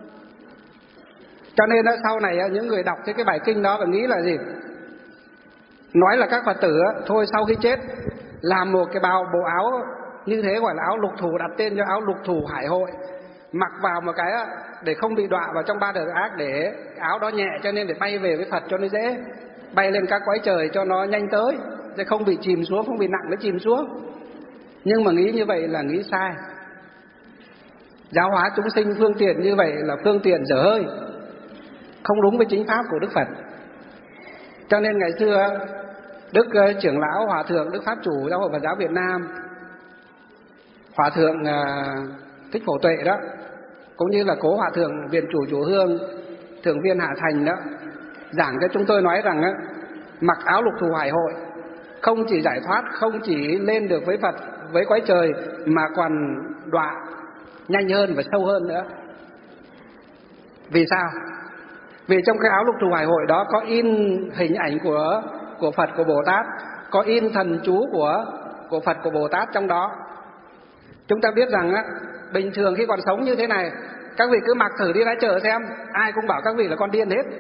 Cho nên sau này những người đọc cái bài kinh đó và nghĩ là gì? Nói là các Phật tử thôi sau khi chết làm một cái bao bộ áo như thế gọi là áo lục thù, đặt tên cho áo lục thù hải hội, mặc vào một cái để không bị đọa vào trong ba đời ác, để áo đó nhẹ cho nên để bay về với Phật cho nó dễ, bay lên các cõi trời cho nó nhanh tới, sẽ không bị chìm xuống, không bị nặng nó chìm xuống. Nhưng mà nghĩ như vậy là nghĩ sai. Giáo hóa chúng sinh phương tiện như vậy là phương tiện dở hơi, không đúng với chính pháp của Đức Phật. Cho nên ngày xưa Đức trưởng lão Hòa thượng Đức Pháp Chủ Giáo hội Phật giáo Việt Nam Hòa thượng à, Thích Phổ Tuệ đó, cũng như là cố hòa thượng Viện Chủ Chùa Hương, Thượng viên Hạ Thành đó, giảng cho chúng tôi nói rằng á, mặc áo lục thù hải hội không chỉ giải thoát, không chỉ lên được với Phật, với cõi trời, mà còn đọa nhanh hơn và sâu hơn nữa. Vì sao? Vì trong cái áo lục thù hải hội đó có in hình ảnh của của Phật, của Bồ Tát, có in thần chú của của Phật, của Bồ Tát trong đó. Chúng ta biết rằng á, bình thường khi còn sống như thế này, các vị cứ mặc thử đi ra chợ xem, ai cũng bảo các vị là con điên hết.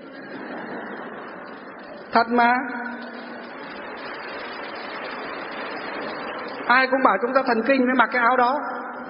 Thật mà. Ai cũng bảo chúng ta thần kinh mới mặc cái áo đó.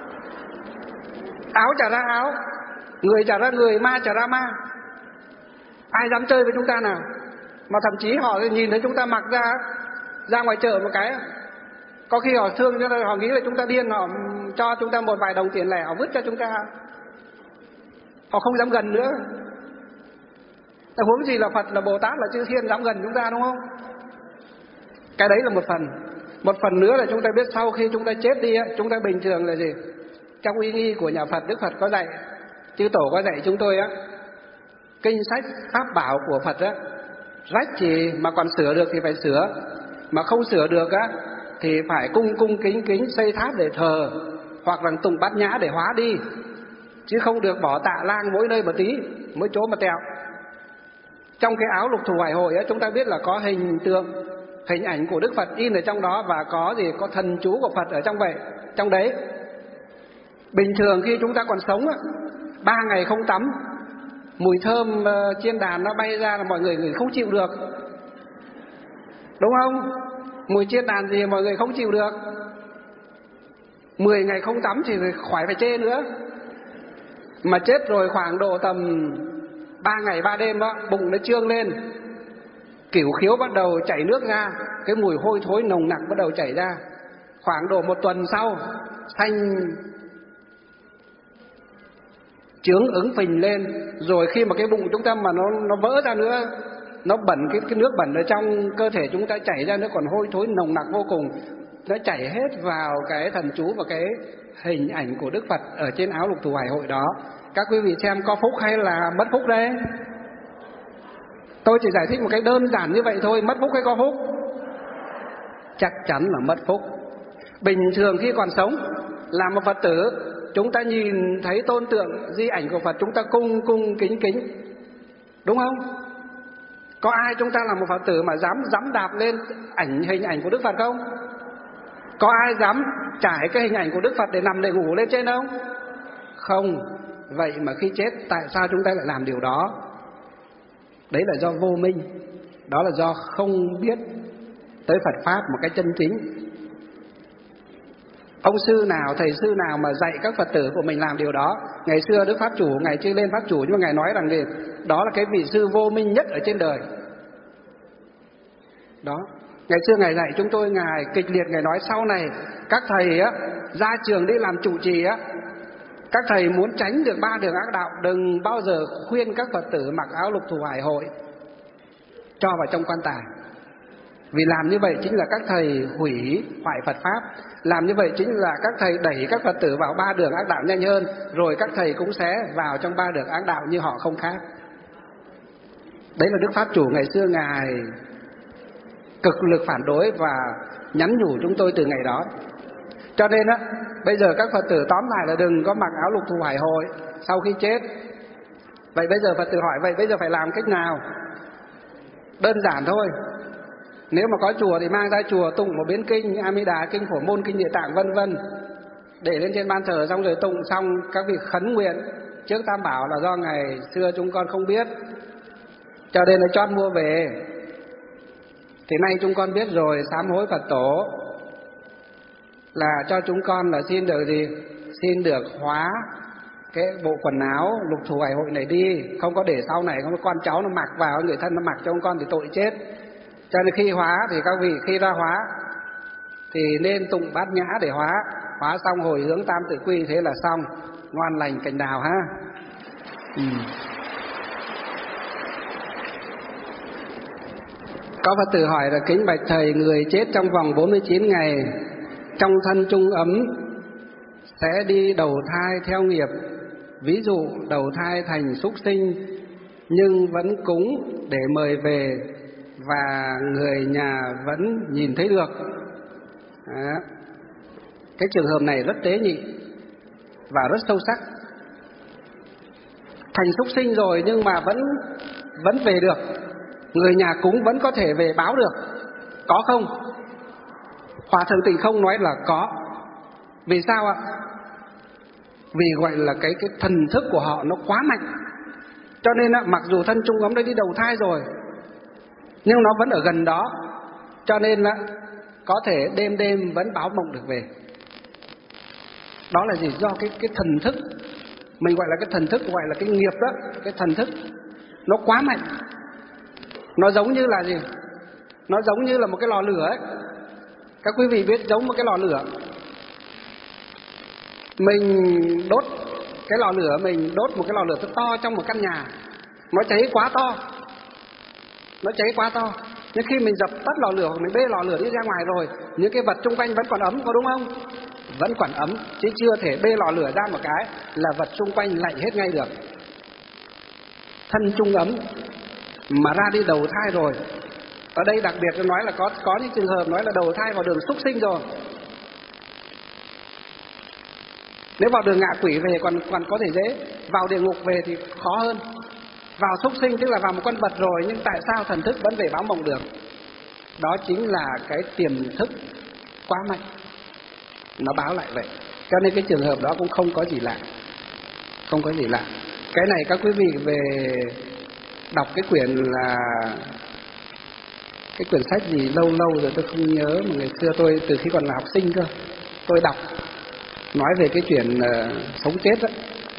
Áo chả ra áo, người chả ra người, ma chả ra ma. Ai dám chơi với chúng ta nào? Mà thậm chí họ nhìn thấy chúng ta mặc ra ra ngoài chợ một cái, có khi họ thương cho nên họ nghĩ là chúng ta điên, họ cho chúng ta một vài đồng tiền lẻ, họ vứt cho chúng ta, họ không dám gần nữa. Huống gì là Phật, là Bồ Tát, là chư thiên dám gần chúng ta, đúng không? Cái đấy là một phần. Một phần nữa là chúng ta biết sau khi chúng ta chết đi, chúng ta bình thường là gì? Trong uy nghi của nhà Phật, Đức Phật có dạy, chư tổ có dạy chúng tôi á, kinh sách pháp bảo của Phật á, rách thì mà còn sửa được thì phải sửa, mà không sửa được á thì phải cung cung kính kính xây tháp để thờ, hoặc là tùng bát nhã để hóa đi, chứ không được bỏ tạ lang mỗi nơi một tí, mỗi chỗ một tẹo. Trong cái áo lục thù hải hội á, chúng ta biết là có hình tượng, hình ảnh của Đức Phật in ở trong đó, và có gì, có thần chú của Phật ở trong vậy, trong đấy. Bình thường khi chúng ta còn sống á, ba ngày không tắm, mùi thơm uh, chiên đàn nó bay ra là mọi người người không chịu được, đúng không? Mùi chiên đàn gì mọi người không chịu được. Mười ngày không tắm thì khỏi phải chê nữa. Mà chết rồi khoảng độ tầm ba ngày ba đêm đó, bụng nó trương lên, cửu khiếu bắt đầu chảy nước ra, cái mùi hôi thối nồng nặc bắt đầu chảy ra. Khoảng độ một tuần sau, thanh chướng ứng phình lên, rồi khi mà cái bụng chúng ta mà nó nó vỡ ra nữa, nó bẩn, cái cái nước bẩn ở trong cơ thể chúng ta chảy ra nữa, còn hôi thối nồng nặc vô cùng, nó chảy hết vào cái thần chú và cái hình ảnh của Đức Phật ở trên áo lục thù hải hội đó. Các quý vị xem có phúc hay là mất phúc đây? Tôi chỉ giải thích một cái đơn giản như vậy thôi, mất phúc hay có phúc? Chắc chắn là mất phúc. Bình thường khi còn sống, là một Phật tử, chúng ta nhìn thấy tôn tượng di ảnh của Phật, chúng ta cung cung kính kính, đúng không? Có ai chúng ta là một Phật tử mà dám dám đạp lên ảnh hình ảnh của Đức Phật không? Có ai dám trải cái hình ảnh của Đức Phật để nằm để ngủ lên trên không? Không. Vậy mà khi chết, tại sao chúng ta lại làm điều đó? Đấy là do vô minh, đó là do không biết tới Phật Pháp một cách chân chính. Ông sư nào, thầy sư nào mà dạy các Phật tử của mình làm điều đó? Ngày xưa Đức Pháp Chủ, Ngài chưa lên Pháp Chủ, nhưng mà Ngài nói rằng gì? Đó là cái vị sư vô minh nhất ở trên đời. Đó. Ngày xưa Ngài dạy chúng tôi, Ngài kịch liệt, Ngài nói sau này các thầy á ra trường đi làm trụ trì á, các thầy muốn tránh được ba đường ác đạo, đừng bao giờ khuyên các Phật tử mặc áo lục thù hải hội cho vào trong quan tài. Vì làm như vậy chính là các thầy hủy hoại Phật Pháp. Làm như vậy chính là các thầy đẩy các Phật tử vào ba đường ác đạo nhanh hơn, rồi các thầy cũng sẽ vào trong ba đường ác đạo như họ không khác. Đấy là Đức Pháp Chủ ngày xưa Ngài cực lực phản đối và nhắn nhủ chúng tôi từ ngày đó. Cho nên á, bây giờ các Phật tử tóm lại là đừng có mặc áo lục thù hải hội sau khi chết. Vậy bây giờ Phật tử hỏi, vậy bây giờ phải làm cách nào? Đơn giản thôi. Nếu mà có chùa thì mang ra chùa tụng một biến kinh A Di Đà, kinh Phổ Môn, kinh Địa Tạng vân vân, để lên trên ban thờ, xong rồi tụng xong các vị khấn nguyện trước Tam Bảo là do ngày xưa chúng con không biết, cho nên là chót mua về. Thì nay chúng con biết rồi, sám hối Phật Tổ là cho chúng con là xin được gì? Xin được hóa cái bộ quần áo lục thù hải hội này đi, không có để sau này không có con cháu nó mặc vào, người thân nó mặc cho chúng con thì tội chết. Cho nên khi hóa thì các vị khi ra hóa thì nên tụng bát nhã để hóa, hóa xong hồi hướng tam tự quy, thế là xong, ngoan lành cành đào ha. Ừ. Có Phật tử hỏi là kính bạch thầy, người chết trong vòng bốn mươi chín ngày trong thân trung ấm sẽ đi đầu thai theo nghiệp. Ví dụ đầu thai thành súc sinh nhưng vẫn cúng để mời về và người nhà vẫn nhìn thấy được. Đó. Cái trường hợp này rất tế nhị và rất sâu sắc. Thành súc sinh rồi nhưng mà vẫn vẫn về được, người nhà cúng vẫn có thể về báo được, có không? Hòa Thượng Tịnh Không nói là có. Vì sao ạ? Vì gọi là cái cái thần thức của họ nó quá mạnh, cho nên á, mặc dù thân trung ấm đã đi đầu thai rồi nhưng nó vẫn ở gần đó, cho nên là có thể đêm đêm vẫn báo mộng được về. Đó là gì? Do cái cái thần thức, mình gọi là cái thần thức, gọi là cái nghiệp đó, cái thần thức nó quá mạnh. Nó giống như là gì? Nó giống như là một cái lò lửa ấy. Các quý vị biết giống một cái lò lửa, mình đốt cái lò lửa, mình đốt một cái lò lửa to trong một căn nhà, nó cháy quá to, nó cháy quá to. Nhưng khi mình dập tắt lò lửa hoặc mình bê lò lửa đi ra ngoài rồi, những cái vật xung quanh vẫn còn ấm, có đúng không? Vẫn còn ấm, chứ chưa thể bê lò lửa ra một cái là vật xung quanh lạnh hết ngay được. Thân trung ấm mà ra đi đầu thai rồi. Ở đây đặc biệt nói là có có những trường hợp nói là đầu thai vào đường súc sinh rồi. Nếu vào đường ngạ quỷ về còn còn có thể dễ, vào địa ngục về thì khó hơn. Vào súc sinh tức là vào một con vật rồi, nhưng tại sao thần thức vẫn về báo mộng được? Đó chính là cái tiềm thức quá mạnh, nó báo lại vậy. Cho nên cái trường hợp đó cũng không có gì lạ, không có gì lạ. Cái này các quý vị về đọc cái quyển là cái quyển sách gì lâu lâu rồi tôi không nhớ, mà ngày xưa tôi từ khi còn là học sinh cơ, tôi đọc nói về cái chuyện uh, sống chết đó,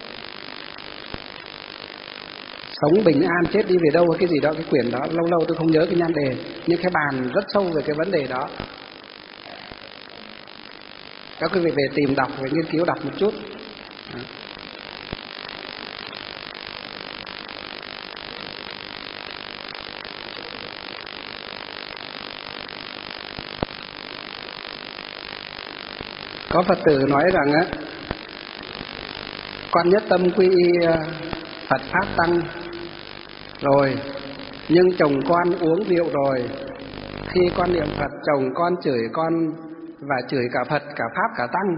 sống bình an chết đi về đâu cái gì đó, cái quyển đó lâu lâu tôi không nhớ cái nhan đề, nhưng cái bàn rất sâu về cái vấn đề đó. Các quý vị về tìm đọc, về nghiên cứu đọc một chút. Đó. Có Phật tử nói rằng á, con nhất tâm quy y Phật Pháp Tăng rồi, nhưng chồng con uống rượu rồi, khi con niệm Phật chồng con chửi con và chửi cả Phật, cả Pháp, cả Tăng.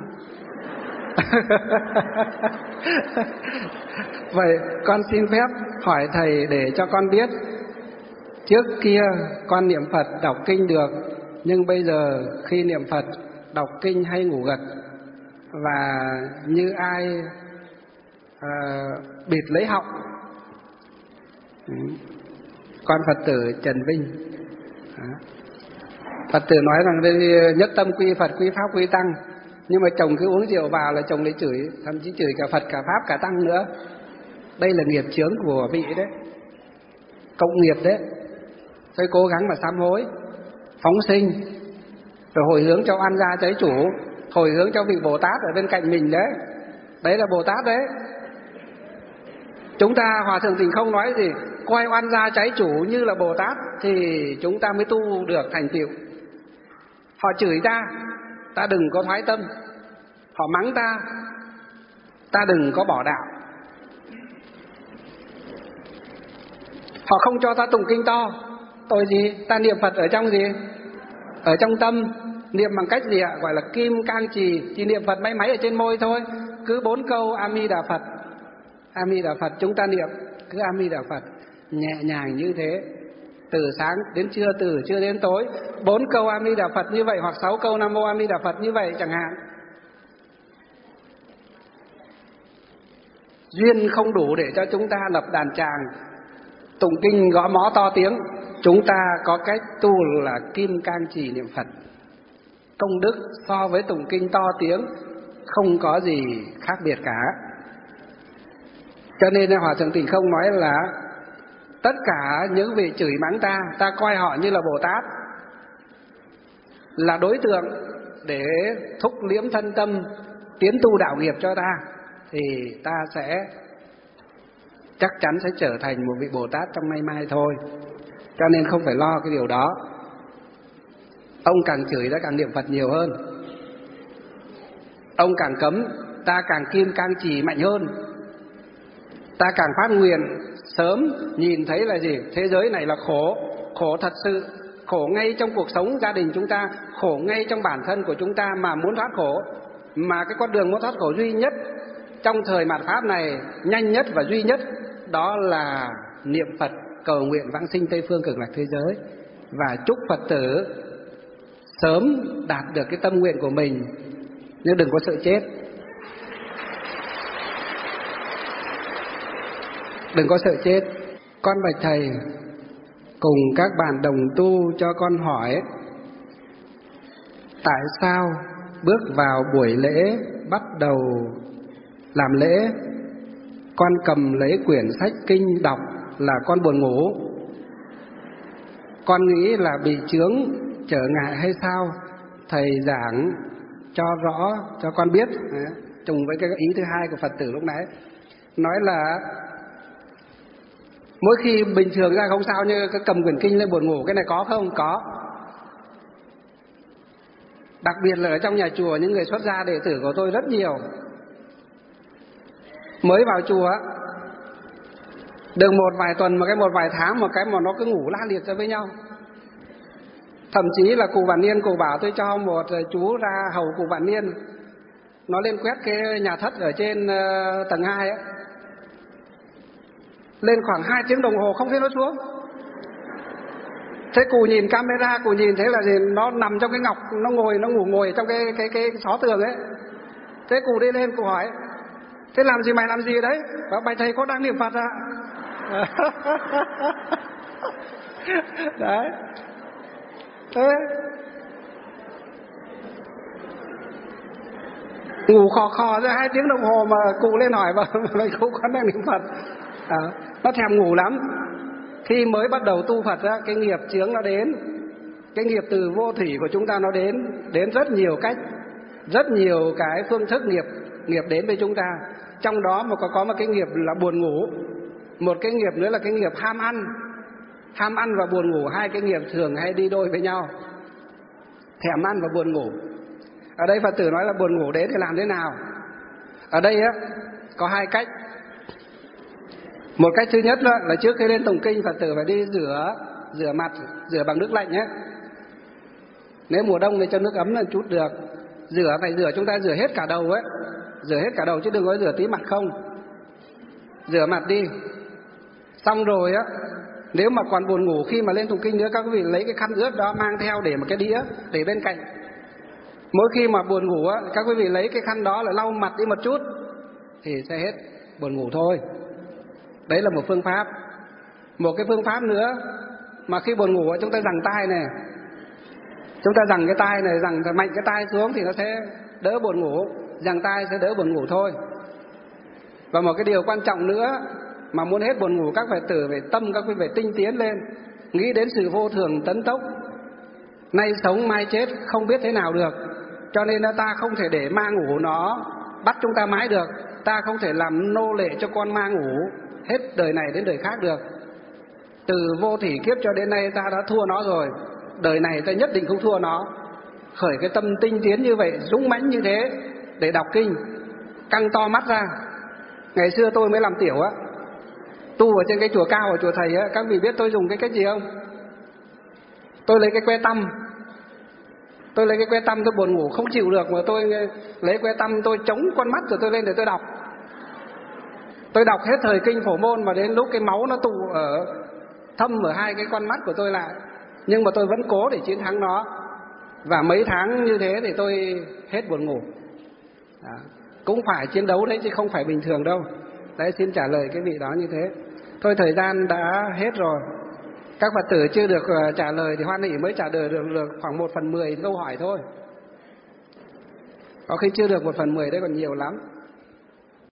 Vậy con xin phép hỏi thầy để cho con biết, trước kia con niệm Phật đọc kinh được, nhưng bây giờ khi niệm Phật đọc kinh hay ngủ gật, và như ai à, bịt lấy họng. Con Phật tử Trần Vinh. Đó. Phật tử nói rằng đây nhất tâm quy Phật, quy Pháp, quy Tăng, nhưng mà chồng cứ uống rượu vào là chồng lại chửi, thậm chí chửi cả Phật, cả Pháp, cả Tăng nữa. Đây là nghiệp chướng của vị đấy, cộng nghiệp đấy. Tôi cố gắng mà sám hối, phóng sinh, rồi hồi hướng cho oan gia cháy chủ, hồi hướng cho vị Bồ Tát ở bên cạnh mình đấy. Đấy là Bồ Tát đấy. Chúng ta, Hòa Thượng Tịnh Không nói gì? Coi oan gia cháy chủ như là Bồ Tát thì chúng ta mới tu được thành tựu. Họ chửi ta, ta đừng có thoái tâm. Họ mắng ta, ta đừng có bỏ đạo. Họ không cho ta tụng kinh to, tôi gì? Ta niệm Phật ở trong gì? Ở trong tâm. Niệm bằng cách gì ạ? Gọi là kim cang trì. Chỉ niệm Phật máy máy ở trên môi thôi. Cứ bốn câu A Di Đà Phật, A Di Đà Phật chúng ta niệm, cứ A Di Đà Phật nhẹ nhàng như thế, từ sáng đến trưa, từ trưa đến tối, bốn câu A Di Đà Phật như vậy, hoặc sáu câu Nam Mô A Di Đà Phật như vậy chẳng hạn. Duyên không đủ để cho chúng ta lập đàn tràng tụng kinh gõ mõ to tiếng. Chúng ta có cách tu là kim cang trì niệm Phật. Công đức so với tụng kinh to tiếng không có gì khác biệt cả. Cho nên Hòa Thượng Tịnh Không nói là tất cả những vị chửi mắng ta, ta coi họ như là Bồ Tát, là đối tượng để thúc liễm thân tâm, tiến tu đạo nghiệp cho ta, thì ta sẽ chắc chắn sẽ trở thành một vị Bồ Tát trong nay mai thôi. Cho nên không phải lo cái điều đó. Ông càng chửi ta càng niệm Phật nhiều hơn, ông càng cấm ta càng kiên càng chỉ mạnh hơn, ta càng phát nguyện sớm nhìn thấy là gì? Thế giới này là khổ, khổ thật sự, khổ ngay trong cuộc sống gia đình chúng ta, khổ ngay trong bản thân của chúng ta mà muốn thoát khổ. Mà cái con đường muốn thoát khổ duy nhất trong thời mạt Pháp này, nhanh nhất và duy nhất, đó là niệm Phật, cầu nguyện vãng sinh Tây Phương Cực Lạc thế giới, và chúc Phật tử sớm đạt được cái tâm nguyện của mình, nhưng đừng có sợ chết. Đừng có sợ chết. Con bạch thầy cùng các bạn đồng tu cho con hỏi, tại sao bước vào buổi lễ bắt đầu làm lễ, con cầm lấy quyển sách kinh đọc là con buồn ngủ? Con nghĩ là bị chướng trở ngại hay sao? Thầy giảng cho rõ cho con biết. Trùng với cái ý thứ hai của Phật tử lúc nãy, nói là mỗi khi bình thường ra không sao, như cái cầm quyển kinh lên buồn ngủ, cái này có không? Có. Đặc biệt là ở trong nhà chùa, những người xuất gia đệ tử của tôi rất nhiều. Mới vào chùa được một vài tuần, một cái một vài tháng, một cái mà nó cứ ngủ la liệt ra với nhau. Thậm chí là cụ Vạn Niên, cụ bảo tôi cho một chú ra hầu cụ Vạn Niên, nó lên quét cái nhà thất ở trên tầng hai ấy, lên khoảng hai tiếng đồng hồ không thấy nó xuống. Thế cụ nhìn camera, cụ nhìn thấy là gì? Nó nằm trong cái ngọc, nó ngồi, nó ngủ ngồi trong cái cái cái xó tường ấy. Thế cụ đi lên, cụ hỏi, thế làm gì mày làm gì đấy? Bảo bạch thầy có đang niệm Phật ạ. Đấy. Thế ngủ khò khò ra hai tiếng đồng hồ mà cụ lên hỏi mà mày cụ có đang niệm Phật à? Nó thèm ngủ lắm. Khi mới bắt đầu tu Phật á, cái nghiệp chướng nó đến, cái nghiệp từ vô thủy của chúng ta nó đến, đến rất nhiều cách, rất nhiều cái phương thức nghiệp nghiệp đến với chúng ta. Trong đó mà có có một cái nghiệp là buồn ngủ, một cái nghiệp nữa là cái nghiệp ham ăn. Ham ăn và buồn ngủ, hai cái nghiệp thường hay đi đôi với nhau. Thèm ăn và buồn ngủ. Ở đây Phật tử nói là buồn ngủ đến thì làm thế nào? Ở đây á có hai cách. Một cách thứ nhất là, là trước khi lên tụng kinh, Phật tử phải đi rửa rửa mặt, rửa bằng nước lạnh nhé. Nếu mùa đông thì cho nước ấm là chút được. Rửa phải rửa, chúng ta rửa hết cả đầu ấy, rửa hết cả đầu chứ đừng có rửa tí mặt không. Rửa mặt đi. Xong rồi á, nếu mà còn buồn ngủ khi mà lên tụng kinh nữa, các quý vị lấy cái khăn ướt đó mang theo để một cái đĩa để bên cạnh. Mỗi khi mà buồn ngủ á, các quý vị lấy cái khăn đó là lau mặt đi một chút thì sẽ hết buồn ngủ thôi. Đấy là một phương pháp. Một cái phương pháp nữa mà khi buồn ngủ chúng ta giằng tai này, chúng ta giằng cái tai này, giằng mạnh cái tai xuống thì nó sẽ đỡ buồn ngủ. Giằng tai sẽ đỡ buồn ngủ thôi. Và một cái điều quan trọng nữa, mà muốn hết buồn ngủ các Phật tử phải tâm các quý vị tinh tiến lên, nghĩ đến sự vô thường tấn tốc, nay sống mai chết không biết thế nào được. Cho nên là ta không thể để ma ngủ nó bắt chúng ta mãi được. Ta không thể làm nô lệ cho con ma ngủ hết đời này đến đời khác được. Từ vô thủy kiếp cho đến nay ta đã thua nó rồi, đời này ta nhất định không thua nó. Khởi cái tâm tinh tiến như vậy, dũng mãnh như thế để đọc kinh, căng to mắt ra. Ngày xưa tôi mới làm tiểu á, tu ở trên cái chùa cao ở chùa thầy á, các vị biết tôi dùng cái cách gì không? Tôi lấy cái que tăm, tôi lấy cái que tăm, tôi buồn ngủ không chịu được mà tôi lấy que tăm tôi chống con mắt rồi tôi lên để tôi đọc. Tôi đọc hết thời kinh Phổ Môn mà đến lúc cái máu nó tụ ở thâm ở hai cái con mắt của tôi lại, nhưng mà tôi vẫn cố để chiến thắng nó. Và mấy tháng như thế thì tôi hết buồn ngủ. Đó. Cũng phải chiến đấu đấy chứ không phải bình thường đâu. Đấy, xin trả lời cái vị đó như thế. Thôi thời gian đã hết rồi. Các Phật tử chưa được trả lời thì hoan hỷ mới trả lời được, được khoảng một phần mười câu hỏi thôi. Có khi chưa được một phần mười đấy còn nhiều lắm.